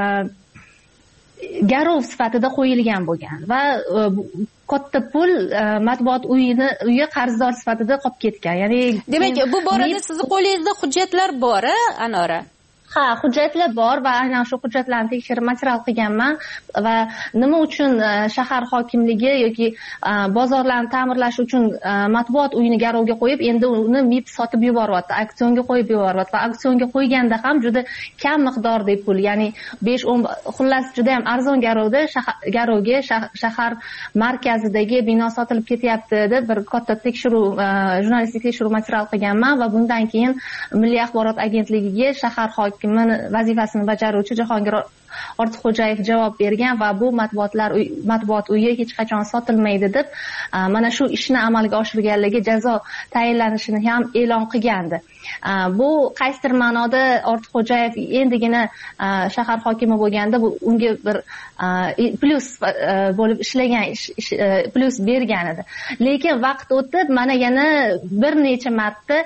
garov sifatida qo'yilgan bo'lgan va katta pul matbuot uyi qarzdor sifatida qolib ketgan. Ya'ni demak, bu borada sizning qo'lingizda hujjatlar bor, Anora? Ha, hujjatlar bor va aynan shu hujjatlarni tekshirib material qilganman va nima uchun shahar hokimligi yoki bozorlarni ta'mirlash uchun matbuot uyini garovga qo'yib, endi uni MIB sotib yuboryapti, auksionga qo'yib yuboryapti va auksionga qo'yganda ham juda kam miqdorda pul, ya'ni 5-10 xullas juda ham arzon garovga shahar markazidagi bino sotilib ketyapti deb bir katta tekshiruv, jurnalistik tekshiruv material qilganman va bundan keyin Milliy axborot agentligiga shahar hokimi vazifasini bajaruvchi Jahongir Ortiqxo'jayev javob bergan va bu matbuot uyi hech qachon sotilmaydi deb mana shu ishni amalga oshirganligi jazo tayinlanishini ham e'lon qilgandi. Bu qaysidir ma'noda Ortiqxo'jayev endigina shahar hokimi bo'lganda bu unga bir plyus bo'lib ishlagan, plyus bergan edi. Lekin vaqt o'tib mana yana bir necha marta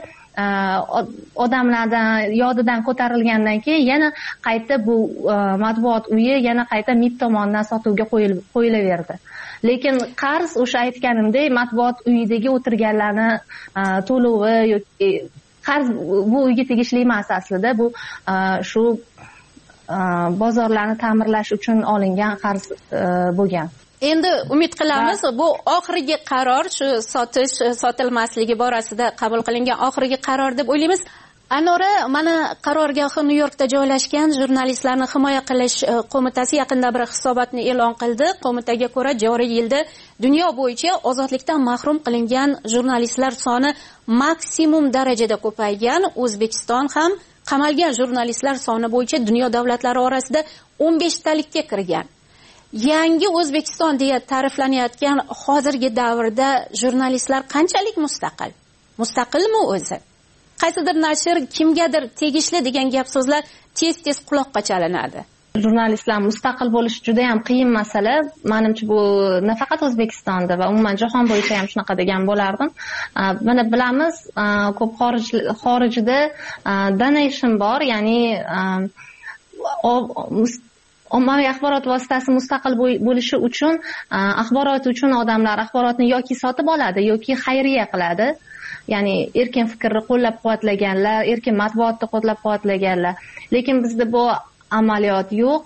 odamlardan yodidan ko'tarilgandan keyin yana qayta bu matbuot uyi yana qayta MIB tomonidan sotuvga qo'yilaverdi. Lekin qarz o'sha aytganimdek matbuot uyidagi o'tirganlarni to'lovi yoki qarz bu uyga tegishli emas aslida, bu shu bozorlarni ta'mirlash uchun olingan qarz bo'lgan. Endi umid qilamiz bu oxirgi qaror, shu sotilmasligi borasida qabul qilingan oxirgi qaror deb o'ylaymiz. Anora, mana qarorgohi Nyu-Yorkda joylashgan Jurnalistlarni himoya qilish qo'mitasi yaqinda bir hisobotni e'lon qildi. Qo'mitaga ko'ra, joriy yilda dunyo bo'yicha ozodlikdan mahrum qilingan jurnalistlar soni maksimum darajada ko'paygan. O'zbekiston ham qamalgan jurnalistlar soni bo'yicha dunyo davlatlari orasida 15talikka kirgan. Yangi O'zbekiston deya ta'riflanayotgan hozirgi davrda jurnalistlar qanchalik mustaqil? Mustaqilmi o'zi? Qaysidir nashr kimgadir tegishli degan gap so'zlar tez-tez quloqqa chalinadi. Jurnalistlar mustaqil bo'lish juda ham qiyin masala. Menimcha bu nafaqat O'zbekistonda va umuman jahon bo'yicha ham shunaqa degan bo'lardim. Mana bilamiz, ko'p xorijda donation bor, ya'ni ommaviy axborot vositasi mustaqil bo'lishi uchun axborot uchun odamlar axborotni yoki sotib oladi yoki xayriya qiladi. Ya'ni erkin fikrni qo'llab-quvvatlaganlar, erkin matbuotni qo'llab-quvvatlaganlar. Lekin bizda bu amaliyot yo'q.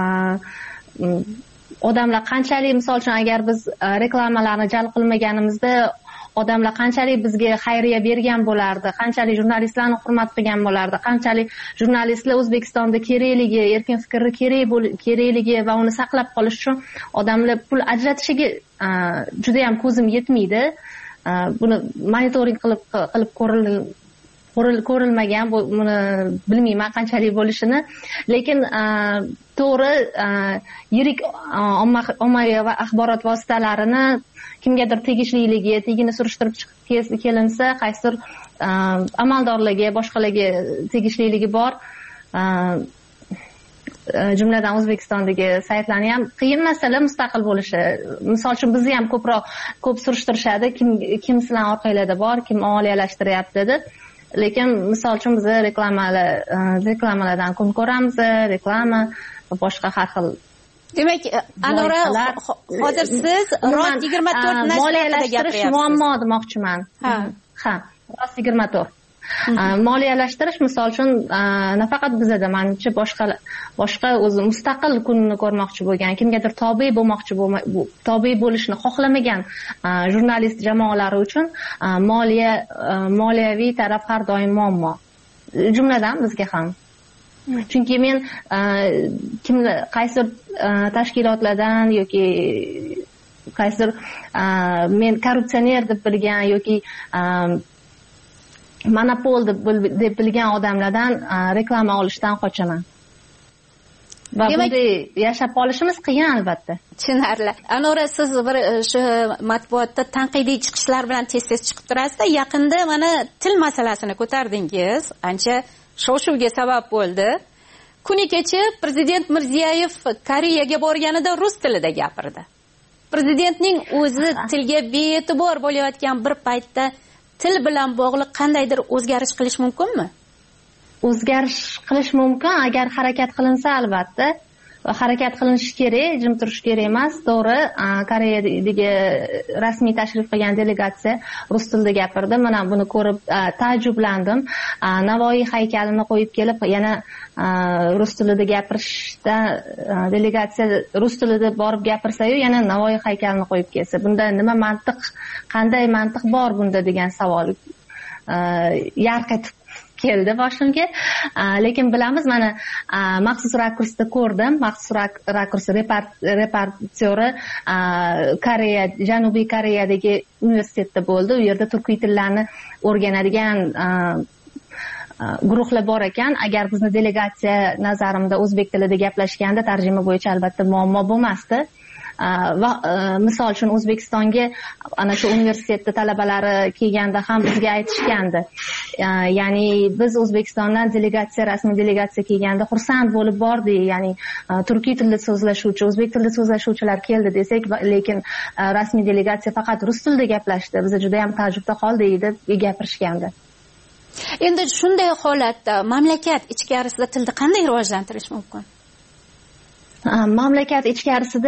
Odamlar qanchalik, misol uchun agar biz reklamalarni jalb qilmaganimizda odamlar qanchalik bizga xayriya bergan bo'lardi, qanchalik jurnalistlarni hurmat qilgan bo'lardi, qanchalik jurnalistlar O'zbekistonda kerakligi, erkin fikrni kerakligi va uni saqlab qolish uchun odamlar pul ajratishiga juda ham ko'zim yetmaydi. Buni monitoring qilib ko'rilmagan, buni bilmayman qanchalik bo'lishini. Lekin to'g'ri, yirik ommaviy axborot vositalarini kimgadir tegishligini surishtirib chiqib kelinsa, qaysidir amaldorlarga, boshqalarga tegishliligi bor. Jumladan O'zbekistondagi saytlarni ham qiyin masala mustaqil bo'lishi. Misol uchun bizni ham ko'p surishtirishadi, kim sizlar orqanglarda bor, kim moliyalashtiryapti deb. Lekin misol uchun biz reklamalardan kun ko'ramiz, reklama va boshqa har xil. Demak, Anora, hozir siz Rost 24 moliyalashtirish gapiryapsiz. Muammo demoqchiman. Ha, Rost 24. Moliyalashtirish misol uchun nafaqat bizda, menimcha boshqa o'zi mustaqil kunini ko'rmoqchi bo'lgan, kimgadir tobe bo'lishni xohlamagan jurnalist jamoalari uchun moliyaviy taraf har doim muammo. Jumladan bizga ham. Chunki men qaysidir tashkilotlardan yoki qaysidir men korrupsioner deb bilgan yoki monopol deb bilgan odamlardan reklama olishdan qochaman. Va bunday yashab qolishimiz qiyin albatta. Tushunarli. Anora, siz bir shu matbuotda tanqidiy chiqishlar bilan tez-tez chiqib turasiz. Yaqinda mana til masalasini ko'tardingiz. Ancha shov-shuvga sabab bo'ldi. Kuni kecha Prezident Mirziyoyev Koreyaga borganida rus tilida gapirdi. Prezidentning o'zi tilga bee'tibor bo'layotgan bir paytda til bilan bog'liq qandaydir o'zgarish qilish mumkinmi? O'zgarish qilish mumkin agar harakat qilinsa albatta. harakat qilinishi kerak, jim turish kerak emas. To'g'ri, Koreyadagi rasmiy tashrif qilgan delegatsiya rus tilida gapirdi. Mana buni ko'rib taajjublandim. Navoiy haykalini qo'yib kelib, yana rus tilida gapirishda delegatsiya rus tilida borib gapirsa-yu, yana Navoiy haykalini qo'yib kelsa, bunda nima mantiq, qanday mantiq bor bunda degan savol yarq etib keldi boshimga. Lekin bilamiz, mana maxsus rakursda ko'rdim. Maxsus rakurs reportyori Janubiy Koreyadagi universitetda bo'ldi. U yerda turkiy tillarni o'rganadigan guruhlar bor ekan. Agar bizni delegatsiya nazarimda o'zbek tilida gaplashganda tarjima bo'yicha albatta muammo bo'lmasdi. Va misol uchun O'zbekistonga ana shu universitetda talabalari kelganda ham bizga aytishgandi. Ya'ni biz O'zbekistondan rasmiy delegatsiya kelganda xursand bo'lib bordik. Ya'ni turkiy tilda so'zlashuvchi, o'zbek tilida so'zlashuvchilar keldi desak, lekin rasmiy delegatsiya faqat rus tilida gaplashdi. Biz juda ham taajjubda qoldik deb gapirishgandi. Endi shunday holatda mamlakat ichkarisida tilni qanday rivojlantirish mumkin? Mamlakat ichkarisida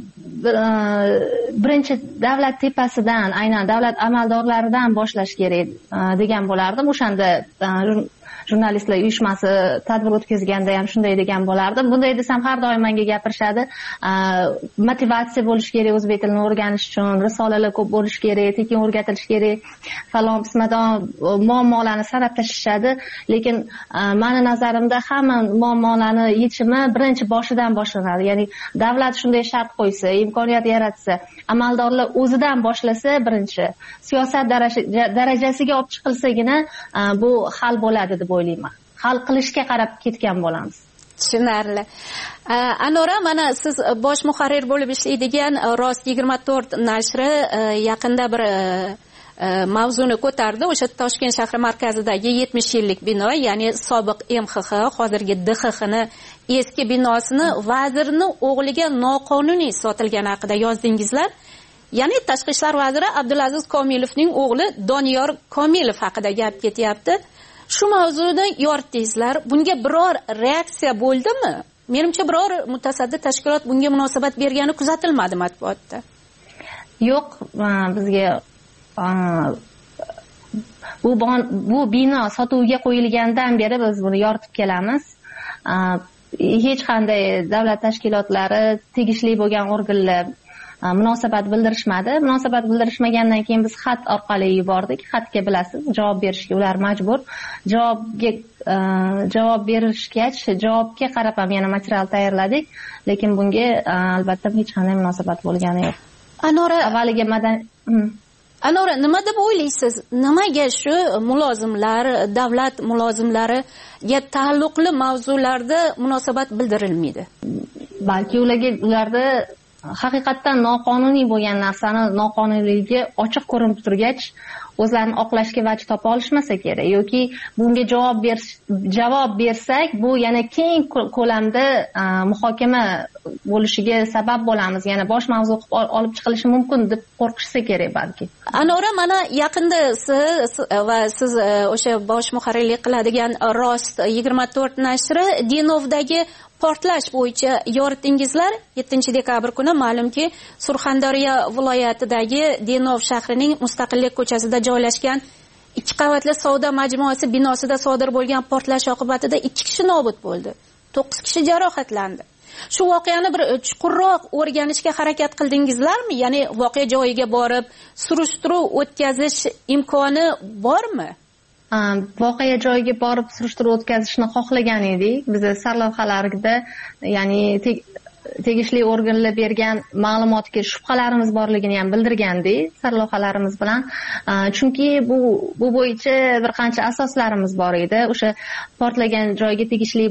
birinchi davlat tepasidan, aynan davlat amaldorlaridan boshlash kerak degan bo'lardim. O'shanda jurnalistlar uyushmasi tadbir o'tkazganda ham shunday degan bo'lardim. Bunday desam har doim menga gapirishadi. Motivatsiya bo'lish kerak o'zbek tilini o'rganish uchun, risolalar ko'p bo'lish kerak, tekin o'rgatilish kerak. Falon qismadan muammolarni sanab tashlashadi. Lekin meni nazarimda hamma muammolarni yechimi birinchi boshidan boshlanadi. Ya'ni davlat shunday shart qo'ysa, imkoniyat yaratsa, amaldorlar o'zidan boshlasa birinchi, siyosat darajasiga olib chiqilsagina bu hal bo'ladi deb o'ylayman. Hal qilishga qarab ketgan bo'lamiz. Tushunarli. Anora, mana siz bosh muharrir bo'lib ishlaydigan Rost 24 nashri yaqinda bir mavzuni ko'tardi. O'sha Toshkent shahri markazidagi 70 yillik bino, ya'ni sobiq MXX, hozirgi DXXni eski binosini vazirning o'g'liga noqonuniy sotilgani haqida yozdingizlar. Ya'ni Tashqi ishlar vaziri Abdulaziz Komilovning o'g'li Doniyor Komilov haqida gap ketyapti. Shu mavzuni yoritdingizlar. Bunga biror reaksiya bo'ldimi? Menimcha biror mutasaddi tashkilot bunga munosabat bergani kuzatilmadi matbuotda. Yo'q, bizga bu bino sotuvga qo'yilgandan beri biz buni yoritib kelamiz. Hech qanday davlat tashkilotlari, tegishli bo'lgan organlar munosabat bildirishmadi. Munosabat bildirishmagandan keyin biz xat orqali yubordik. Xatga bilasiz, javob berishga ular majbur. Javob berishgach, javobga qarab ham yana material tayyorladik, lekin bunga albatta hech qanday munosabat bo'lgani yo'q. Anora, avvaliga Anora, nima deb o'ylaysiz? Nimaga shu mulozimlar, davlat mulozimlariga taalluqli mavzularda munosabat bildirilmaydi? Balki ularda haqiqatdan noqonuniy bo'lgan narsani noqonuniyligi ochiq ko'rinib turgach, o'zlarini oqlashga vaj topa olishmasa kerak, yoki bunga javob bersak, bu yana keng ko'lamda muhokama bo'lishiga sabab bo'lamiz, yana bosh mavzu olib chiqilishi mumkin deb qo'rqishsa kerak balki. Anora, mana yaqinda siz o'sha bosh muharrirlik qiladigan Rost 24 nashri Denovdagi portlash bo'yicha yoritdingizlar. 7-dekabr kuni ma'lumki, Surxondaryo viloyatidagi Denov shahrining Mustaqillik ko'chasida joylashgan 2 qavatli savdo majmuasi binosida sodir bo'lgan portlash oqibatida 2 kishi nobud bo'ldi. 9 kishi jarohatlandi. Shu voqeani bir chuqurroq o'rganishga harakat qildingizlarmi? Ya'ni voqea joyiga borib, surishtiruv o'tkazish imkoni bormi? Voqea joyiga borib surishtiruv o'tkazishni xohlagan edik. Biz sarlavhalarida, ya'ni tegishli organlar bergan ma'lumotga shubhalarimiz borligini ham bildirgandik sarlavhalarimiz bilan. Chunki bu bo'yicha bir qancha asoslarimiz bor edi. O'sha portlagan joyga tegishli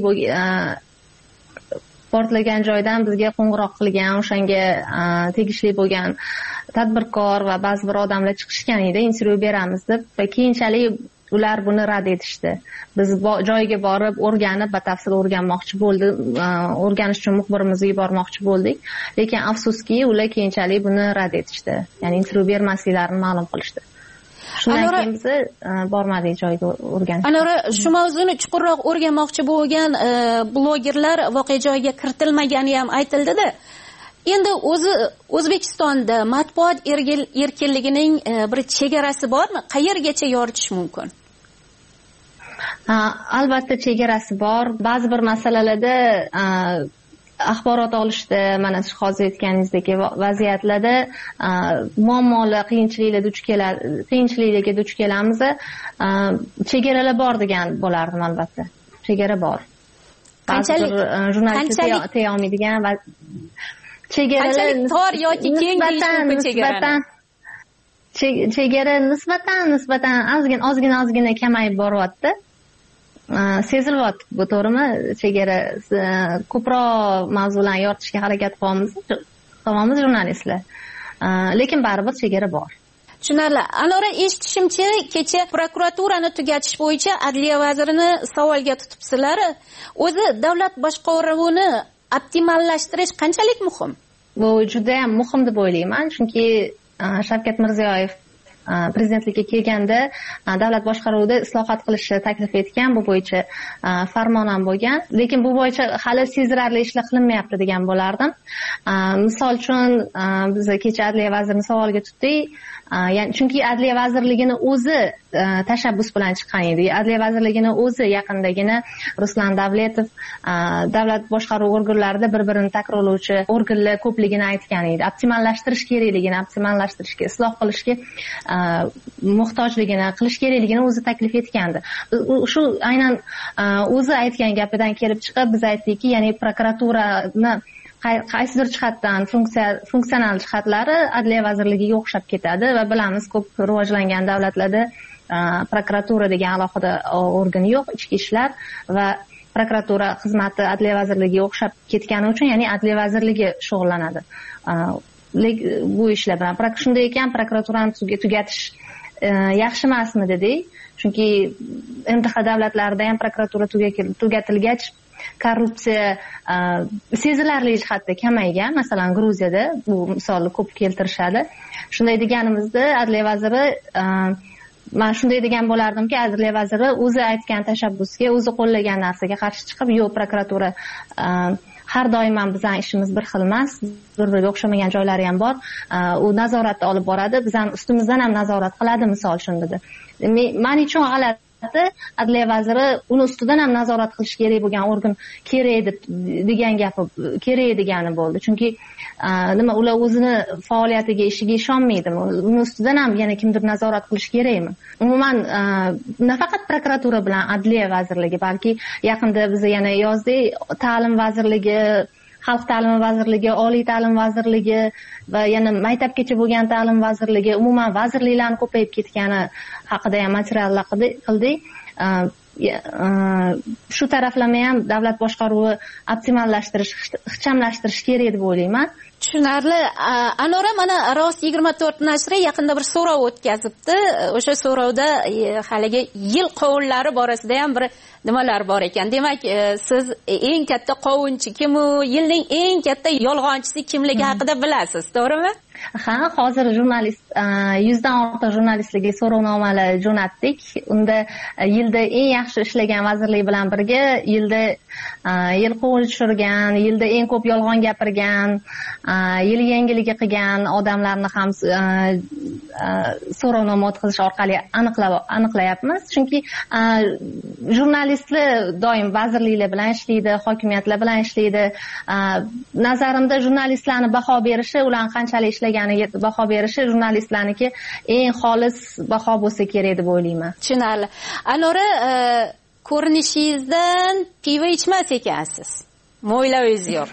portlagan joydan bizga qo'ng'iroq qilgan, o'shanga tegishli bo'lgan tadbirkor va ba'zi bir odamlar chiqishgan edi, intervyu beramiz deb, va keyinchalik ular buni rad etishdi. Biz joyiga borib, o'rganib, batafsil o'rganmoqchi bo'ldik, o'rganish uchun muxbirimizni yubormoqchi bo'ldik. Lekin afsuski, ular keyinchalik buni rad etishdi. Ya'ni intervyu bermasliklarini ma'lum qilishdi. shundan keyin biz bormadik joyga o'rganishga. Anora, shu mavzuni chuqurroq o'rganmoqchi bo'lgan blogerlar voqea joyiga kiritilmagani ham aytildida. Endi O'zbekistonda matbuot erkinligining bir chegarasi bormi? Qayergacha yoritish mumkin? Albatta chegarasi bor. Ba'zi bir masalalarda axborot olishda, mana siz hozir aytganingizdek vaziyatlarda muammolar, qiyinchiliklarga duch kelamiz. Chegaralar bor degan bo'lardim albatta. Chegara bor. Qanchalik jurnalistlar teya olmaydigan va chegaralar tor yoki keng chegarani? Chegara nisbatan ozgina kamayib boryapti. Sezilyapti, bu to'g'rimi? Chegara ko'proq mavzularni yoritishga harakat qilamiz jurnalistlar. Lekin baribir chegara bor. Tushunarli. Anora, eshitishimcha, kecha prokuraturani tugatish bo'yicha Adliya vazirini savolga tutibsizlar. O'zi davlat boshqaruvini optimallashtirish qanchalik muhim? Bu juda ham muhim deb o'ylayman, chunki Shavkat Mirziyoyev prezidentlikka kelganda davlat boshqaruvida islohot qilishni taklif etgan, bu bo'yicha farmon ham bo'lgan, lekin bu bo'yicha hali sezilarli ishlar qilinmayapti degan bo'lardim. Misol uchun biz kecha Adliya vazirini savolga tutdik. Ya'ni chunki Adliya vazirligini o'zi tashabbus bilan chiqqan edi. Adliya vazirligini o'zi yaqindagina Ruslan Davletov davlat boshqaruv organlarida bir-birini takrorlovchi organlar ko'pligini aytgan edi. Optimallashtirish kerakligini, optimallashtirish isloh qilishga muhtojligini, qilish kerakligini o'zi taklif etgandi. Shu aynan o'zi aytgan gapidan kelib chiqib biz aytdikki, ya'ni prokuraturani qaysidir jihatdan funksional jihatlari Adliya vazirligiga o'xshab ketadi va bilamiz, ko'p rivojlangan davlatlarda prokuratura degan alohida organ yo'q, ichki ishlar va prokuratura xizmati Adliya vazirligiga o'xshab ketgani uchun, ya'ni Adliya vazirligi shug'ullanadi bu ishlar bilan. Shunday ekan, prokuraturani tugatish yaxshi emasmi dedik, chunki MTH davlatlarida ham prokuratura tugatilgach korrupsiya sezilarli jihatda kamaygan. Masalan, Gruziyada bu misolni ko'p keltirishadi. Shunday deganimizda Adliya vaziri, men shunday degan bo'lardimki, Adliya vaziri o'zi aytgan tashabbusga, o'zi qo'llagan narsaga qarshi chiqib, yo'q, prokuratura har doim ham bizning ishimiz bir xil emas, bir-biriga o'xshamagan joylari ham bor. U nazoratni olib boradi, bizning ustimizdan ham nazorat qiladi, misol uchun dedi. Men uchun g'alati, Adliya vaziri uni ustidan ham nazorat qilish kerak bo'lgan organ kerak degan gapi kerak degani bo'ldi. Chunki ular o'zini faoliyatiga, ishiga ishonmaydimi? Uni ustidan ham yana kimdir nazorat qilish kerakmi? Umuman nafaqat prokuratura bilan Adliya vazirligi, balki yaqinda biz yana yozdik, ta'lim vazirligi, Xalq ta'limi vazirligi, Oliy ta'lim vazirligi va yana maktabgacha bo'lgan ta'lim vazirligi, umuman vazirliklarning ko'payib ketgani haqida ham materiallar qildik. Shu taraflama ham davlat boshqaruvi optimallashtirish, ixchamlashtirish kerak deb o'ylayman. Tushunarli. Anora, mana Rost 24 nashri yaqinda bir so'rov o'tkazibdi. O'sha so'rovda haligi yil qovunlari borasida ham bir nimalar bor ekan. Demak, siz eng katta qovunchi kim, yilning eng katta yolg'onchisi kimligi haqida bilasiz, to'g'rimi? Ha, hozir jurnalist 100 dan ortiq jurnalistlarga so'rovnomalar jo'natdik. Unda yilda eng yaxshi ishlagan vazirlik bilan birga yilda yil qovun tushirgan, yilda eng ko'p yolg'on gapirgan, yil yangiligi qilgan odamlarni ham so'rovnoma o'tkazish orqali aniqlayapmiz. Chunki jurnalistlar doim vazirliklar bilan ishlaydi, hokimiyatlar bilan ishlaydi. Nazarimda jurnalistlarni baho berishi, ularning qanchalik ishlaganiga baho berishi jurnalistlarniki eng xolis baho bo'lsa kerak deb o'ylayman. Tushunarli. Anora, ko'rinishingizdan pivo ichmas ekansiz. Mo'ylavingiz yo'q.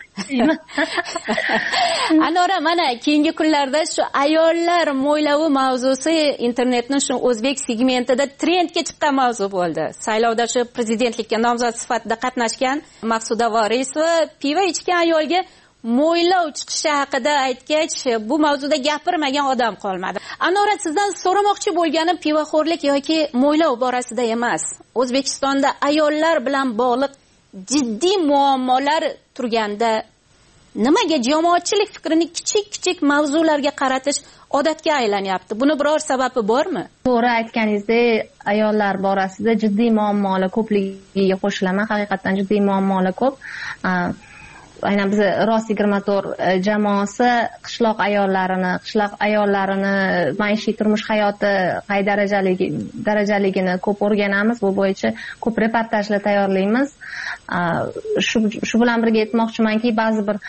Anora, mana keyingi kunlarda shu ayollar mo'ylavi mavzusi internetning shu o'zbek segmentida trendga chiqqan mavzu bo'ldi. Saylovda shu prezidentlikka nomzod sifatida qatnashgan Maqsuda Vorisova pivo ichgan ayolga mo'ylov chiqishi haqida aytgach, bu mavzuda gapirmagan odam qolmadi. Anora, sizdan so'ramoqchi bo'lganim pivoxo'rlik yoki mo'ylov borasida emas. O'zbekistonda ayollar bilan bog'liq jiddiy muammolar turganda nimaga jamoatchilik fikrini kichik-kichik mavzularga qaratish odatga aylanyapti. Buni biror sababi bormi? To'g'ri aytganingizdek, ayollar borasida jiddiy muammolar ko'pligiga qo'shilaman. Haqiqatan jiddiy muammolar ko'p. Aynan biz Rost 24 jamoasi qishloq ayollarini maishiy turmush hayoti qay darajaligini ko'p o'rganamiz. Bu bo'yicha ko'p reportajlar tayyorlaymiz. Shu bilan birga aytmoqchimanki, ba'zi bir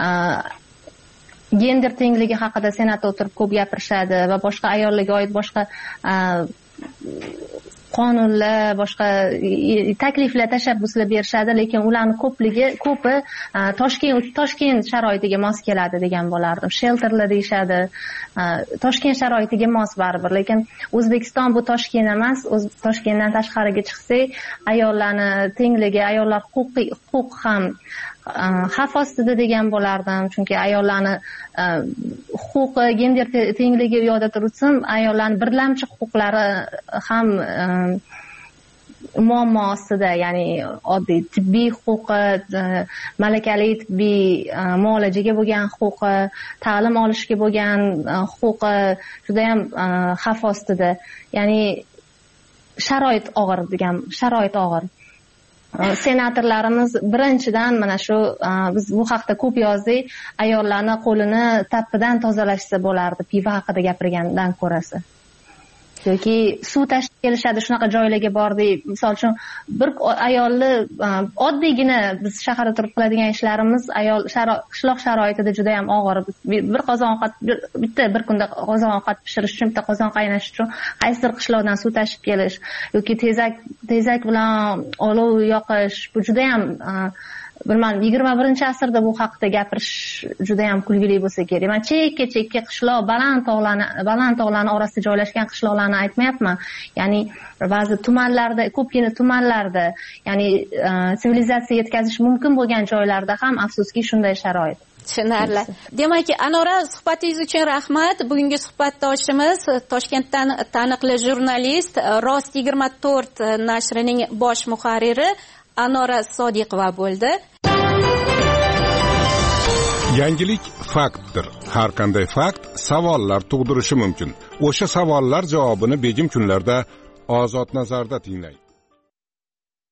gender tengligi haqida senatda o'tirib ko'p gapirishadi va boshqa ayollarga oid boshqa qonunlar, boshqa takliflar, tashabbuslar berishadi, lekin ularning ko'pi Toshkent sharoitiga mos keladi degan bo'lardim. Shelterlar deyishadi. Toshkent sharoitiga mos baribir, lekin O'zbekiston bu Toshkent emas. Toshkentdan tashqariga chiqsak, ayollarning tengligi, ayollar huquq ham xavf ostida degan bo'lardim. Chunki ayollarning huquqi, gender tengligi u yoqda tursin, ayollarning birlamchi huquqlari ham muammo ostida, ya'ni oddiy tibbiy huquqi, malakali tibbiy muolajaga bo'lgan huquqi, ta'lim olishga bo'lgan huquqi juda ham xavf ostida. Ya'ni sharoit og'ir. Senatorlarimiz birinchidan mana shu biz bu haqda ko'p yozdik, ayollarni qo'lini tappidan tozalashsa bo'lardi, piva haqida gapirgandan ko'rasi. yoki suv tashib kelishadi, shunaqa joylarga bordik. Misol uchun bir ayolni oddiygina biz shaharda turib qiladigan ishlarimiz qishloq sharoitida juda ham og'ir. Bir qozon ovqat bir kunda qozon ovqat pishirish uchun, bitta qozon qaynash uchun qaysidir qishloqdan suv tashib kelish yoki tezak bilan olov yoqish, bu juda ham bilmadim, 21-asrda bu haqida gapirish juda ham kulgili bo'lsa kerak. Men chekka qishloq, baland tog'larning orasida joylashgan qishloqlarni aytmayapman. Ya'ni ba'zi tumanlarda, ko'pgina tumanlarda, ya'ni sivilizatsiya yetkazish mumkin bo'lgan joylarda ham afsuski shunday sharoit. Tushunarli. Demak, Anora, suhbatingiz uchun rahmat. Bugungi suhbatdoshimiz Toshkentdan taniqli jurnalist, Rost 24 nashrining bosh muharriri Anora Sodiqova bo'ldi. Yangilik faktdir. Har qanday fakt savollar tug'dirishi mumkin. O'sha savollar javobini begim kunlarda Ozod nazarda tinglang.